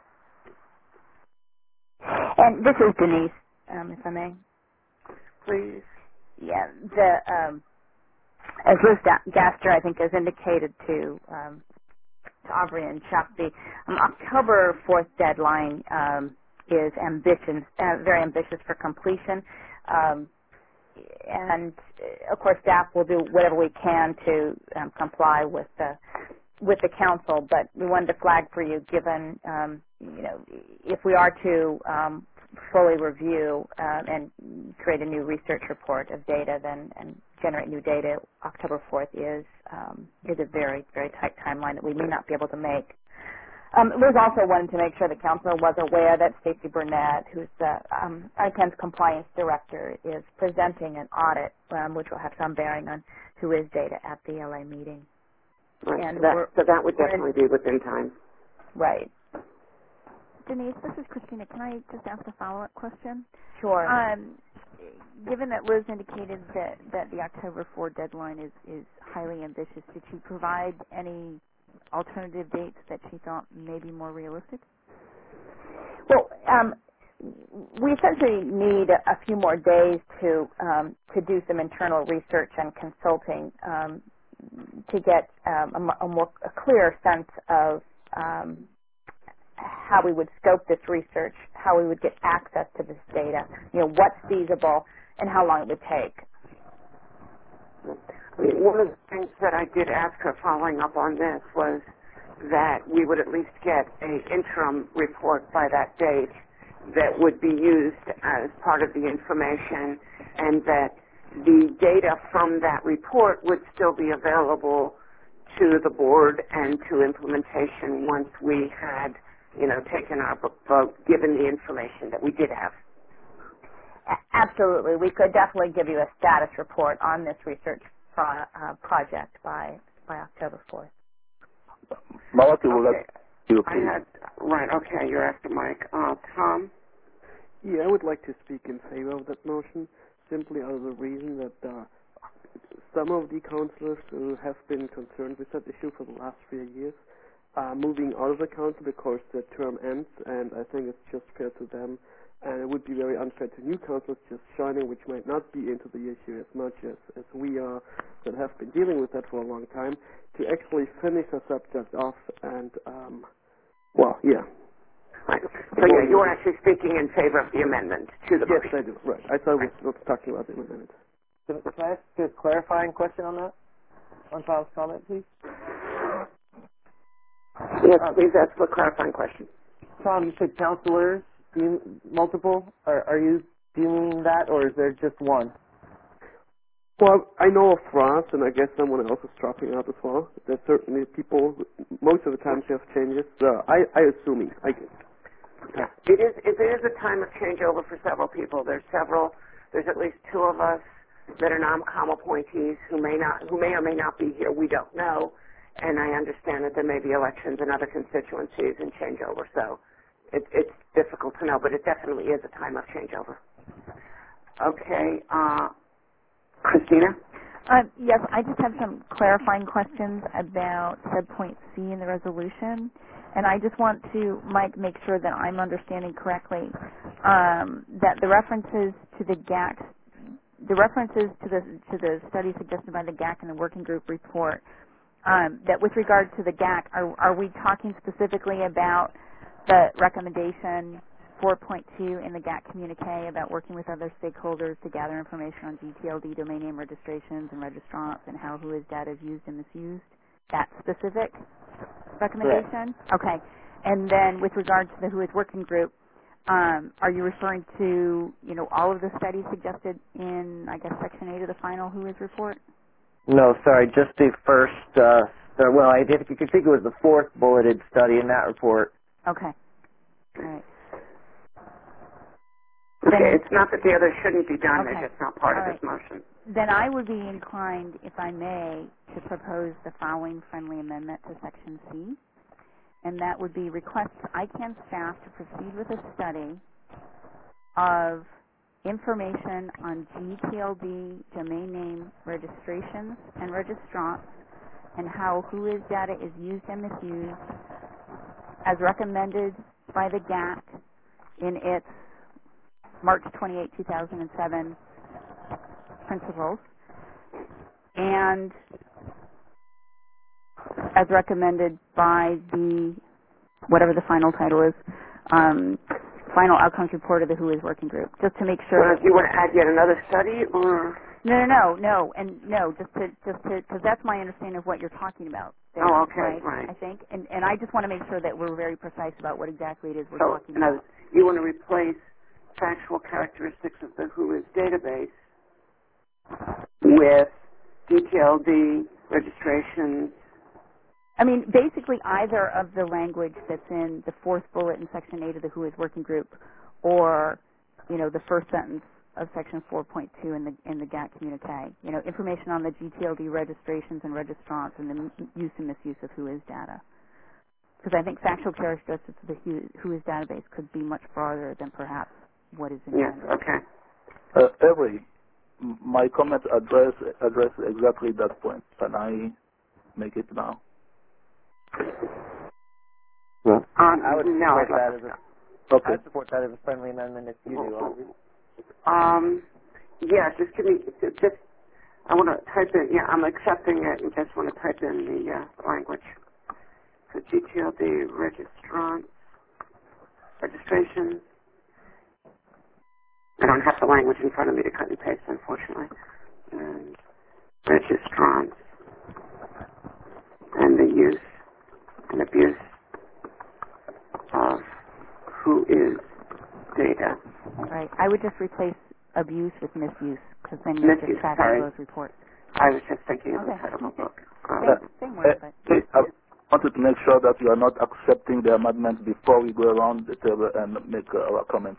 And this is Denise, um, if I may. Please. Yeah, the um, as Liz Gaster, I think, has indicated to um, to Aubrey and Chuck, the um, October fourth deadline um, is ambitious, uh, very ambitious for completion. Um, and uh, of course, staff will do whatever we can to um, comply with the with the council. But we wanted to flag for you, given um, you know, if we are to um, fully review um, and create a new research report of data, then and generate new data, October fourth is um, is a very very tight timeline that we may not be able to make. Um, Liz also wanted to make sure the council was aware that Stacey Burnett, who's the um, I C A N's compliance director, is presenting an audit, um, which will have some bearing on who is data at the L A meeting. Right. And so, that, we're, so that would we're definitely in, be within time. right. Denise, this is Christina. Can I just ask a follow-up question? Sure. Um, given that Liz indicated that, that the October fourth deadline is, is highly ambitious, did she provide any alternative dates that she thought may be more realistic? Well, um, we essentially need a, a few more days to um, to do some internal research and consulting um, to get um, a, a more a clear sense of um, how we would scope this research, how we would get access to this data, you know, what's feasible, and how long it would take. I mean, one of the things that I did ask her following up on this was that we would at least get an interim report by that date that would be used as part of the information, and that the data from that report would still be available to the board and to implementation once we had, you know, taken our vote, given the information that we did have. Absolutely. We could definitely give you a status report on this research pro uh, project by by October fourth. Malaki will Okay. let you I please. had, right, okay, you're after Mike. Uh, Tom? Yeah, I would like to speak in favor of that motion, simply out of the reason that uh, some of the councillors who have been concerned with that issue for the last few years are moving out of the council because their term ends, and I think it's just fair to them. And it would be very unfair to new councillors just joining, which might not be into the issue as much as, as we are, that have been dealing with that for a long time, to actually finish the subject off and, um, well, yeah. Right. So, yeah, you were actually speaking in favor of the amendment to the Yes, motion. I do. Right. I thought we were talking about the amendment. Can, can I ask a clarifying question on that? On Tom's comment, please? Yes, please ask a clarifying question. Tom, you said counselors, do you, multiple? Are, are you, do you mean that, or is there just one? Well, I know of France, and I guess someone else is dropping out as well. There's certainly people, most of the time they have changes. So I, I assuming, I guess. Yeah. It is, it is a time of changeover for several people. There's several, there's at least two of us that are non-com appointees who may not, who may or may not be here. We don't know. And I understand that there may be elections in other constituencies and changeover. So it, it's difficult to know, but it definitely is a time of changeover. Okay. Uh, Christina? Uh, yes, I just have some clarifying questions about subpoint C in the resolution. And I just want to, Mike, make sure that I'm understanding correctly um, that the references to the G A C, the references to the to the study suggested by the G A C and the working group report, um, that with regard to the G A C, are, are we talking specifically about the recommendation four point two in the G A C communique about working with other stakeholders to gather information on G T L D domain name registrations and registrants and how who is data is used and misused? That specific recommendation? Correct. Okay. And then with regard to the who is working group, Um, are you referring to, you know, all of the studies suggested in, I guess, Section eight of the final W H O is report? No, sorry, just the first, uh, uh, well, I think you could think it was the fourth bulleted study in that report. Okay. All right. Okay, Then, it's not that the others shouldn't be done, okay. they're just not part All of right. this motion. Then I would be inclined, if I may, to propose the following friendly amendment to Section C, and that would be request I C A N staff to proceed with a study of information on G T L D domain name registrations and registrants and how W H O is data is used and misused as recommended by the G A C in its March twenty-eighth, two thousand seven principles, and as recommended by the, whatever the final title is, um, final outcomes report of the W H O is working group, just to make sure. Well, do you want to add yet another study, or? No, no, no, no, and no, just to, just to, because that's my understanding of what you're talking about. There, Oh, okay, right, right. I think, and, and I just want to make sure that we're very precise about what exactly it is we're So, talking in other about. words, you want to replace factual characteristics of the W H O is database with G T L D registrations. I mean, basically either of the language that's in the fourth bullet in Section eight of the W H O is working group, or, you know, the first sentence of Section four point two in the in the G A C communique. You know, information on the G T L D registrations and registrants and the m- use and misuse of W H O is data. Because I think factual characteristics of the W H O is database could be much broader than perhaps what is Yes, intended. okay. Uh, every, m- my comment address address exactly that point. Can I make it now? Well, Um, I would no, support I'd that like as a, Okay. I'd support that as a friendly amendment if you do, Audrey. Um, yeah, just give me, just, I want to type in, yeah, I'm accepting it and just want to type in the uh, language. So G T L D registrant, registration. I don't have the language in front of me to cut and paste, unfortunately. And registrants and the use and abuse of who is data. Right. I would just replace abuse with misuse, because then you're Misuse, just tracking sorry. those reports. I was just thinking of Okay. the title of the book. Um, Same, same word, but Uh, I wanted to make sure that you are not accepting the amendment before we go around the table and make uh, our comments.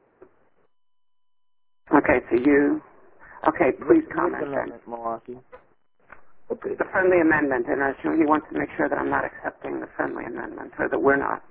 okay, so you, okay, please comment then. Amendment, Milwaukee. Okay. The friendly amendment, and I assume he wants to make sure that I'm not accepting the friendly amendment, or that we're not.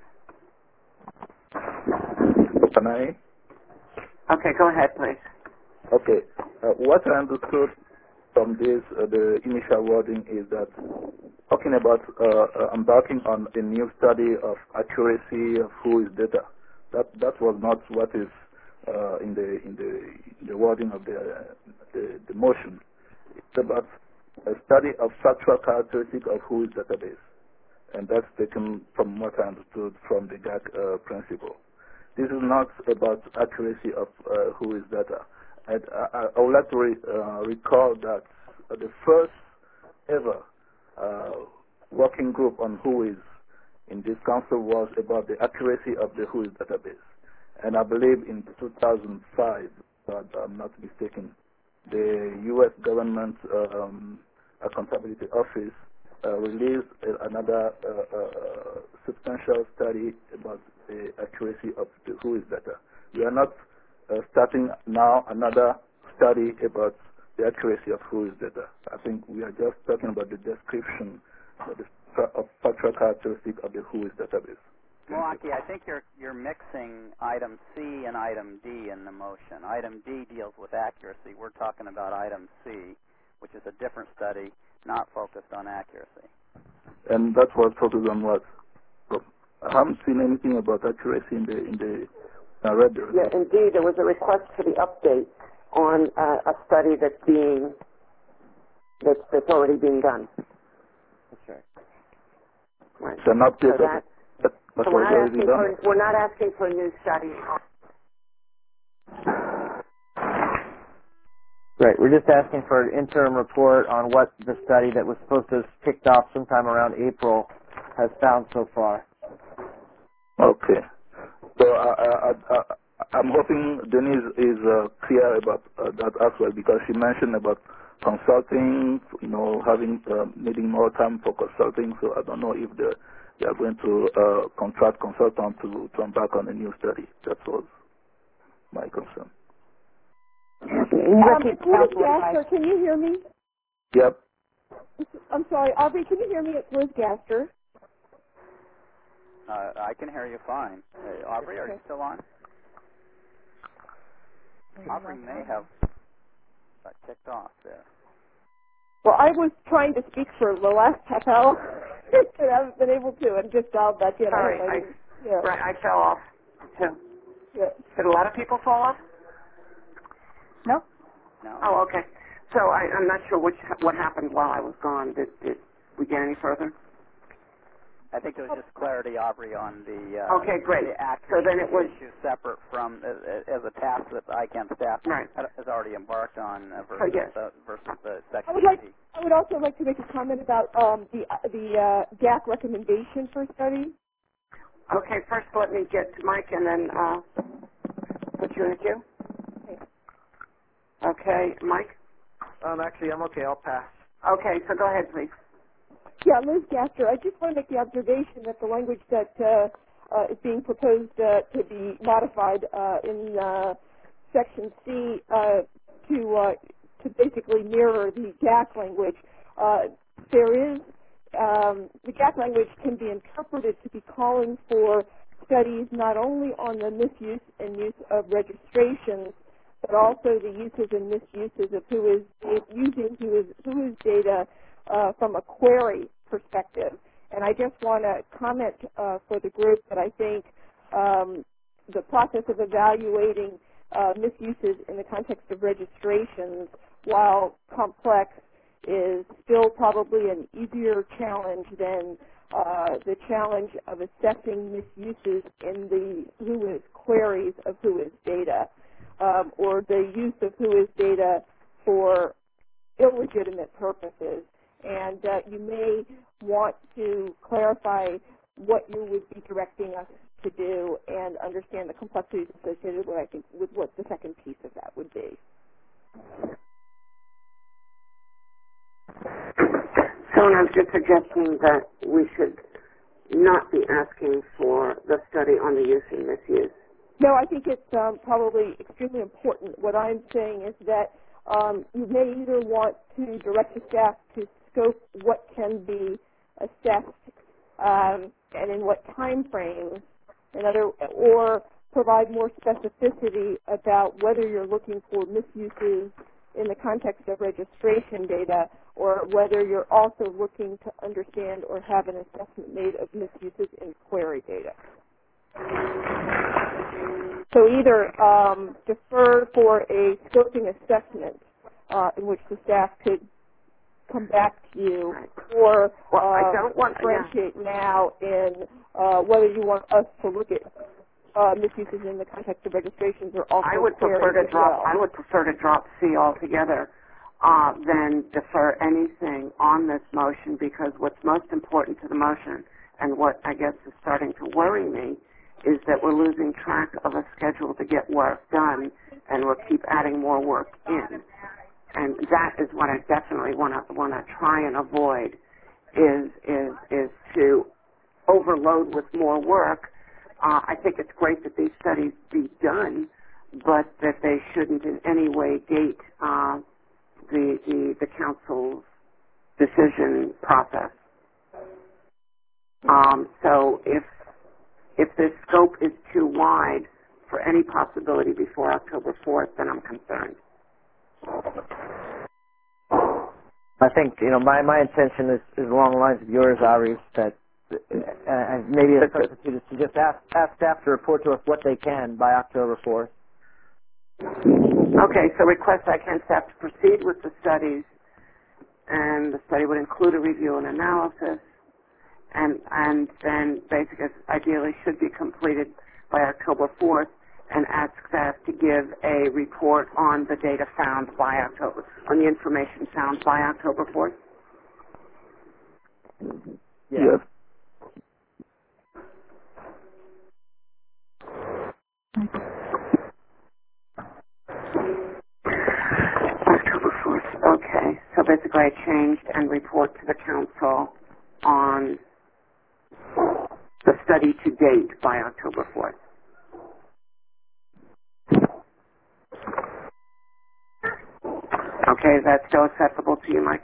Can I? Okay, go ahead, please. Okay. Uh, what I understood from this, uh, the initial wording is that talking about uh, uh, embarking on a new study of accuracy of who is data. That that was not what is uh, in the in the in the wording of the, uh, the the motion. It's about a study of factual characteristics of who is database, and that's taken from what I understood from the G A C uh, principle. This is not about accuracy of uh, who is data. And I, I would like to re, uh, recall that uh, the first ever uh, working group on who is in this council was about the accuracy of the who is database. And I believe in two thousand five, if I'm not mistaken, the U S government um, accountability office uh, released uh, another uh, uh, substantial study about the accuracy of the who is data. We are not uh, starting now another study about the accuracy of who is data. I think we are just talking about the description of the of factual characteristic of the who is database. Milwaukee, I think you're you're mixing item C and item D in the motion. Item D deals with accuracy. We're talking about item C, which is a different study, not focused on accuracy. And that was focused on what? I haven't seen anything about accuracy in the in the I read the Yeah, indeed, there was a request for the update on uh, a study that's being that's that's already being done. That's right. Right. It's an update So of that, that so was we're not already asking done. for we're not asking for a new study. Right, we're just asking for an interim report on what the study that was supposed to have kicked off sometime around April has found so far. Okay. So I, I, I, I'm hoping Denise is uh, clear about uh, that as well, because she mentioned about consulting, you know, having uh, needing more time for consulting. So I don't know if they they are going to uh, contract consultant to to embark on a new study. That was my concern. Um, it's Liz Gaster. Can you hear me? Yep. I'm sorry, Aubrey. Can you hear me? It's Liz Gaster. Uh, I can hear you fine. Uh, Aubrey, are you still on? Aubrey may have got kicked off there. Well, I was trying to speak for the last half hour, and I haven't been able to, and just dialed back in. Sorry, I, I, yeah. right, I fell off too. Yeah. Did a lot of people fall off? No. No. Oh, okay. So I, I'm not sure which what happened while I was gone. Did, did we get any further? I think there was just clarity, Aubrey, on the uh, okay, great. the accuracy so then it was issue separate from uh, as a task that I C A N staff right. has already embarked on uh, versus, so, yes. uh, versus the section. I would like. I would also like to make a comment about um, the uh, the uh, G A C recommendation for study. Okay, first let me get to Mike and then uh, put you in the queue. Okay. Okay, Mike? Um, actually, I'm okay. I'll pass. Okay, so go ahead, please. Yeah, Liz Gaster. I just want to make the observation that the language that uh, uh, is being proposed uh, to be modified uh, in uh, Section C uh, to uh, to basically mirror the G A C language. Uh, there is um, the G A C language can be interpreted to be calling for studies not only on the misuse and use of registrations, but also the uses and misuses of who is using who is who is data uh, from a query perspective. And I just want to comment uh, for the group that I think um, the process of evaluating uh, misuses in the context of registrations, while complex, is still probably an easier challenge than uh, the challenge of assessing misuses in the who is queries of who is data, um, or the use of who is data for illegitimate purposes. And uh, you may want to clarify what you would be directing us to do and understand the complexities associated with, I think, with what the second piece of that would be. So I'm just suggesting that we should not be asking for the study on the use and misuse. No, I think it's um, probably extremely important. What I'm saying is that um, you may either want to direct the staff to scope what can be assessed um, and in what time frames, in other, or provide more specificity about whether you're looking for misuses in the context of registration data, or whether you're also looking to understand or have an assessment made of misuses in query data. So either um, defer for a scoping assessment uh, in which the staff could come back to you, or well, uh, I don't want, differentiate yeah. now in uh, whether you want us to look at uh, misuses in the context of registrations or also I would prefer to as drop. well. I would prefer to drop C altogether uh, than defer anything on this motion, because what's most important to the motion, and what I guess is starting to worry me, is that we're losing track of a schedule to get work done, and we'll keep adding more work in. And that is what I definitely want to want to try and avoid, is is is to overload with more work. Uh, I think it's great that these studies be done, but that they shouldn't in any way gate uh, the, the the council's decision process. Um, so if if this scope is too wide for any possibility before October fourth, then I'm concerned. I think, you know, my, my intention is, is along the lines of yours, Ari, that uh, maybe a substitute is to just ask, ask staff to report to us what they can by October fourth. Okay, so request I C A N staff to proceed with the studies, and the study would include a review and analysis, and and then basically ideally should be completed by October fourth, and ask staff to give a report on the data found by October, on the information found by October fourth? Yes. basically I changed and report to the council on the study to date by October fourth. Okay, is that still acceptable to you, Mike?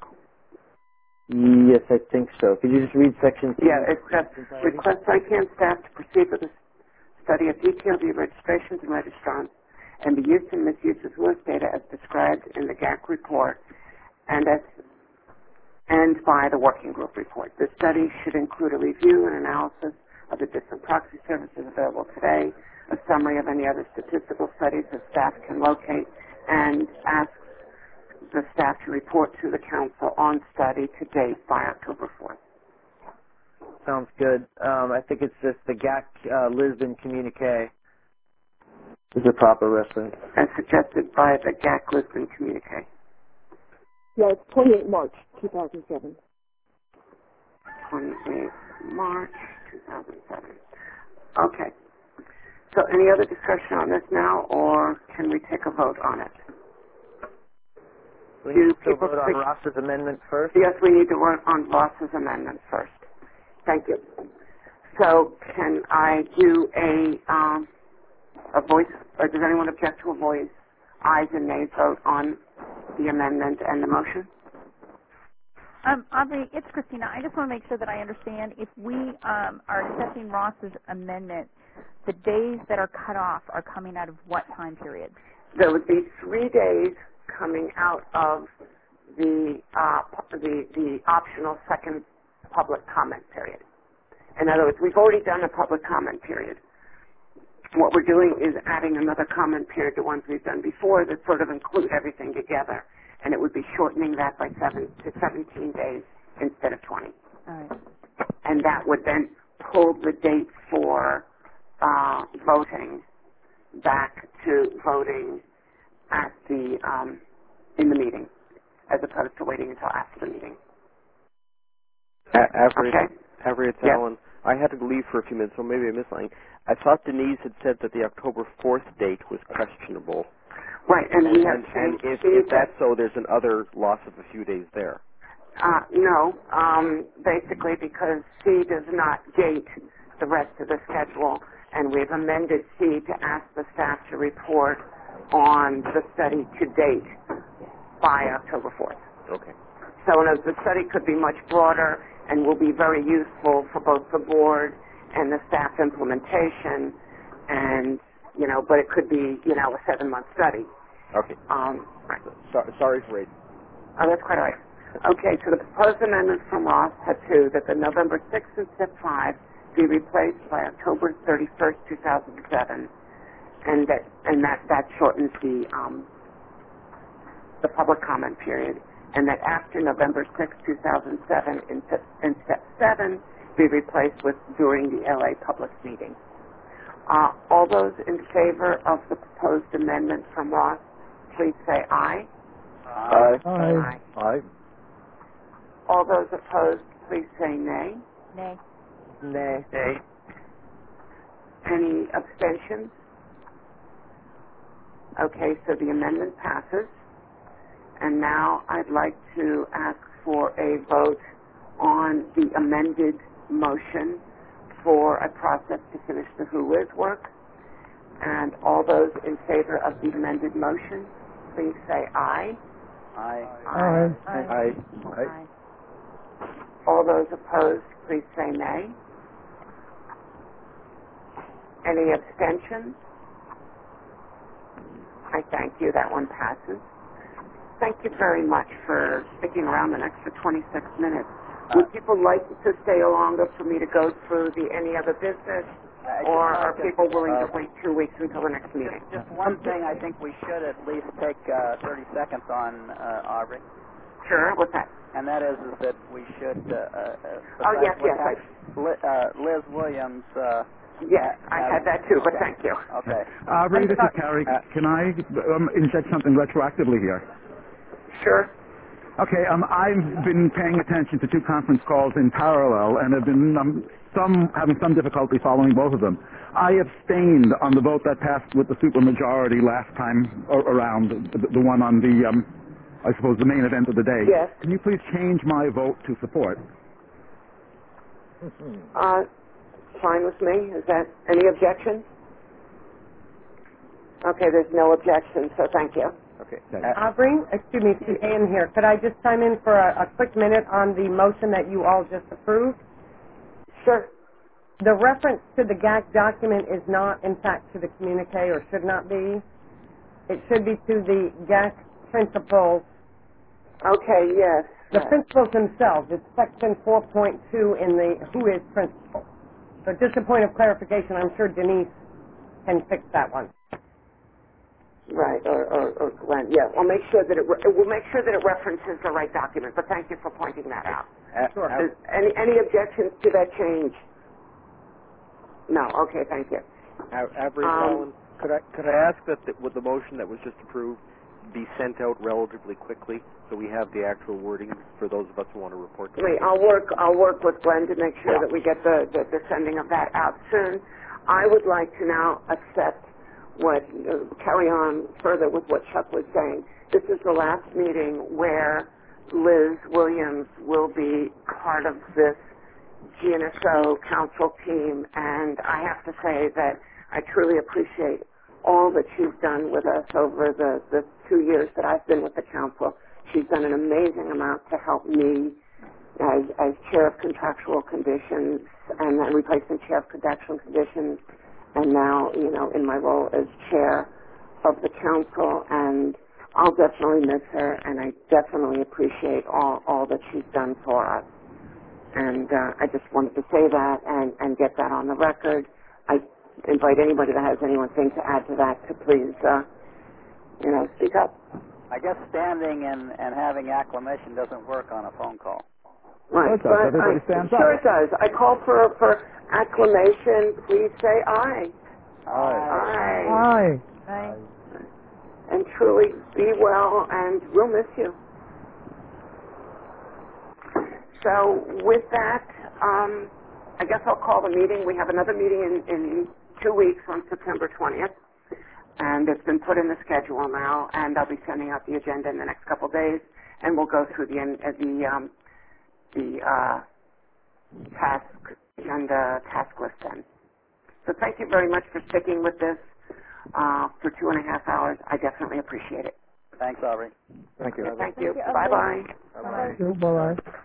Yes, I think so. Could you just read section C? Yeah, it says, request I C A N staff to proceed with the study of D T L D registrations and registrants and the use and misuse of W I S data as described in the G A C report and as and by the working group report. The study should include a review and analysis of the different proxy services available today, a summary of any other statistical studies that staff can locate, and ask the staff to report to the council on study to date by October fourth. Sounds good. Um, I think it's just the G A C uh, Lisbon communique is the proper reference. As suggested by the G A C Lisbon communique. Yeah, it's twenty-eighth March two thousand seven. twenty-eighth March two thousand seven. Okay. So any other discussion on this now, or can we take a vote on it? We need to vote on Ross's amendment first? Yes, we need to work on Ross's amendment first. Thank you. So can I do a um, a voice, or does anyone object to a voice, ayes and nays vote on the amendment and the motion? Um, Aubrey, it's Christina. I just want to make sure that I understand. If we um, are accepting Ross's amendment, the days that are cut off are coming out of what time period? There would be three days coming out of the uh, the the optional second public comment period. In other words, we've already done a public comment period. What we're doing is adding another comment period to ones we've done before that sort of include everything together, and it would be shortening that by seven to seventeen days instead of twenty. All right. And that would then pull the date for uh, voting back to voting at the um, in the meeting, as opposed to waiting until after the meeting. Avery, Okay. Avery, it's Yes. Alan. I had to leave for a few minutes, so maybe I missed something. I thought Denise had said that the October fourth date was questionable. Right, and we have And, and changed if, the if that's so, there's an other loss of a few days there. Uh, no, um, basically because C does not gate the rest of the schedule, and we've amended C to ask the staff to report on the study to date by October fourth. Okay. So in other words, the study could be much broader and will be very useful for both the board and the staff implementation, and, you know, but it could be, you know, a seven-month study. Okay. Um, right. So, sorry for it. Oh, that's quite all right. Okay, so the proposed amendment from Ross had two, that the November sixth and step five be replaced by October thirty-first, two thousand seven, and that and that, that shortens the um, the public comment period, and that after November sixth, two thousand seven, in, in step seven, be replaced with during the L A public meeting. Uh, all those in favor of the proposed amendment from Ross, please say aye. Aye. Aye. Aye. All those opposed, please say nay. Nay. Nay. Nay. Any abstentions? Okay, so the amendment passes. And now I'd like to ask for a vote on the amended motion for a process to finish the W H O I S work. And all those in favor of the amended motion, please say aye. Aye. Aye. Aye. Aye. All those opposed, please say nay. Any abstentions? I thank you. That one passes. Thank you very much for sticking around an extra twenty-six minutes. Would people like to stay longer for me to go through the any other business, or are people willing to wait two weeks until the next meeting? Just one thing I think we should at least take uh, thirty seconds on, uh, Aubrey. Sure, what's that? And that is, is that we should... Uh, uh, Oh, yes, yes. I, Liz, uh, Liz Williams... Uh, yes, I had that too, but okay. thank you. Okay. Aubrey, this is Carrie. Can I um, inject something retroactively here? Sure. Okay, um, I've been paying attention to two conference calls in parallel and have been um, some having some difficulty following both of them. I abstained on the vote that passed with the supermajority last time around, the, the one on the um, I suppose, the main event of the day. Yes. Can you please change my vote to support? Uh, fine with me. Is that any objections? Okay, there's no objection, so thank you. Okay. Aubrey, excuse me, Suzanne here. Could I just chime in for a, a quick minute on the motion that you all just approved? Sure. The reference to the G A C document is not, in fact, to the communique, or should not be. It should be to the G A C principles. Okay, yes. The yes. principles themselves. It's section four point two in the who is principal. So just a point of clarification, I'm sure Denise can fix that one. Right, or, or, or Glenn. Yeah, we'll make sure that it re- we'll make sure that it references the right document. But thank you for pointing that out. Uh, Sure. Is any any objections to that change? No. Okay, thank you. Avery, Um, could I could I ask that the, with the motion that was just approved be sent out relatively quickly so we have the actual wording for those of us who want to report to Wait, it? I'll work. I'll work with Glenn to make sure that we get the, the, the sending of that out soon. I would like to now accept what uh, carry on further with what Chuck was saying. This is the last meeting where Liz Williams will be part of this G N S O council team, and I have to say that I truly appreciate all that she's done with us over the, the two years that I've been with the council. She's done an amazing amount to help me as, as chair of contractual conditions and then replacement chair of contractual conditions, and now, you know, in my role as chair of the council, and I'll definitely miss her, and I definitely appreciate all, all that she's done for us. And uh, I just wanted to say that and, and get that on the record. I invite anybody that has anything to add to that to please, uh, you know, speak up. I guess standing and, and having acclamation doesn't work on a phone call. Right, It does. but Everybody I, stands sure up. it does. I call for for acclamation. Please say aye. Aye. Aye. Aye. And truly be well, and we'll miss you. So with that, um, I guess I'll call the meeting. We have another meeting in, in two weeks on September twentieth, and it's been put in the schedule now, and I'll be sending out the agenda in the next couple of days, and we'll go through the uh, the um, the uh, task agenda task list then. So thank you very much for sticking with this uh, for two and a half hours. I definitely appreciate it. Thanks, Aubrey. Thank you. Thank you. Bye-bye. Bye-bye.